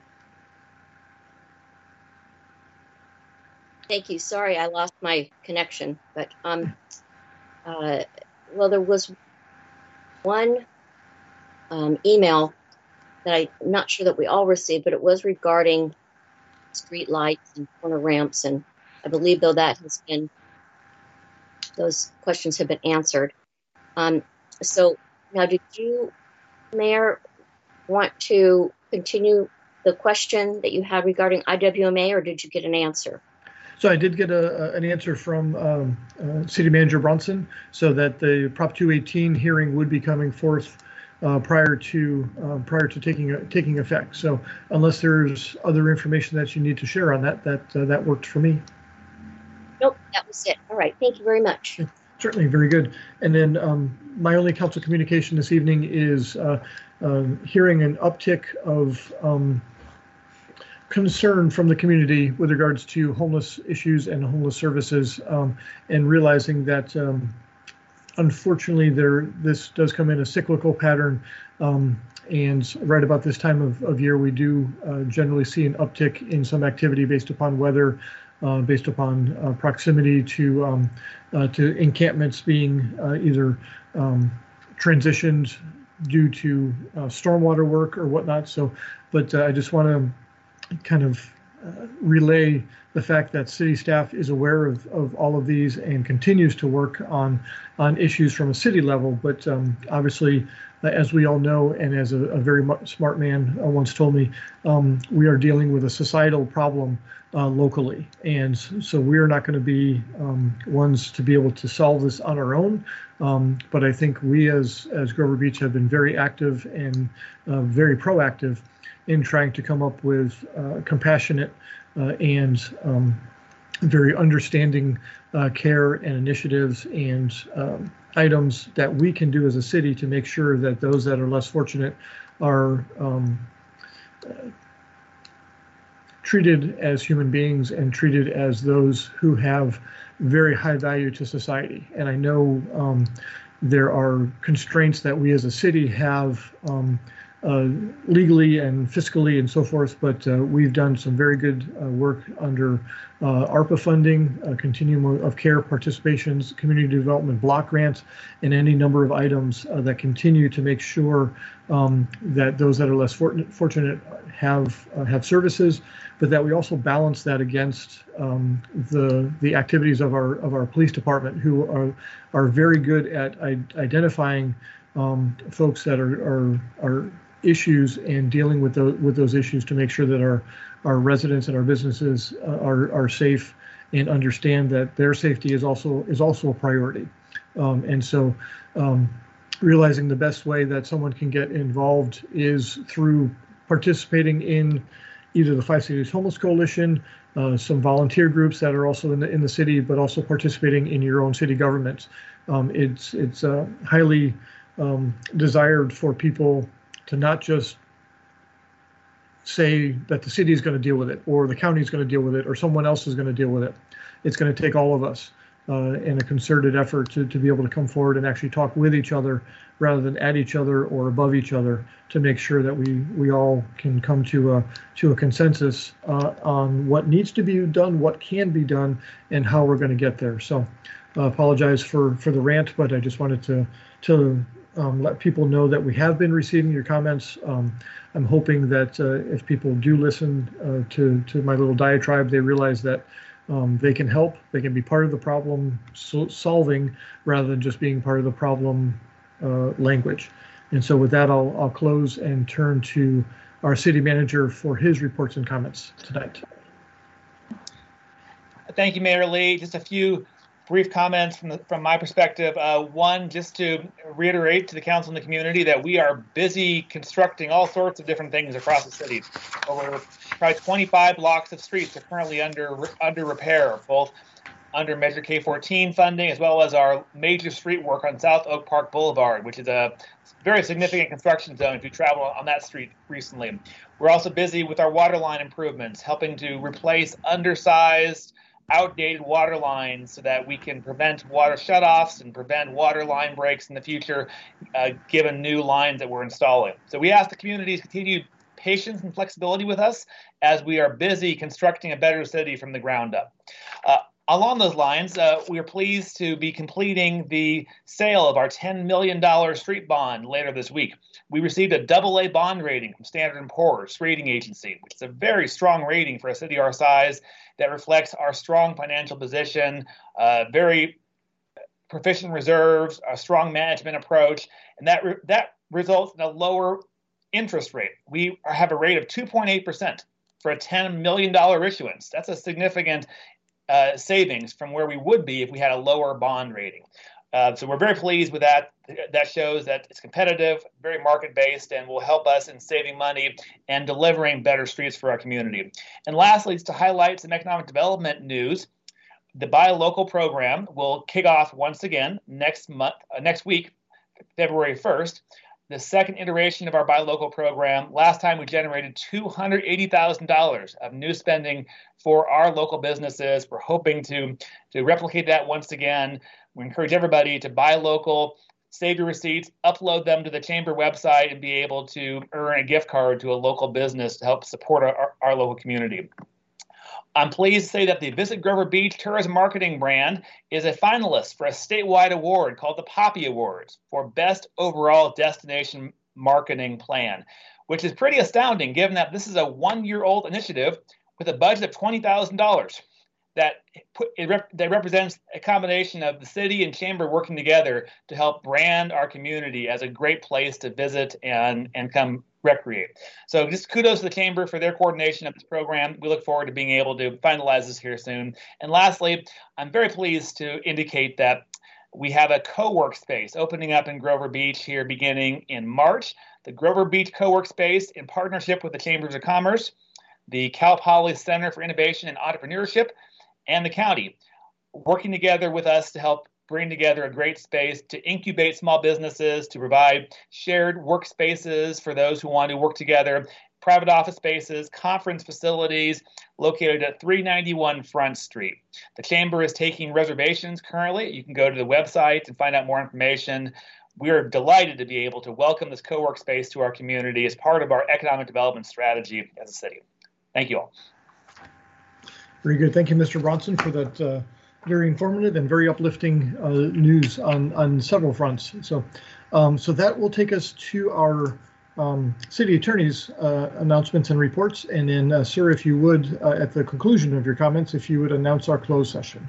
Thank you. Sorry, I lost my connection, but um, uh, well, there was one um, email that I'm not sure that we all received, but it was regarding street lights and corner ramps. And I believe, though, that has been, those questions have been answered. Um, so now, did you, Mayor, want to continue the question that you had regarding I W M A, or did you get an answer? So I did get a, an answer from um, uh, City Manager Brunson, so that the Prop two eighteen hearing would be coming forth uh, prior to uh, prior to taking uh, taking effect. So unless there's other information that you need to share on that, that uh, that worked for me. Nope, that was it. All right, thank you very much. Certainly, very good. And then um, my only council communication this evening is uh, uh, hearing an uptick of um, concern from the community with regards to homeless issues and homeless services, um, and realizing that um, unfortunately there this does come in a cyclical pattern, um, and right about this time of, of year we do uh, generally see an uptick in some activity based upon weather, uh, based upon uh, proximity to um, uh, to encampments being uh, either um, transitioned due to uh, stormwater work or whatnot. So, but uh, I just want to kind of uh, relay the fact that city staff is aware of, of all of these and continues to work on on issues from a city level. But um, obviously, uh, as we all know, and as a, a very smart man uh, once told me, um, we are dealing with a societal problem uh, locally. And so we are not going to be um, ones to be able to solve this on our own. Um, but I think we as, as Grover Beach have been very active and uh, very proactive in trying to come up with uh, compassionate uh, and um, very understanding uh, care and initiatives and um, items that we can do as a city to make sure that those that are less fortunate are um, uh, treated as human beings and treated as those who have very high value to society. And I know um, there are constraints that we as a city have um, Uh, legally and fiscally and so forth, but uh, we've done some very good uh, work under uh, ARPA funding, uh, continuum of care participations, community development block grants, and any number of items uh, that continue to make sure um, that those that are less fortunate, fortunate have uh, have services, but that we also balance that against um, the the activities of our of our police department, who are are very good at I- identifying um, folks that are are are issues and dealing with those with those issues to make sure that our our residents and our businesses uh, are are safe and understand that their safety is also is also a priority. Um, and so um, realizing the best way that someone can get involved is through participating in either the Five Cities Homeless Coalition, uh, some volunteer groups that are also in the in the city, but also participating in your own city governments. Um, it's it's uh, highly um, desired for people to not just say that the city is going to deal with it, or the county is going to deal with it, or someone else is going to deal with it. It's going to take all of us uh, in a concerted effort to, to be able to come forward and actually talk with each other rather than at each other or above each other, to make sure that we we all can come to a to a consensus uh, on what needs to be done, what can be done, and how we're going to get there. So I uh, apologize for for the rant, but I just wanted to to Um, let people know that we have been receiving your comments. Um, I'm hoping that uh, if people do listen uh, to, to my little diatribe, they realize that um, they can help, they can be part of the problem so solving rather than just being part of the problem uh, language. And so with that, I'll, I'll close and turn to our city manager for his reports and comments tonight. Thank you, Mayor Lee. Just a few brief comments from the, from my perspective. Uh, one, just to reiterate to the council and the community that we are busy constructing all sorts of different things across the city. Over probably twenty-five blocks of streets are currently under under repair, both under Measure K fourteen funding as well as our major street work on South Oak Park Boulevard, which is a very significant construction zone if you travel on that street recently. We're also busy with our water line improvements, helping to replace undersized, outdated water lines so that we can prevent water shutoffs and prevent water line breaks in the future, uh, given new lines that we're installing. So we ask the community's continued patience and flexibility with us as we are busy constructing a better city from the ground up. Uh, along those lines, uh, we are pleased to be completing the sale of our ten million dollars street bond later this week. We received a double A bond rating from Standard and Poor's rating agency, which is a very strong rating for a city our size that reflects our strong financial position, uh, very proficient reserves, a strong management approach, and that re- that results in a lower interest rate. We have a rate of two point eight percent for a ten million dollars issuance. That's a significant uh, savings from where we would be if we had a lower bond rating. Uh, so we're very pleased with that. That shows that it's competitive, very market-based, and will help us in saving money and delivering better streets for our community. And lastly, to highlight some economic development news, the Buy Local program will kick off once again next month, uh, next week, February first. The second iteration of our Buy Local program. Last time we generated two hundred eighty thousand dollars of new spending for our local businesses. We're hoping to, to replicate that once again. We encourage everybody to buy local, save your receipts, upload them to the Chamber website, and be able to earn a gift card to a local business to help support our, our local community. I'm pleased to say that the Visit Grover Beach tourism marketing brand is a finalist for a statewide award called the Poppy Awards for Best Overall Destination Marketing Plan, which is pretty astounding given that this is a one-year-old initiative with a budget of twenty thousand dollars. That, put, it rep, that represents a combination of the city and chamber working together to help brand our community as a great place to visit and, and come recreate. So just kudos to the chamber for their coordination of this program. We look forward to being able to finalize this here soon. And lastly, I'm very pleased to indicate that we have a co-work space opening up in Grover Beach here beginning in March. The Grover Beach co-work space, in partnership with the Chambers of Commerce, the Cal Poly Center for Innovation and Entrepreneurship, and the county, working together with us to help bring together a great space to incubate small businesses, to provide shared workspaces for those who want to work together, private office spaces, conference facilities located at three ninety-one Front Street. The Chamber is taking reservations currently. You can go to the website and find out more information. We are delighted to be able to welcome this co-work space to our community as part of our economic development strategy as a city. Thank you all. Very good. Thank you, Mister Bronson, for that uh, very informative and very uplifting uh, news on, on several fronts. So, um, so that will take us to our um, city attorney's uh, announcements and reports. And then, uh, sir, if you would, uh, at the conclusion of your comments, if you would announce our closed session.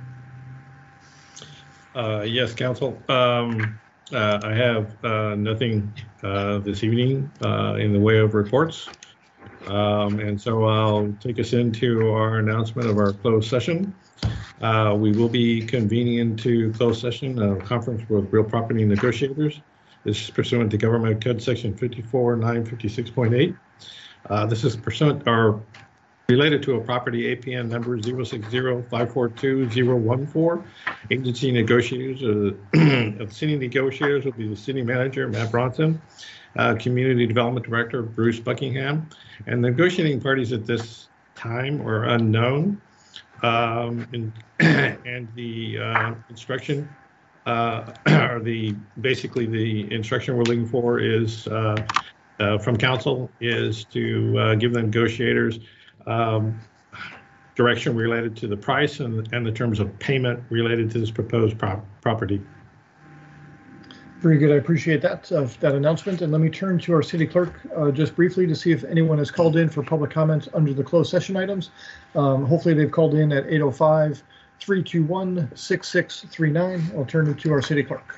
Uh, yes, Council. Um, uh, I have uh, nothing uh, this evening uh, in the way of reports. Um, and so I'll take us into our announcement of our closed session. Uh, we will be convening into closed session a conference with real property negotiators. This is pursuant to Government Code Section fifty-four nine fifty-six point eight. Uh, this is pursuant or related to a property A P N number zero six zero five four two zero one four. Agency negotiators, uh, the city negotiators will be the city manager, Matt Bronson, Uh, Community Development Director Bruce Buckingham, and the negotiating parties at this time are unknown. Um, and, and the uh, instruction, uh, or the basically the instruction we're looking for is uh, uh, from council is to uh, give the negotiators um, direction related to the price and, and the terms of payment related to this proposed prop property. Very good. I appreciate that uh, that announcement. And let me turn to our city clerk uh, just briefly to see if anyone has called in for public comments under the closed session items. Um, hopefully they've called in at eight oh five, three two one, six six three nine. I'll turn it to our city clerk.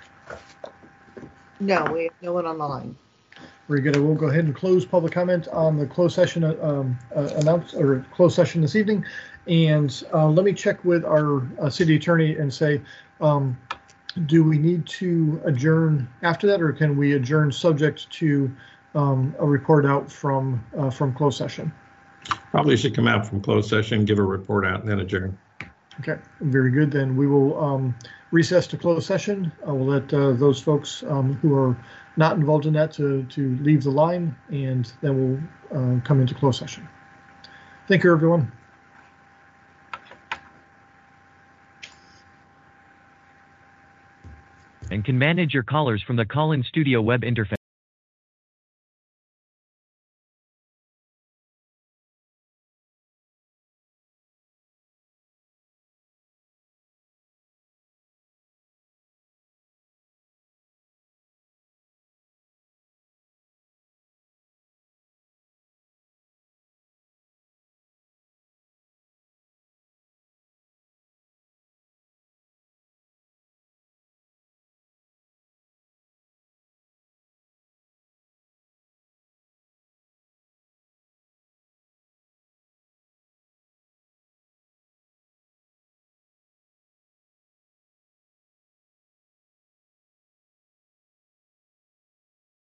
No, we have no one on the line. Very good. I will go ahead and close public comment on the closed session uh, um, uh, announce or closed session this evening. And uh, let me check with our uh, city attorney and say, um, do we need to adjourn after that, or can we adjourn subject to um, a report out from uh, from closed session? Probably should come out from closed session, give a report out, and then adjourn. Okay, very good. Then we will um, recess to closed session. I will let uh, those folks um, who are not involved in that to, to leave the line, and then we'll uh, come into closed session. Thank you, everyone. And can manage your callers from the call-in studio web interface.